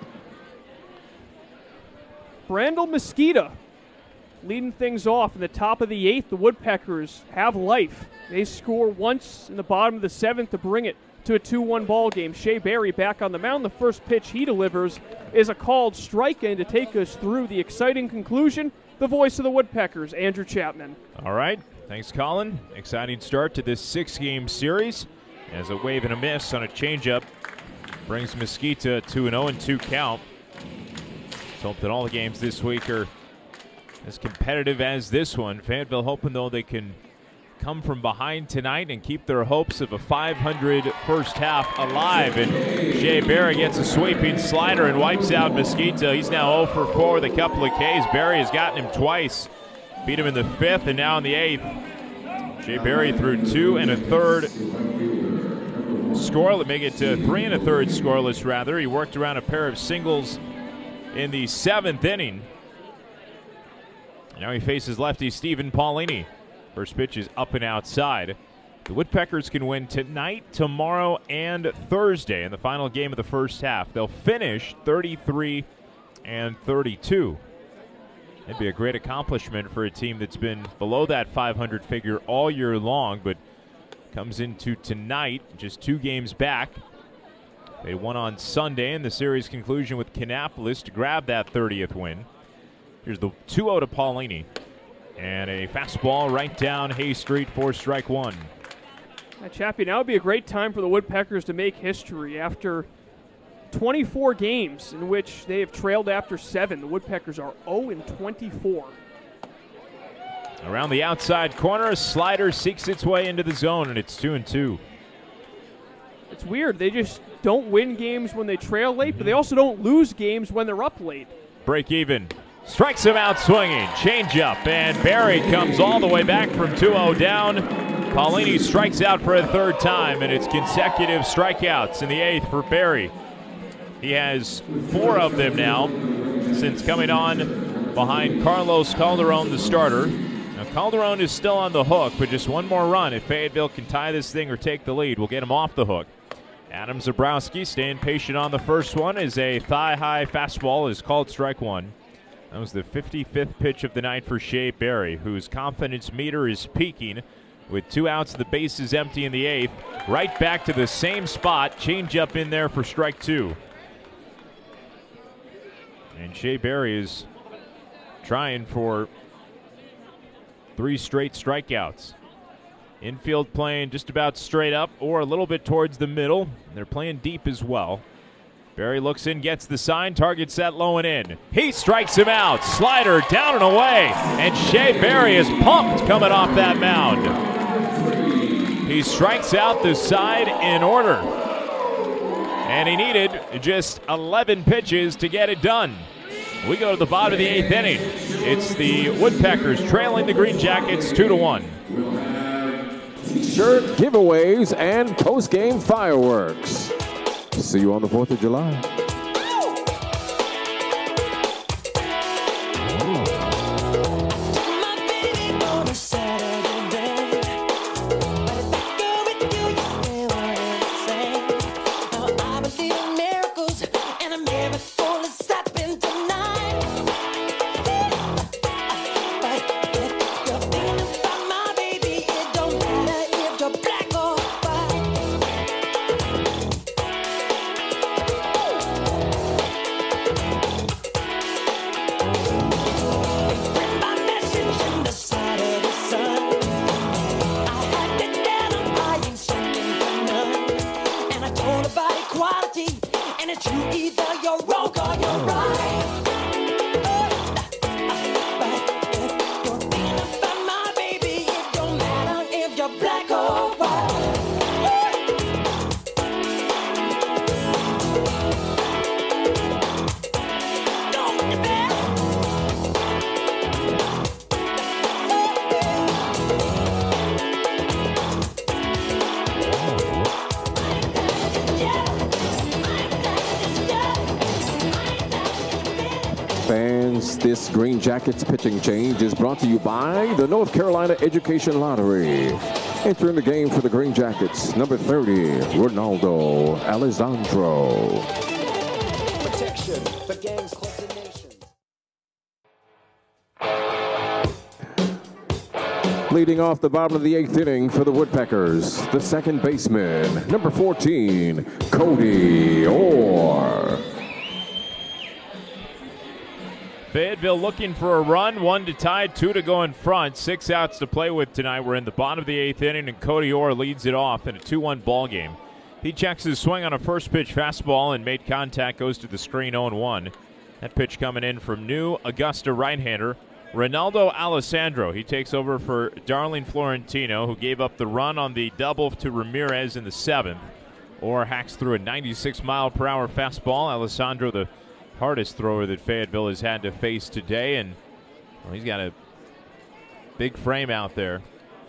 Brandel Mesquita leading things off in the top of the 8th. The Woodpeckers have life. They score once in the bottom of the 7th to bring it to a 2-1 ball game. Shea Berry back on the mound. The first pitch he delivers is a called strike, and to take us through the exciting conclusion, the voice of the Woodpeckers, Andrew Chapman. All right. Thanks, Colin. Exciting start to this 6-game series as a wave and a miss on a changeup brings Mesquita to an 0-2 count. Let's hope that all the games this week are as competitive as this one. Fayetteville hoping, though, they can come from behind tonight and keep their hopes of a 500 first half alive. And Shea Berry gets a sweeping slider and wipes out Mesquita. He's now 0 for 4 with a couple of Ks. Berry has gotten him twice. Beat him in the 5th and now in the 8th. Shea Berry threw 2 1/3 scoreless, make it to 3 1/3 scoreless rather. He worked around a pair of singles in the 7th inning. Now he faces lefty Stephen Paulini. First pitch is up and outside. The Woodpeckers can win tonight, tomorrow, and Thursday in the final game of the first half. They'll finish 33-32. That'd be a great accomplishment for a team that's been below that 500 figure all year long, but comes into tonight just 2 games back. They won on Sunday in the series conclusion with Kannapolis to grab that 30th win. Here's the 2-0 to Paulini. And a fastball right down Hayes Street for strike 1. Chappie, now would be a great time for the Woodpeckers to make history. After 24 games in which they have trailed after 7, the Woodpeckers are 0-24. Around the outside corner, a slider seeks its way into the zone, and it's 2-2. It's weird. They just don't win games when they trail late, but they also don't lose games when they're up late. Break even. Strikes him out swinging. Changeup, and Berry comes all the way back from 2-0 down. Paulini strikes out for a 3rd time, and it's consecutive strikeouts in the 8th for Berry. He has 4 of them now since coming on behind Carlos Calderon, the starter. Now, Calderon is still on the hook, but just one more run. If Fayetteville can tie this thing or take the lead, we'll get him off the hook. Adam Zabrowski staying patient on the first one as a thigh-high fastball is called strike 1. That was the 55th pitch of the night for Shea Berry, whose confidence meter is peaking with 2 outs, the base is empty in the 8th. Right back to the same spot, changeup in there for strike 2. And Shea Berry is trying for 3 straight strikeouts. Infield playing just about straight up or a little bit towards the middle. They're playing deep as well. Berry looks in, gets the sign, target set low and in. He strikes him out. Slider down and away. And Shea Berry is pumped coming off that mound. He strikes out the side in order. And he needed just 11 pitches to get it done. We go to the bottom of the 8th inning. It's the Woodpeckers trailing the Green Jackets 2-1. Shirt giveaways and post-game fireworks. See you on the 4th of July. This Green Jackets pitching change is brought to you by the North Carolina Education Lottery. Entering the game for the Green Jackets, number 30, Ronaldo Alessandro. Protection for gangs, clubs, and nations. leading off the bottom of the 8th inning for the Woodpeckers, the second baseman, number 14, Cody Orr. Fayetteville looking for a run, 1 to tie, 2 to go in front, 6 outs to play with tonight. We're in the bottom of the 8th inning, and Cody Orr leads it off in a 2-1 ball game. He checks his swing on a first pitch fastball and made contact, goes to the screen 0-1. That pitch coming in from new Augusta right-hander Ronaldo Alessandro. He takes over for Darling Florentino, who gave up the run on the double to Ramirez in the 7th. Orr hacks through a 96-mile-per-hour fastball. Alessandro, the hardest thrower that Fayetteville has had to face today, and well, he's got a big frame out there.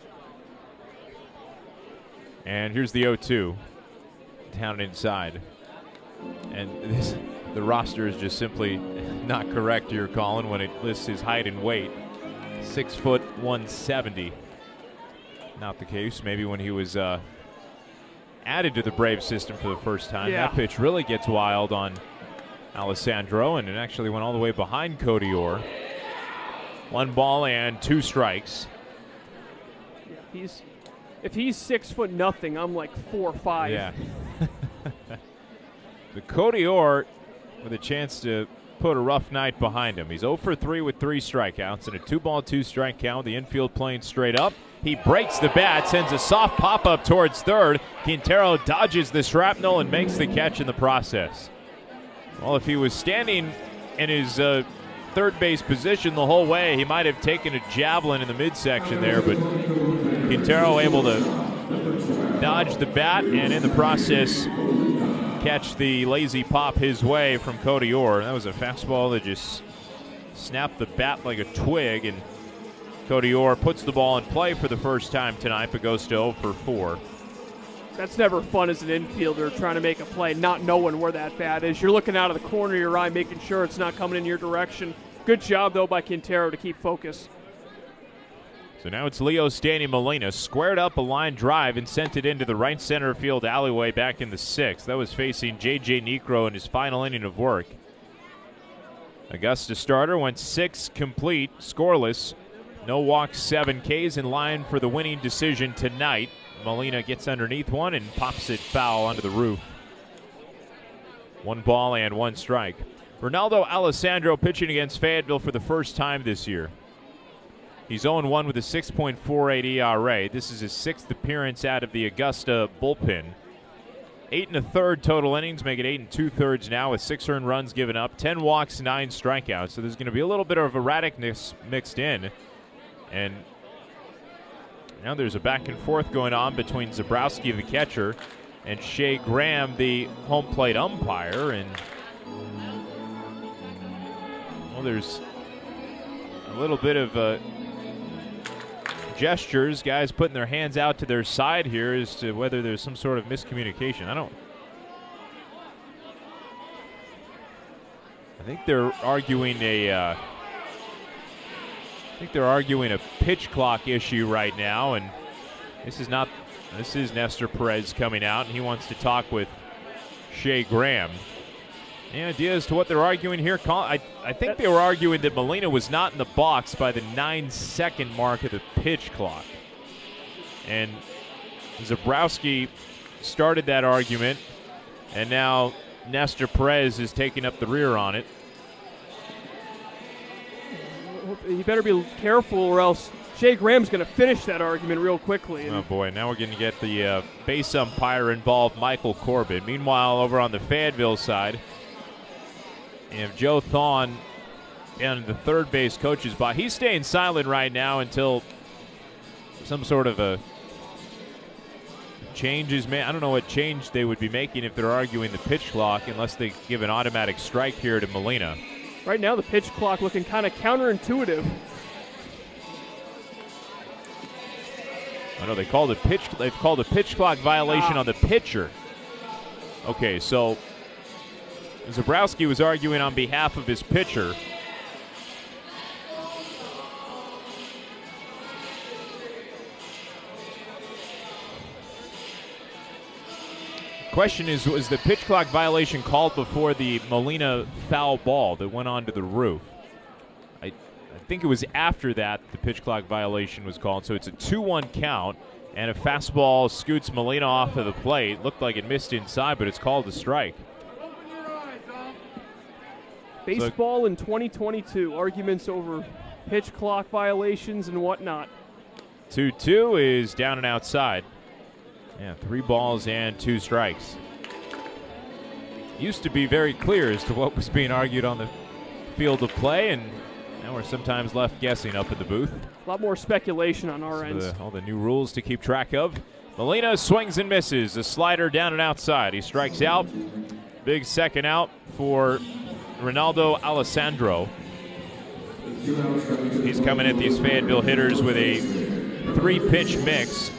And here's the 0-2 down inside. And the roster is just simply not correct here, Colin, when it lists his height and weight. 6 foot 170. Not the case. Maybe when he was added to the Brave system for the first time. Yeah. That pitch really gets wild on Alessandro, and it actually went all the way behind Cody Orr. 1 ball and 2 strikes. Yeah, if he's 6 foot nothing, I'm like 4'5". Yeah. The Cody Orr with a chance to put a rough night behind him. He's 0 for 3 with 3 strikeouts and a 2-ball, 2-strike count. The infield playing straight up. He breaks the bat, sends a soft pop-up towards third. Quintero dodges the shrapnel and makes the catch in the process. Well, if he was standing in his third base position the whole way, he might have taken a javelin in the midsection there, but Quintero able to dodge the bat and in the process catch the lazy pop his way from Cody Orr. That was a fastball that just snapped the bat like a twig, and Cody Orr puts the ball in play for the first time tonight, but goes to 0 for 4. That's never fun as an infielder trying to make a play, not knowing where that bat is. You're looking out of the corner of your eye, making sure it's not coming in your direction. Good job, though, by Quintero to keep focus. So now it's Leo Stanley Molina, squared up a line drive and sent it into the right center field alleyway back in the 6th. That was facing J.J. Necro in his final inning of work. Augusta starter went 6 complete, scoreless. No walks, 7 Ks, in line for the winning decision tonight. Molina gets underneath one and pops it foul onto the roof. 1 ball and 1 strike. Ronaldo Alessandro pitching against Fayetteville for the first time this year. He's 0-1 with a 6.48 ERA. This is his 6th appearance out of the Augusta bullpen. 8 1/3 total innings, make it 8 2/3 now with 6 earned runs given up, 10 walks, 9 strikeouts. So there's going to be a little bit of erraticness mixed in. And now there's a back and forth going on between Zabrowski, the catcher, and Shea Graham, the home plate umpire. And well, there's a little bit of gestures, guys putting their hands out to their side here as to whether there's some sort of miscommunication. I think they're arguing a pitch clock issue right now, and this is Nestor Perez coming out, and he wants to talk with Shea Graham. Any idea as to what they're arguing here? I think they were arguing that Molina was not in the box by the 9-second mark of the pitch clock. And Zabrowski started that argument, and now Nestor Perez is taking up the rear on it. You better be careful or else Shea Graham's going to finish that argument real quickly. Oh, boy. Now we're going to get the base umpire involved, Michael Corbin. Meanwhile, over on the Fayetteville side, you have Joe Thon and the third base coach's box. He's staying silent right now until some sort of a change is made. I don't know what change they would be making if they're arguing the pitch clock unless they give an automatic strike here to Molina. Right now the pitch clock looking kind of counterintuitive. I know they've called a pitch clock violation on the pitcher. Okay, so Zabrowski was arguing on behalf of his pitcher. Question is, was the pitch clock violation called before the Molina foul ball that went onto the roof? I think it was after that the pitch clock violation was called. So it's a 2-1 count, and a fastball scoots Molina off of the plate. Looked like it missed inside, but it's called a strike. Baseball in 2022, arguments over pitch clock violations and whatnot. 2-2 is down and outside. Yeah, 3 balls and 2 strikes. Used to be very clear as to what was being argued on the field of play, and now we're sometimes left guessing up in the booth. A lot more speculation on our end. All the new rules to keep track of. Molina swings and misses. A slider down and outside. He strikes out. Big second out for Ronaldo Alessandro. He's coming at these Fayetteville hitters with a 3-pitch mix.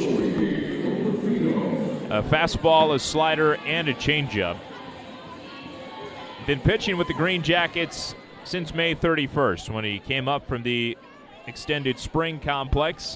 A fastball, a slider, and a changeup. Been pitching with the Green Jackets since May 31st when he came up from the extended spring complex.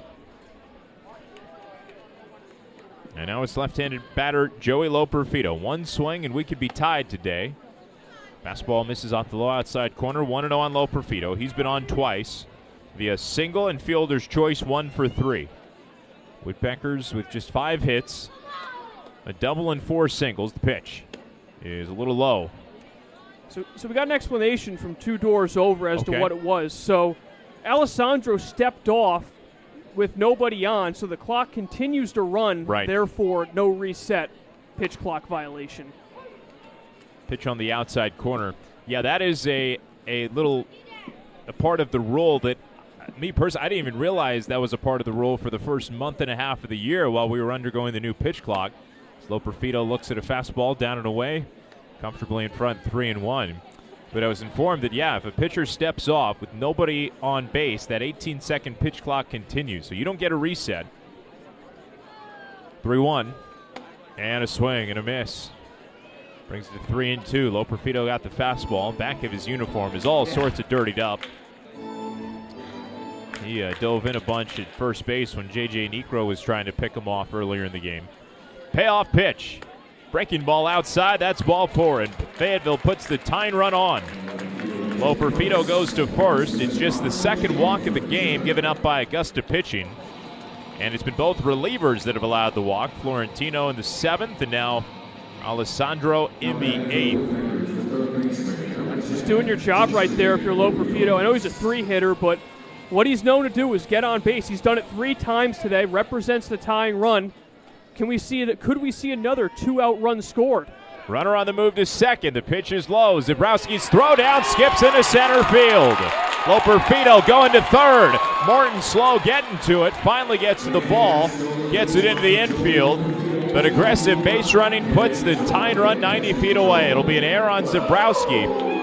And now it's left-handed batter Joey Loperfido. 1 swing and we could be tied today. Fastball misses off the low outside corner. 1-0 on Loperfido. He's been on twice via single and fielder's choice 1 for 3. Woodpeckers with just 5 hits, a double and 4 singles. The pitch is a little low. So we got an explanation from 2 doors over as to what it was. So Alessandro stepped off with nobody on, so the clock continues to run. Right. Therefore, no reset, pitch clock violation. Pitch on the outside corner. Yeah, that is a part of the rule that me personally, I didn't even realize that was a part of the rule for the first month and a half of the year while we were undergoing the new pitch clock. Loperfido looks at a fastball down and away, comfortably in front, 3-1. But I was informed that, if a pitcher steps off with nobody on base, that 18-second pitch clock continues. So you don't get a reset. 3-1. And a swing and a miss. Brings it to 3-2. Loperfido got the fastball. Back of his uniform is all sorts of dirtied up. He dove in a bunch at first base when J.J. Niekro was trying to pick him off earlier in the game. Payoff pitch. Breaking ball outside. That's ball 4, and Fayetteville puts the tying run on. Loperfido goes to first. It's just the second walk of the game given up by Augusta pitching. And it's been both relievers that have allowed the walk. Florentino in the 7th, and now Alessandro in the 8th. Just doing your job right there if you're Loperfido. I know he's a 3-hitter, but what he's known to do is get on base. He's done it 3 times today, represents the tying run. Could we see another 2-out run scored? Runner on the move to second. The pitch is low. Zebrowski's throw down skips into center field. Loperfido going to third. Morton slow getting to it. Finally gets to the ball. Gets it into the infield. But aggressive base running puts the tying run 90 feet away. It'll be an error on Zebrowski.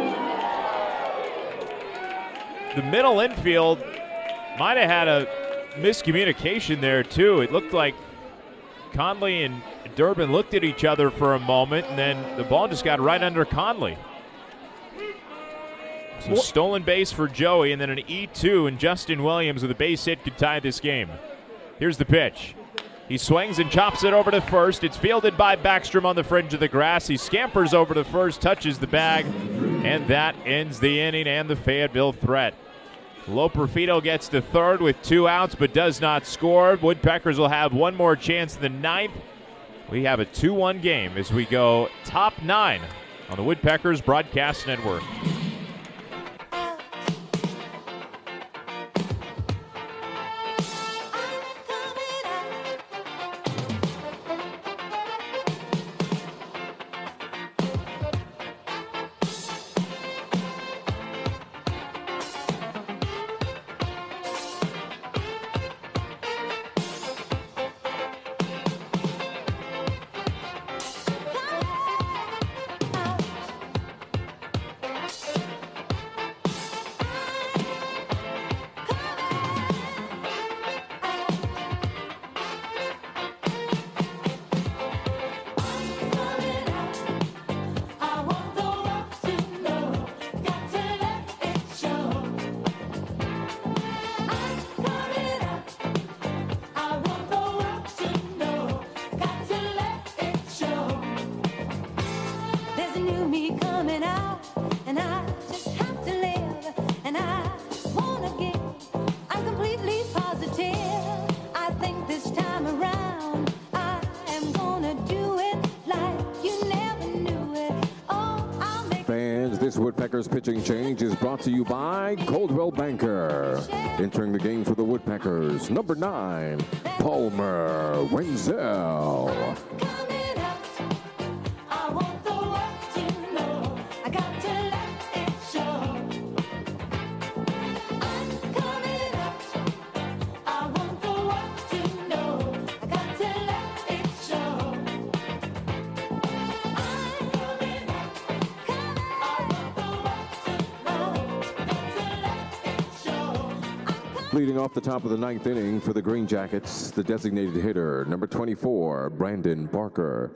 The middle infield might have had a miscommunication there, too. It looked like Conley and Durbin looked at each other for a moment, and then the ball just got right under Conley. So stolen base for Joey, and then an E2, and Justin Williams with a base hit could tie this game. Here's the pitch. He swings and chops it over to first. It's fielded by Backstrom on the fringe of the grass. He scampers over to first, touches the bag, and that ends the inning and the Fayetteville threat. Loperfido gets to third with 2 outs but does not score. Woodpeckers will have one more chance in the 9th. We have a 2-1 game as we go top 9 on the Woodpeckers Broadcast Network. This Woodpeckers pitching change is brought to you by Coldwell Banker. Entering the game for the Woodpeckers, number 9, Palmer Wenzel. Leading off the top of the 9th inning for the Green Jackets, the designated hitter, number 24, Brandon Parker.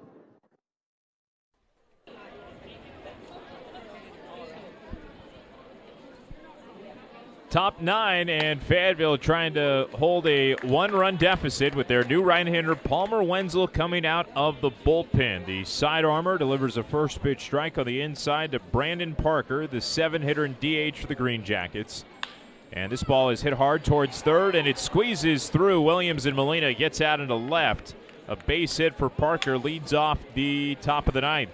Top 9, and Fayetteville trying to hold a 1-run deficit with their new right-hander Palmer Wenzel coming out of the bullpen. The side armor delivers a first pitch strike on the inside to Brandon Parker, the 7-hitter and DH for the Green Jackets. And this ball is hit hard towards third, and it squeezes through. Williams and Molina gets out into left. A base hit for Parker leads off the top of the 9th.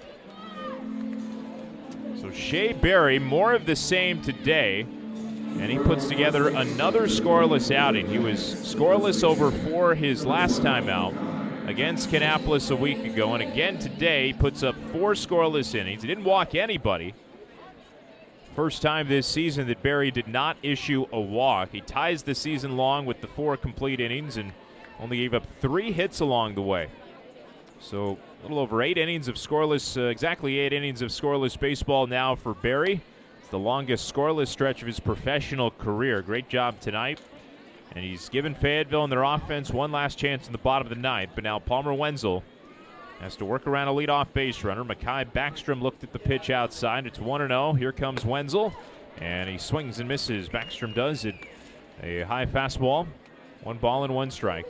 So Shea Berry, more of the same today, and he puts together another scoreless outing. He was scoreless over 4 his last time out against Kannapolis a week ago, and again today he puts up 4 scoreless innings. He didn't walk anybody. First time this season that Berry did not issue a walk. He ties the season long with the 4 complete innings and only gave up 3 hits along the way. So a little over 8 innings of scoreless, exactly 8 innings of scoreless baseball now for Berry. It's the longest scoreless stretch of his professional career. Great job tonight. And he's given Fayetteville and their offense one last chance in the bottom of the 9th. But now Palmer Wenzel has to work around a leadoff base runner. Mekhi Backstrom looked at the pitch outside. It's 1-0. Here comes Wenzel, and he swings and misses. Backstrom does it. A high fastball. 1 ball and 1 strike.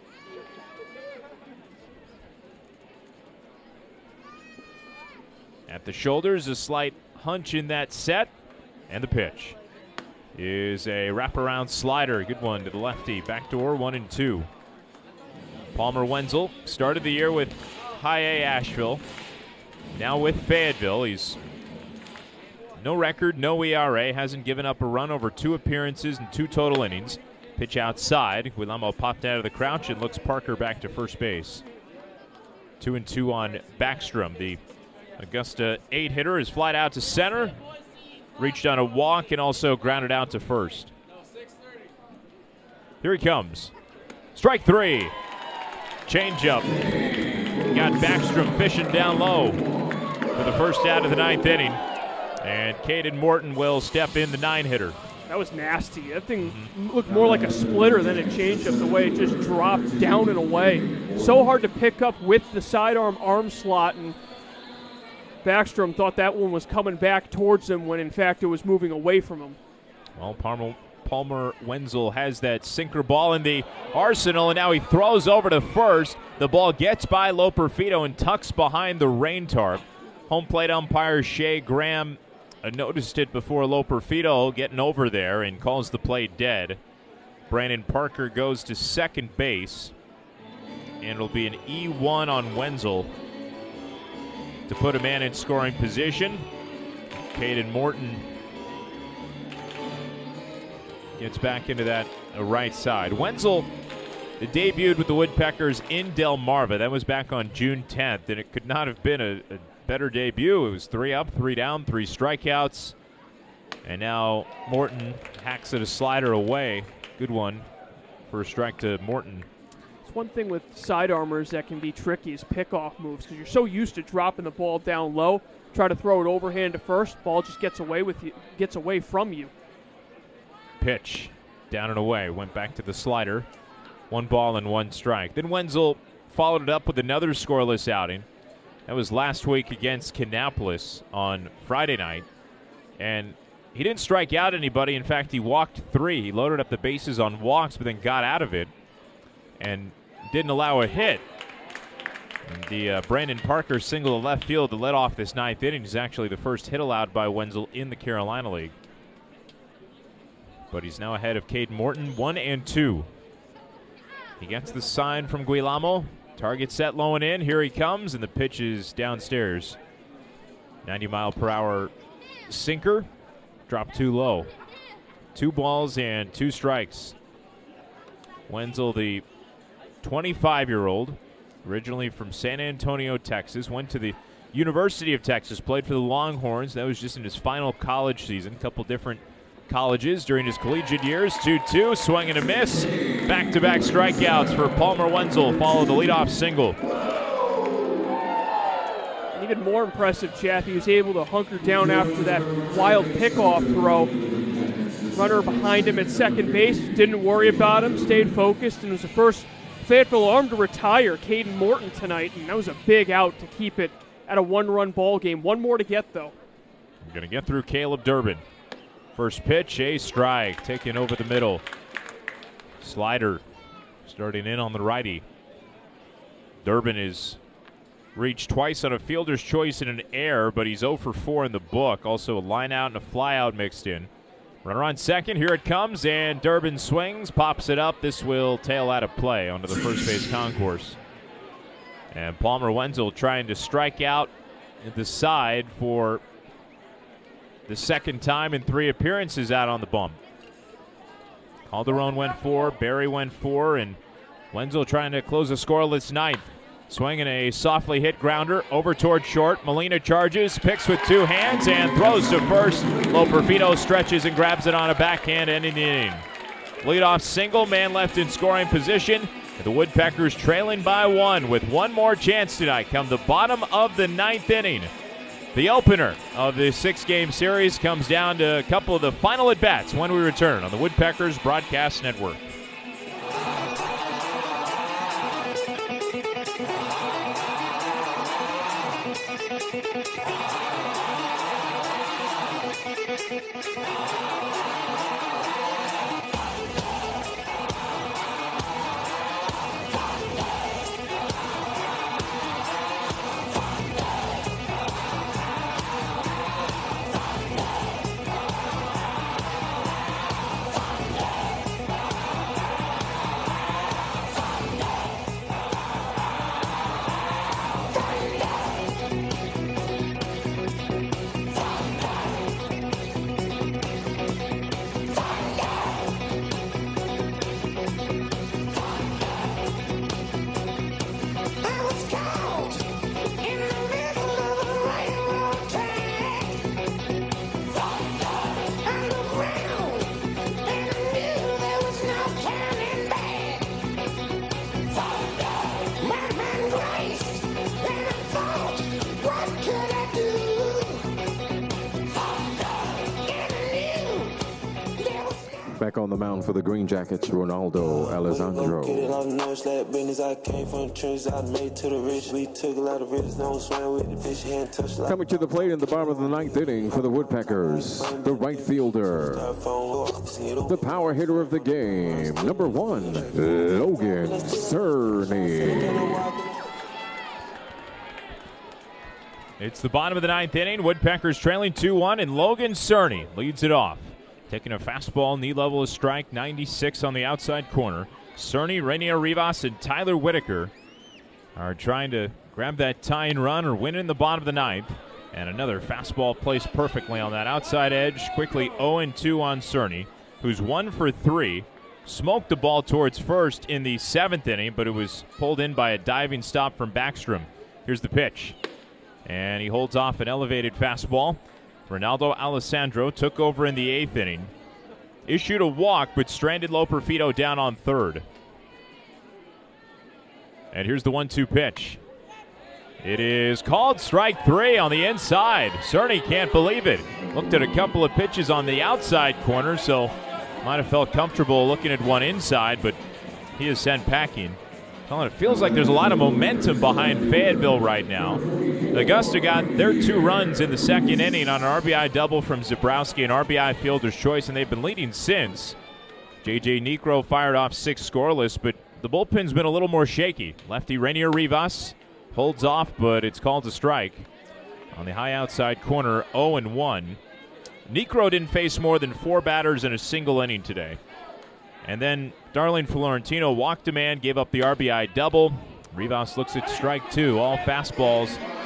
At the shoulders, a slight hunch in that set, and the pitch is a wraparound slider. Good one to the lefty. Backdoor 1-2. Palmer Wenzel started the year with High A Asheville. Now with Fayetteville, he's no record, no ERA, hasn't given up a run over 2 appearances and 2 total innings. Pitch outside. Guillermo popped out of the crouch and looks Parker back to first base. 2-2 on Backstrom. The Augusta 8-hitter is flied out to center, reached on a walk, and also grounded out to first. Here he comes. Strike 3. Changeup. Got Backstrom fishing down low for the first out of the 9th inning. And Caden Morton will step in, the 9-hitter. That was nasty. That thing looked more like a splitter than a changeup, the way it just dropped down and away. So hard to pick up with the sidearm arm slot, and Backstrom thought that one was coming back towards him when, in fact, it was moving away from him. Well, Palmer Wenzel has that sinker ball in the arsenal, and now he throws over to first. The ball gets by Loperfido and tucks behind the rain tarp. Home plate umpire Shea Graham noticed it before Loperfido getting over there and calls the play dead. Brandon Parker goes to second base, and it'll be an E1 on Wenzel to put a man in scoring position. Caden Morton gets back into that right side. Wenzel debuted with the Woodpeckers in Delmarva. That was back on June 10th, and it could not have been a better debut. It was 3 up, 3 down, 3 strikeouts. And now Morton hacks at a slider away. Good one for a strike to Morton. It's one thing with side armors that can be tricky is pickoff moves, because you're so used to dropping the ball down low, try to throw it overhand to first, ball just gets away from you. Pitch down and away, went back to the slider. 1 ball and 1 strike. Then Wenzel followed it up with another scoreless outing. That was last week against Kannapolis on Friday night. And he didn't strike out anybody. In fact, he walked 3. He loaded up the bases on walks, but then got out of it and didn't allow a hit. And the Brandon Parker single to left field to let off this 9th inning is actually the first hit allowed by Wenzel in the Carolina League. But he's now ahead of Caden Morton, 1-2. He gets the sign from Guillermo. Target set low and in. Here he comes, and the pitch is downstairs. 90-mile-per-hour sinker. Dropped too low. 2 balls and 2 strikes. Wenzel, the 25-year-old, originally from San Antonio, Texas, went to the University of Texas, played for the Longhorns. That was just in his final college season. A couple different colleges during his collegiate years. 2-2, swing and a miss. Back-to-back strikeouts for Palmer Wenzel, followed the leadoff single. And even more impressive, Chad, he was able to hunker down after that wild pickoff throw. Runner behind him at second base, didn't worry about him, stayed focused, and was the first Fayetteville arm to retire, Caden Morton, tonight, and that was a big out to keep it at a 1-run ball game. One more to get, though. We're going to get through Caleb Durbin. First pitch, a strike, taken over the middle. Slider starting in on the righty. Durbin is reached twice on a fielder's choice and an error, but he's 0 for 4 in the book. Also a line out and a fly out mixed in. Runner on second, here it comes, and Durbin swings, pops it up. This will tail out of play onto the first base concourse. And Palmer Wenzel trying to strike out at the side for the second time in 3 appearances out on the bump. Calderon went 4, Berry went 4, and Wenzel trying to close a scoreless ninth. Swinging a softly hit grounder over toward short. Molina charges, picks with 2 hands, and throws to first. Loperfido stretches and grabs it on a backhand, ending the inning. Leadoff single, man left in scoring position. The Woodpeckers trailing by 1 with one more chance tonight come the bottom of the 9th inning. The opener of the 6-game series comes down to a couple of the final at-bats when we return on the Woodpeckers Broadcast Network. Back on the mound for the Green Jackets, Ronaldo Alessandro. Get it off the nurse, like business. I came from the trenches, I made to the rich. We took a lot of risks, no swam with the fish, hand touch like. Coming to the plate in the bottom of the 9th inning for the Woodpeckers, the right fielder, the power hitter of the game, number 1, Logan Cerny. It's the bottom of the 9th inning. Woodpeckers trailing 2-1, and Logan Cerny leads it off. Taking a fastball, knee level is strike, 96 on the outside corner. Cerny, Rainier Rivas, and Tyler Whitaker are trying to grab that tying run or win in the bottom of the 9th. And another fastball placed perfectly on that outside edge. Quickly 0-2 on Cerny, who's 1 for 3. Smoked the ball towards first in the 7th inning, but it was pulled in by a diving stop from Backstrom. Here's the pitch. And he holds off an elevated fastball. Ronaldo Alessandro took over in the 8th inning. Issued a walk, but stranded Loperfido down on third. And here's the 1-2 pitch. It is called strike 3 on the inside. Cerny can't believe it. Looked at a couple of pitches on the outside corner, so might have felt comfortable looking at one inside, but he is sent packing. Well, it feels like there's a lot of momentum behind Fayetteville right now. Augusta got their 2 runs in the 2nd inning on an RBI double from Zabrowski, an RBI fielder's choice, and they've been leading since. J.J. Niekro fired off 6 scoreless, but the bullpen's been a little more shaky. Lefty Rainier Rivas holds off, but it's called a strike. On the high outside corner, 0-1. Niekro didn't face more than 4 batters in a single inning today. And then Darling Florentino walked a man, gave up the RBI double. Rivas looks at strike 2. All fastballs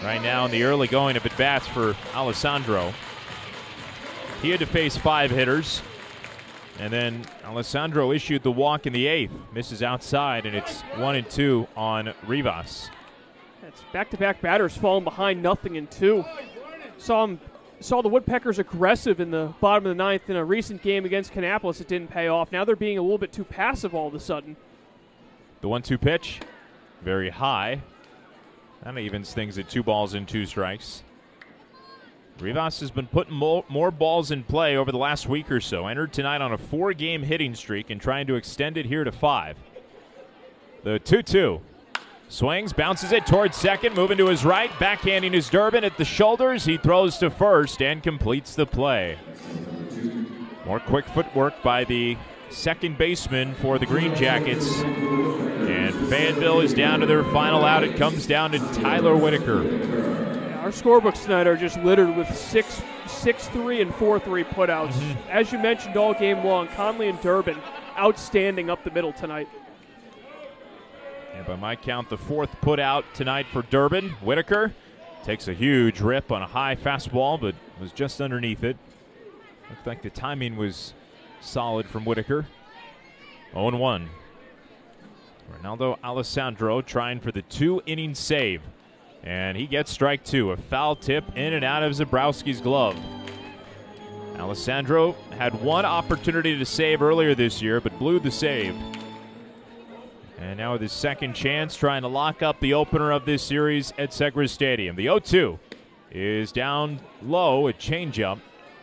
right now in the early going of at-bats for Alessandro. He had to face 5 hitters, and then Alessandro issued the walk in the 8th. Misses outside, and it's 1-2 on Rivas. It's back-to-back batters falling behind 0-2. Saw the Woodpeckers aggressive in the bottom of the 9th in a recent game against Kannapolis. It didn't pay off. Now they're being a little bit too passive all of a sudden. The 1-2 pitch, very high. That evens things at 2 balls and 2 strikes. Rivas has been putting more balls in play over the last week or so. Entered tonight on a 4-game hitting streak and trying to extend it here to 5. The 2-2. Swings, bounces it towards second, moving to his right, backhanding his Durbin at the shoulders. He throws to first and completes the play. More quick footwork by the second baseman for the Green Jackets. And Fayetteville is down to their final out. It comes down to Tyler Whitaker. Our scorebooks tonight are just littered with 6-3 and 4-3 putouts. As you mentioned all game long, Conley and Durbin outstanding up the middle tonight. And by my count, the 4th putout tonight for Durbin. Whitaker takes a huge rip on a high fastball, but was just underneath it. Looked like the timing was solid from Whitaker. 0-1. Ronaldo Alessandro trying for the 2-inning save. And he gets strike 2. A foul tip in and out of Zabrowski's glove. Alessandro had one opportunity to save earlier this year, but blew the save. And now with his second chance, trying to lock up the opener of this series at Segres Stadium. The 0-2 is down low, a changeup.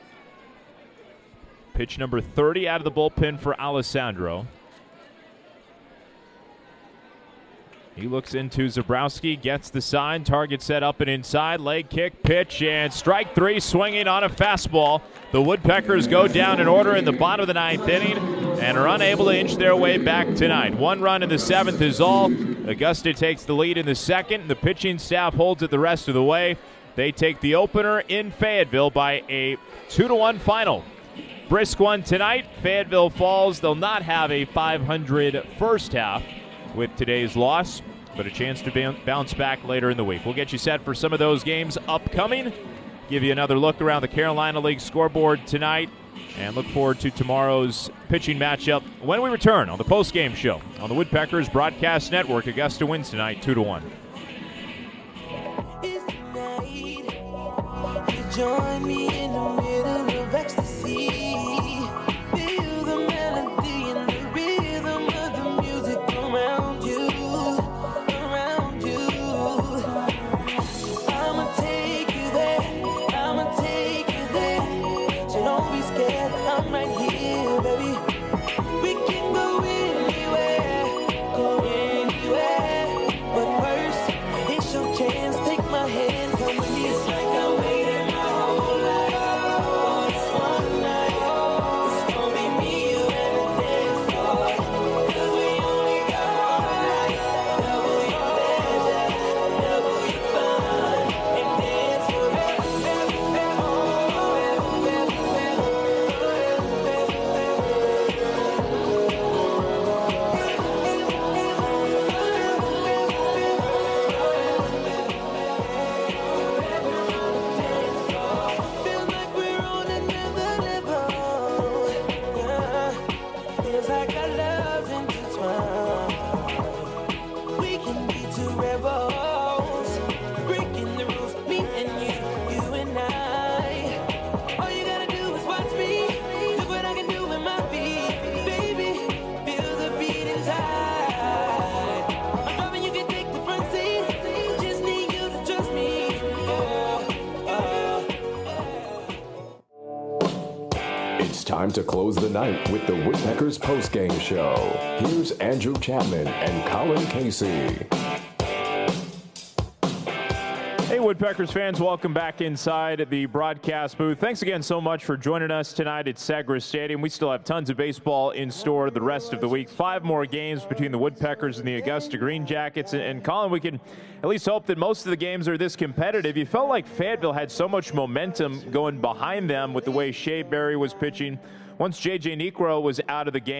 Pitch number 30 out of the bullpen for Alessandro. He looks into Zabrowski, gets the sign, target set up and inside, leg kick, pitch, and strike 3, swinging on a fastball. The Woodpeckers go down in order in the bottom of the 9th inning and are unable to inch their way back tonight. 1 run in the 7th is all. Augusta takes the lead in the 2nd. The pitching staff holds it the rest of the way. They take the opener in Fayetteville by a 2-1 final. Brisk one tonight. Fayetteville falls. They'll not have a .500 first half with today's loss, but a chance to bounce back later in the week. We'll get you set for some of those games upcoming, give you another look around the Carolina League scoreboard tonight, and look forward to tomorrow's pitching matchup when we return on the postgame show on the Woodpeckers Broadcast Network. Augusta wins tonight 2-1. Join me in the middle of ecstasy. Feel the melody and the rhythm of the music around you, around you. I'ma take you there, I'ma take you there. So don't be scared, I'm right here, baby. We can go anywhere, but first, it's your chance. Take my hand, come with me. It's like I'm waiting. Time to close the night with the Woodpeckers postgame show. Here's Andrew Chapman and Colin Casey. Hey, Woodpeckers fans, welcome back inside the broadcast booth. Thanks again so much for joining us tonight at Segres Stadium. We still have tons of baseball in store the rest of the week. 5 more games between the Woodpeckers and the Augusta Green Jackets. And Colin, we can at least hope that most of the games are this competitive. You felt like Fayetteville had so much momentum going behind them with the way Shea Berry was pitching. Once J.J. Necro was out of the game,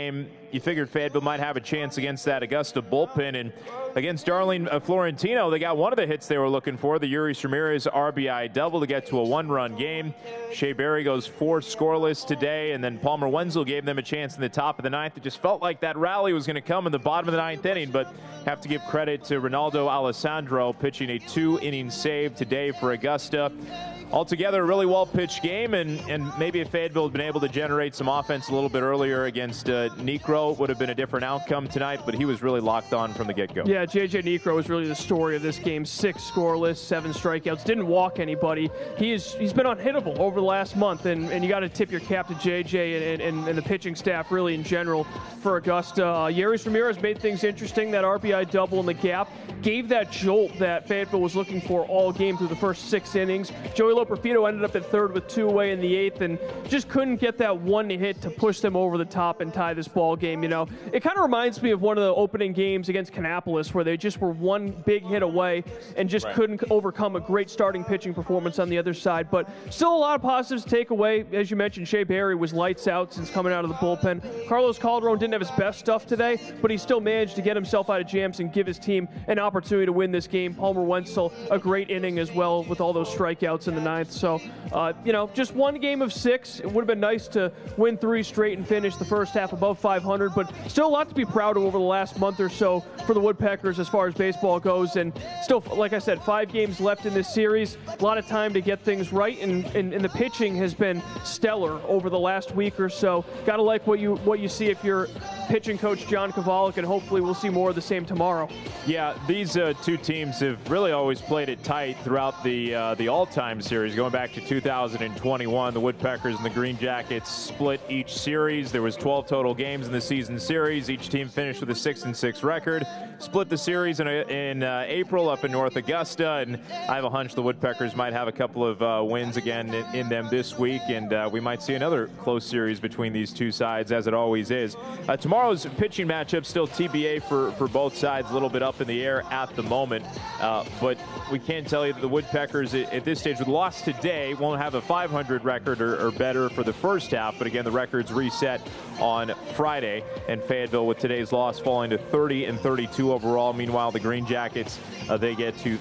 you figured Fayetteville might have a chance against that Augusta bullpen. And against Darlene Florentino, they got one of the hits they were looking for, the Yuris Ramirez RBI double to get to a one-run game. Shea Berry goes 4 scoreless today, and then Palmer Wenzel gave them a chance in the top of the ninth. It just felt like that rally was going to come in the bottom of the ninth inning, but have to give credit to Ronaldo Alessandro pitching a 2-inning save today for Augusta. Altogether, a really well-pitched game, and maybe if Fayetteville had been able to generate some offense a little bit earlier against Necro, would have been a different outcome tonight, but he was really locked on from the get-go. Yeah, J.J. Necro was really the story of this game. 6 scoreless, 7 strikeouts, didn't walk anybody. He's been unhittable over the last month, and you got to tip your cap to J.J. and the pitching staff really in general for Augusta. Yuris Ramirez made things interesting. That RBI double in the gap gave that jolt that Fayetteville was looking for all game through the first 6 innings. Joey Loperfido ended up at third with 2 away in the 8th and just couldn't get that one hit to push them over the top and tie this ball game. You know, it kind of reminds me of one of the opening games against Kannapolis where they just were one big hit away and just couldn't overcome a great starting pitching performance on the other side. But still a lot of positives to take away. As you mentioned, Shea Berry was lights out since coming out of the bullpen. Carlos Calderon didn't have his best stuff today, but he still managed to get himself out of jams and give his team an opportunity to win this game. Palmer Wenzel, a great inning as well with all those strikeouts in the 9th. So, you know, just one game of 6. It would have been nice to win 3 straight and finish the first half above 500, but still a lot to be proud of over the last month or so for the Woodpeckers as far as baseball goes. And still, like I said, 5 games left in this series. A lot of time to get things right, and the pitching has been stellar over the last week or so. Got to like what you see if you're pitching coach John Kovalik, and hopefully we'll see more of the same tomorrow. Yeah, these 2 teams have really always played it tight throughout the all-time series. Going back to 2021, the Woodpeckers and the Green Jackets split each series. There was 12 total games in the season series. Each team finished with a 6-6 record. Split the series in April up in North Augusta, and I have a hunch the Woodpeckers might have a couple of wins again in them this week, and we might see another close series between these 2 sides, as it always is. Tomorrow's pitching matchup still TBA for both sides, a little bit up in the air at the moment, but we can tell you that the Woodpeckers at this stage, with loss today, won't have a 500 record or better for the first half, but again, the record's reset on Friday, and Fayetteville with today's loss falling to 30-32 overall. Meanwhile, the Green Jackets, they get to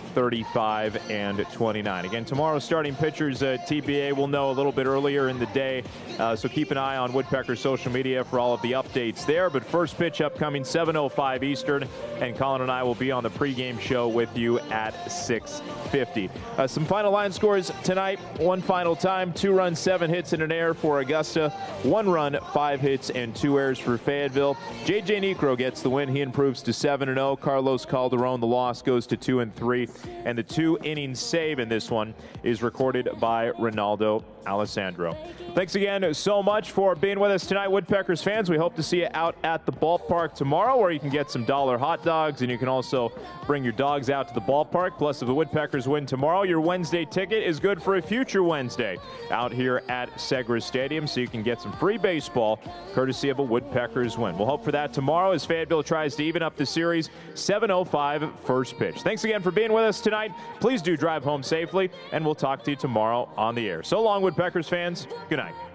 35-29. Again, tomorrow's starting pitchers TBA will know a little bit earlier in the day, so keep an eye on Woodpecker social media for all of the updates there. But first pitch upcoming 7:05 Eastern, and Colin and I will be on the pregame show with you at 6:50. Some final line scores tonight. One final time: 2 runs, 7 hits, and an error for Augusta. 1 run, 5 hits, and 2 errors for Fayetteville. J.J. Necro gets the win. He improves to 7-0. Carlos Calderon, the loss, goes to 2-3. And the 2-inning save in this one is recorded by Ronaldo Alessandro. Thanks again so much for being with us tonight, Woodpeckers fans. We hope to see you out at the ballpark tomorrow, where you can get some $1 hot dogs, and you can also bring your dogs out to the ballpark. Plus, if the Woodpeckers win tomorrow, your Wednesday ticket is good for a future Wednesday out here at Segres Stadium, so you can get some free baseball courtesy of a Woodpeckers win. We'll hope for that tomorrow as Fayetteville tries to even up the series. 7:05 first pitch. Thanks again for being with us tonight. Please do drive home safely, and we'll talk to you tomorrow on the air. So long, Woodpeckers fans. Good night.